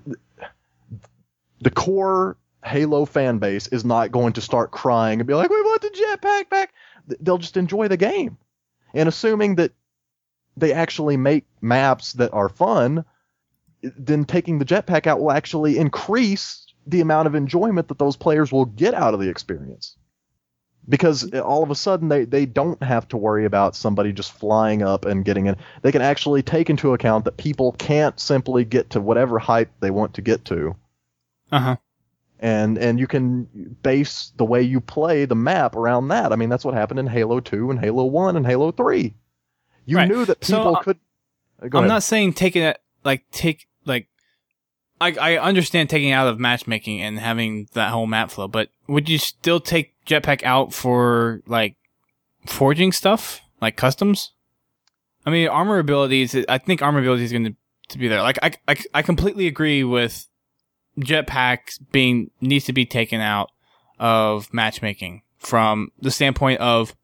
B: the core Halo fan base is not going to start crying and be like, we want the jetpack back. They'll just enjoy the game. And assuming that they actually make maps that are fun, then taking the jetpack out will actually increase the amount of enjoyment that those players will get out of the experience. Because all of a sudden they, they don't have to worry about somebody just flying up and getting in. They can actually take into account that people can't simply get to whatever height they want to get to.
A: Uh-huh.
B: And and you can base the way you play the map around that. I mean, that's what happened in Halo two and Halo one and Halo three. You right. knew that people
A: so,
B: could...
A: Uh, I'm ahead. not saying taking it, like, take, like, I, I understand taking it out of matchmaking and having that whole map flow, but would you still take jetpack out for, like, forging stuff? Like customs? I mean, armor abilities, I think armor ability is going to to be there. Like, I, I, I completely agree with jetpacks being, needs to be taken out of matchmaking from the standpoint of,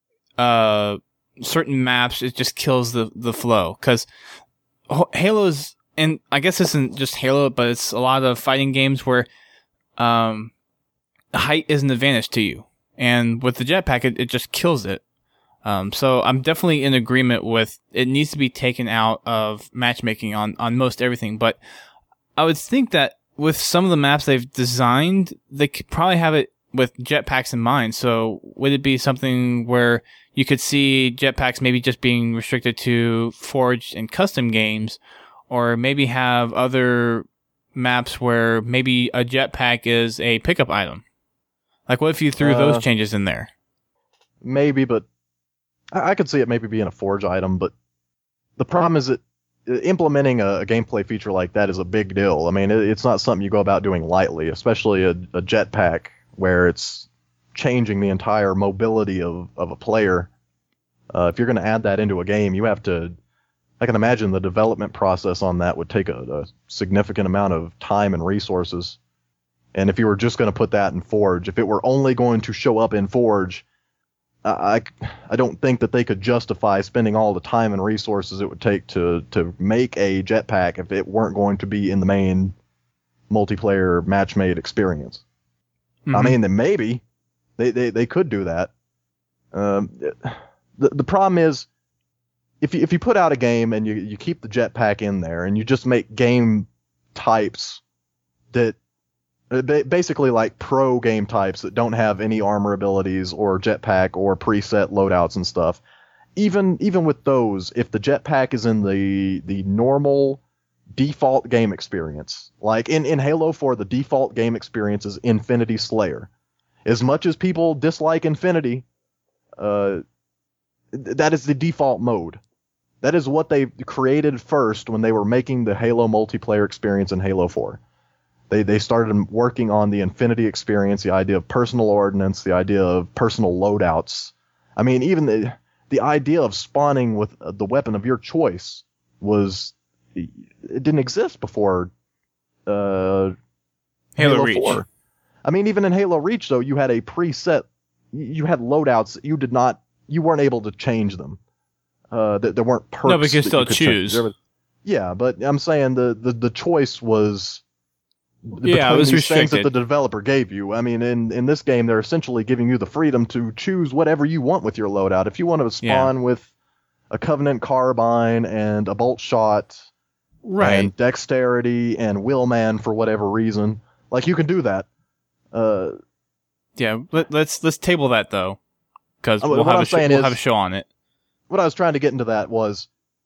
A: uh, certain maps, it just kills the, the flow. Cause Halo's, and I guess this isn't just Halo, but it's a lot of fighting games where, um, height is an advantage to you. And with the jetpack, it, it just kills it. Um, so I'm definitely in agreement with it needs to be taken out of matchmaking on, on most everything. But I would think that with some of the maps they've designed, they could probably have it with jetpacks in mind. So would it be something where you could see jetpacks maybe just being restricted to forged and custom games, or maybe have other maps where maybe a jetpack is a pickup item? Like, what if you threw uh, those changes in there?
B: Maybe, but I, I could see it maybe being a forge item, but the problem is that implementing a, a gameplay feature like that is a big deal. I mean, it, it's not something you go about doing lightly, especially a, a jetpack where it's changing the entire mobility of, of a player. Uh, if you're going to add that into a game, you have to... I can imagine the development process on that would take a, a significant amount of time and resources. And if you were just going to put that in Forge, if it were only going to show up in Forge, I, I don't think that they could justify spending all the time and resources it would take to, to make a jetpack if it weren't going to be in the main multiplayer match-made experience. Mm-hmm. I mean, then maybe they, they, they could do that. Um, the, the problem is, if you, if you put out a game and you, you keep the jetpack in there and you just make game types that basically like pro game types that don't have any armor abilities or jetpack or preset loadouts and stuff. Even even with those, if the jetpack is in the the normal default game experience, like in, in Halo four, the default game experience is Infinity Slayer. As much as people dislike Infinity, uh, that is the default mode. That is what they created first when they were making the Halo multiplayer experience in Halo four. They they started working on the Infinity experience, the idea of personal ordnance, the idea of personal loadouts. I mean, even the the idea of spawning with the weapon of your choice was it didn't exist before uh,
A: Halo, Halo Reach.
B: four. I mean, even in Halo Reach, though, you had a preset. You had loadouts. You did not. You weren't able to change them. Uh, there, there weren't perks.
A: No, but you could still choose.
B: Change. Yeah, but I'm saying the, the, the choice was
A: Yeah, it was
B: these things that
A: restricted.
B: the developer gave you. I mean, in, in this game, they're essentially giving you the freedom to choose whatever you want with your loadout. If you want to spawn with a Covenant Carbine and a Bolt Shot
A: Right.
B: and Dexterity and Willman for whatever reason, like, you can do that. Uh,
A: Yeah, let, let's let's table that though, because
B: Uh,
A: we'll,
B: what
A: have
B: I'm
A: a, sh-
B: saying
A: we'll
B: is-
A: have a show on it.
B: what I was trying to get into that was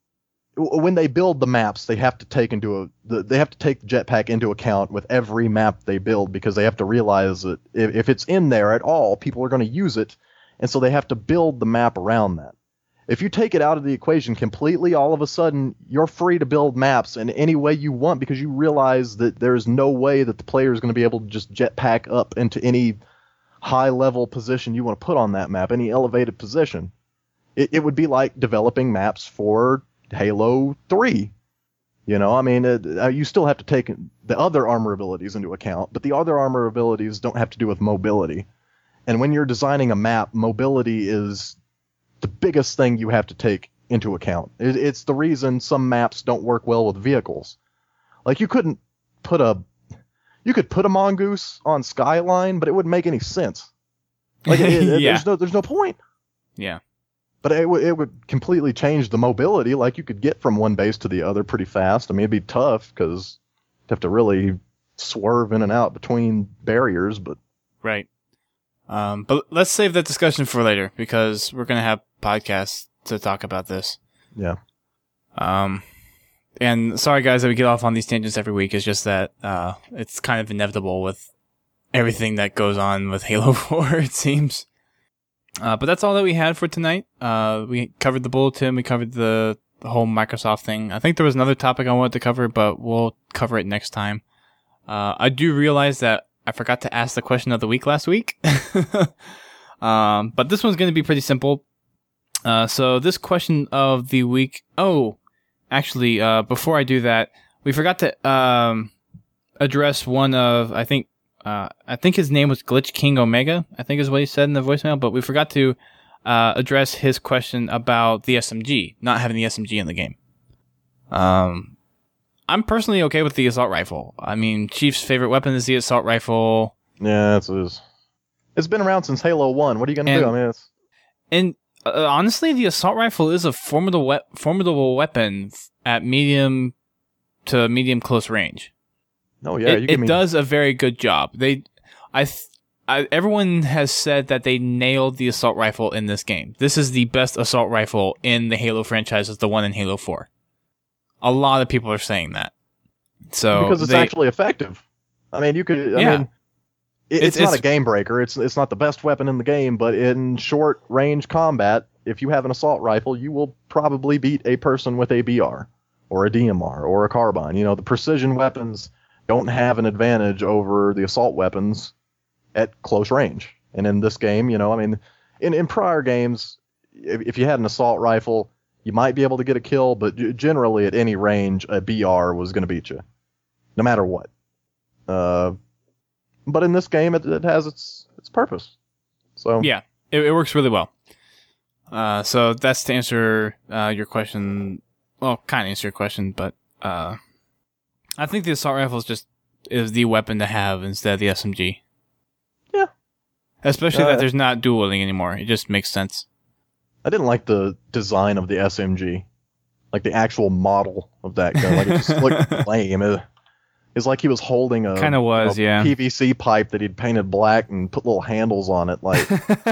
B: w- when they build the maps, they have to take into a the, they have to take the jetpack into account with every map they build, because they have to realize that if, if it's in there at all, people are going to use it, and so they have to build the map around that. If you take it out of the equation completely, all of a sudden you're free to build maps in any way you want, because you realize that there's no way that the player is going to be able to just jetpack up into any high level position you want to put on that map, any elevated position. It, it would be like developing maps for Halo three. You know, I mean, it, uh, you still have to take the other armor abilities into account, but the other armor abilities don't have to do with mobility. And when you're designing a map, mobility is the biggest thing you have to take into account. It, it's the reason some maps don't work well with vehicles. Like, you couldn't put a you could put a mongoose on Skyline, but it wouldn't make any sense. Like, it, it,
A: Yeah.
B: there's no there's no point.
A: Yeah.
B: But it, w- it would completely change the mobility. Like, you could get from one base to the other pretty fast. I mean, it'd be tough because you'd have to really swerve in and out between barriers. But
A: Right. Um, but let's save that discussion for later, because we're gonna have podcasts to talk about this.
B: yeah,
A: Um, and sorry guys that we get off on these tangents every week. It's just that uh, it's kind of inevitable with everything that goes on with Halo four. It seems. Uh, but that's all that we had for tonight. Uh, we covered the bulletin. We covered the, the whole Microsoft thing. I think there was another topic I wanted to cover, but we'll cover it next time. Uh, I do realize that I forgot to ask the question of the week last week. um, but this one's going to be pretty simple. Uh, so this question of the week. Oh, actually, uh, before I do that, we forgot to um, address one of, I think, uh, I think his name was Glitch King Omega, I think is what he said in the voicemail, but we forgot to uh, address his question about the S M G, not having the S M G in the game. Um, I'm personally okay with the assault rifle. I mean, Chief's favorite weapon is the assault rifle.
B: yeah, it's it's, it's been around since Halo one. What are you gonna
A: And-
B: do? I mean, it's
A: And uh, honestly, the assault rifle is a formidable we- formidable weapon f- at medium to medium close range.
B: no, yeah,
A: it
B: you give
A: it
B: me
A: does a very good job. They, I, th- I, everyone has said that they nailed the assault rifle in this game. This is the best assault rifle in the Halo franchise, is the one in Halo four. A lot of people are saying that. So
B: because it's
A: they-
B: actually effective. I mean, you could. I
A: Yeah.
B: mean, it,
A: It's-
B: it's, not
A: it's-
B: a game breaker. It's it's not the best weapon in the game, but in short range combat, if you have an assault rifle, you will probably beat a person with a B R or a D M R or a carbine. You know, the precision weapons don't have an advantage over the assault weapons at close range. And in this game, you know, I mean, in in prior games, if, if you had an assault rifle, you might be able to get a kill, but g- generally at any range, a B R was going to beat you, no matter what. Uh, but in this game, it, it has its its purpose. So
A: Yeah, it, it works really well. Uh, so that's to answer uh, your question. Well, kind of answer your question, but uh, I think the assault rifle is just is the weapon to have instead of the S M G.
B: Yeah.
A: Especially
B: Uh,
A: that there's not dual wielding anymore. It just makes sense.
B: I didn't like the design of the S M G, like the actual model of that gun. Like, it just looked lame. It, it's like he was holding a
A: Kinda was,
B: a
A: yeah.
B: P V C pipe that he'd painted black and put little handles on it. Like,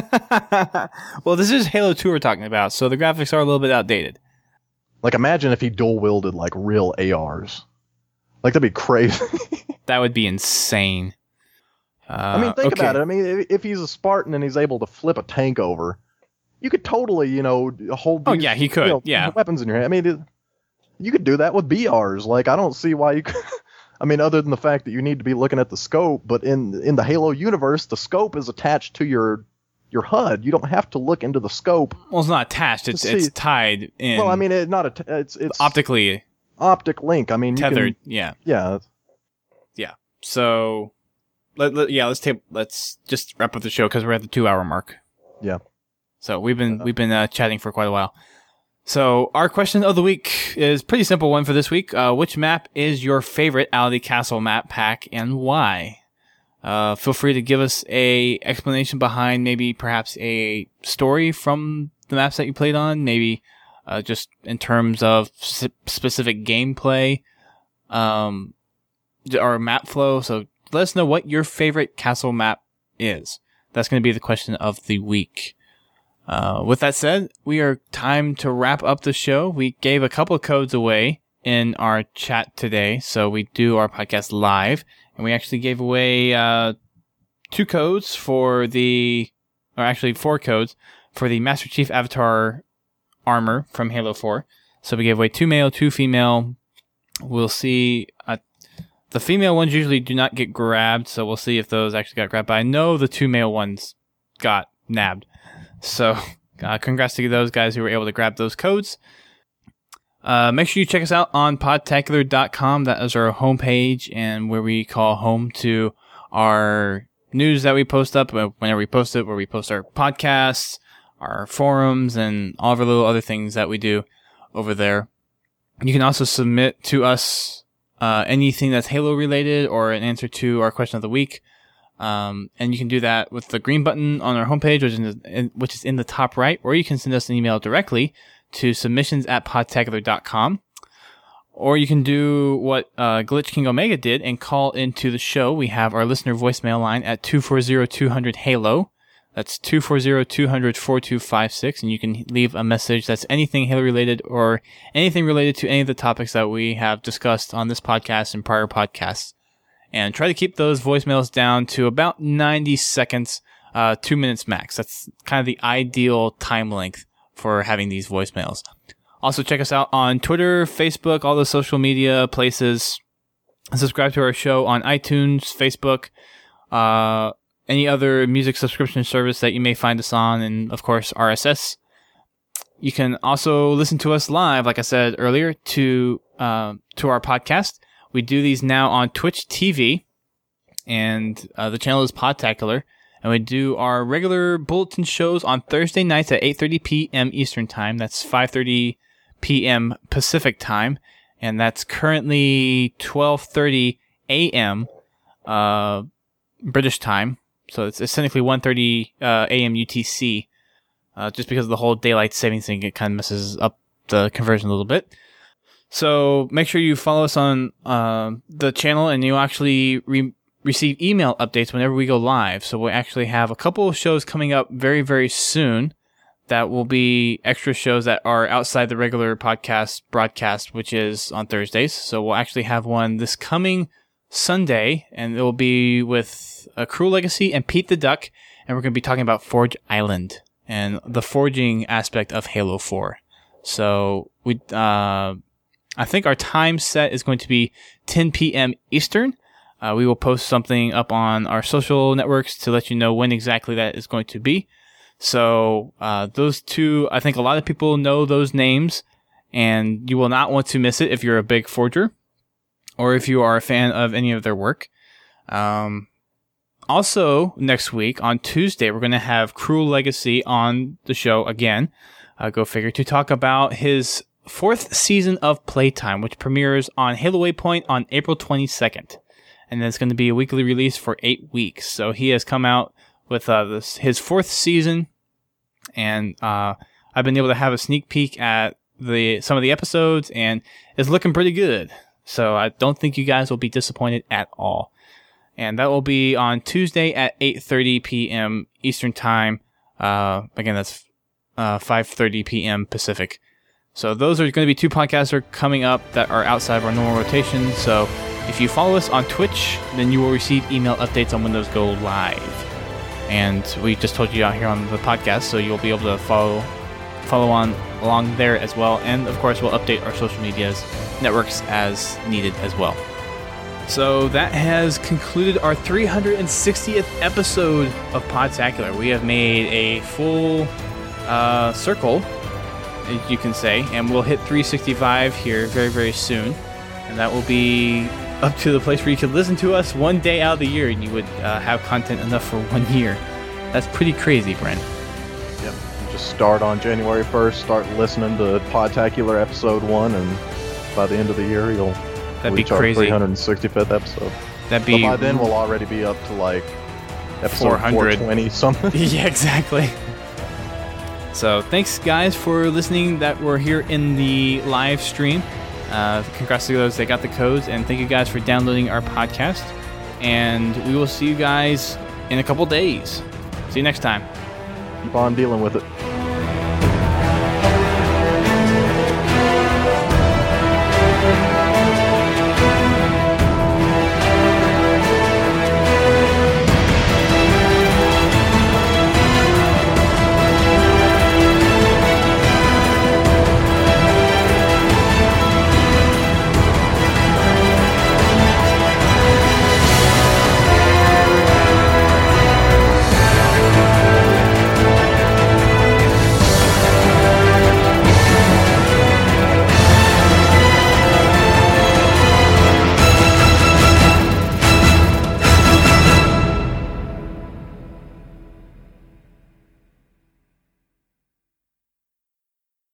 A: Well, this is Halo two we're talking about, so the graphics are a little bit outdated.
B: like imagine if he dual wielded like real A Rs. Like, that'd be crazy.
A: That would be insane. Uh,
B: I mean, think
A: okay.
B: about it. I mean, if, if he's a Spartan and he's able to flip a tank over, you could totally, you know, hold.
A: Oh,
B: these,
A: yeah, he could,
B: you know,
A: yeah.
B: weapons in your hand. I mean, it, you could do that with B Rs. Like, I don't see why you could. I mean, other than the fact that you need to be looking at the scope, but in in the Halo universe, the scope is attached to your your H U D. You don't have to look into the scope.
A: Well, it's not attached. It's
B: See-
A: it's tied in.
B: Well, I mean, it not a, it's it's
A: optically
B: optic link. I mean, you
A: tethered.
B: Can,
A: Yeah.
B: yeah.
A: So, let, let- yeah, let's take let's just wrap up the show because we're at the two hour mark.
B: Yeah.
A: So we've been we've been uh, chatting for quite a while. So our question of the week is a pretty simple one for this week. Uh, which map is your favorite out of the Castle map pack and why? Uh, feel free to give us a explanation behind maybe perhaps a story from the maps that you played on, maybe uh, just in terms of s- specific gameplay um, or map flow. So let us know what your favorite Castle map is. That's going to be the question of the week. Uh, with that said, we are time to wrap up the show. We gave a couple of codes away in our chat today. So we do our podcast live, and we actually gave away uh, two codes for the, or actually four codes for the Master Chief Avatar armor from Halo four. So we gave away two male, two female. We'll see. Uh, the female ones usually do not get grabbed, so we'll see if those actually got grabbed. But I know the two male ones got nabbed. So, uh, congrats to those guys who were able to grab those codes. Uh, make sure you check us out on podtacular dot com. That is our homepage and where we call home to our news that we post up whenever we post it, where we post our podcasts, our forums, and all of our little other things that we do over there. You can also submit to us uh, anything that's Halo related or an answer to our question of the week. Um, and you can do that with the green button on our homepage, which is, in the, in, which is in the top right, or you can send us an email directly to submissions at podtacular dot com. Or you can do what uh, Glitch King Omega did and call into the show. We have our listener voicemail line at two four zero, two hundred, HALO. That's two four zero, two hundred, four two five six. And you can leave a message that's anything Halo related or anything related to any of the topics that we have discussed on this podcast and prior podcasts. And try to keep those voicemails down to about ninety seconds, uh, two minutes max. That's kind of the ideal time length for having these voicemails. Also, check us out on Twitter, Facebook, all the social media places. Subscribe to our show on iTunes, Facebook, uh, any other music subscription service that you may find us on, and of course, R S S. You can also listen to us live, like I said earlier, to uh, to our podcast. We do these now on Twitch T V, and uh, the channel is Podtacular, and we do our regular bulletin shows on Thursday nights at eight thirty p.m. Eastern Time. That's five thirty p.m. Pacific Time, and that's currently twelve thirty a.m. Uh, British Time, so it's essentially one thirty uh, a.m. U T C, uh, just because of the whole daylight savings thing. It kind of messes up the conversion a little bit. So make sure you follow us on uh, the channel, and you'll actually re- receive email updates whenever we go live. So we'll actually have a couple of shows coming up very, very soon that will be extra shows that are outside the regular podcast broadcast, which is on Thursdays. So we'll actually have one this coming Sunday, and it will be with uh, Cruel Legacy and Pete the Duck, and we're going to be talking about Forge Island and the forging aspect of Halo four. So we... Uh, I think our time set is going to be ten p.m. Eastern. Uh, we will post something up on our social networks to let you know when exactly that is going to be. So uh, those two, I think a lot of people know those names, and you will not want to miss it if you're a big forger or if you are a fan of any of their work. Um, also, next week on Tuesday, we're going to have Cruel Legacy on the show again. Uh, go figure, to talk about his fourth season of Playtime, which premieres on Halo Waypoint on April twenty-second. And then it's going to be a weekly release for eight weeks. So he has come out with uh, this, his fourth season, and uh, I've been able to have a sneak peek at the some of the episodes, and it's looking pretty good. So I don't think you guys will be disappointed at all. And that will be on Tuesday at eight thirty p.m. Eastern Time. Uh, again, that's uh, five thirty p.m. Pacific. So those are going to be two podcasts that are coming up that are outside of our normal rotation. So if you follow us on Twitch, then you will receive email updates on when those go live. And we just told you out here on the podcast, so you'll be able to follow follow on along there as well. And of course, we'll update our social medias networks as needed as well. So that has concluded our three hundred sixtieth episode of Podtacular. We have made a full uh, circle, you can say, and we'll hit three sixty-five here very, very soon, and that will be up to the place where you can listen to us one day out of the year, and you would uh, have content enough for one year. That's pretty crazy, Brent.
B: Yep. Just start on January first, start listening to Podtacular episode one, and by the end of the year, you'll
A: That'd be
B: reach our
A: crazy.
B: three hundred sixty-fifth episode.
A: That'd
B: But
A: be
B: by then, we'll already be up to like episode
A: four hundred.
B: four twenty something.
A: Yeah, exactly. So thanks, guys, for listening that were here in the live stream. Uh, congrats to those that got the codes, and thank you guys for downloading our podcast. And we will see you guys in a couple days. See you next time.
B: Keep on dealing with it.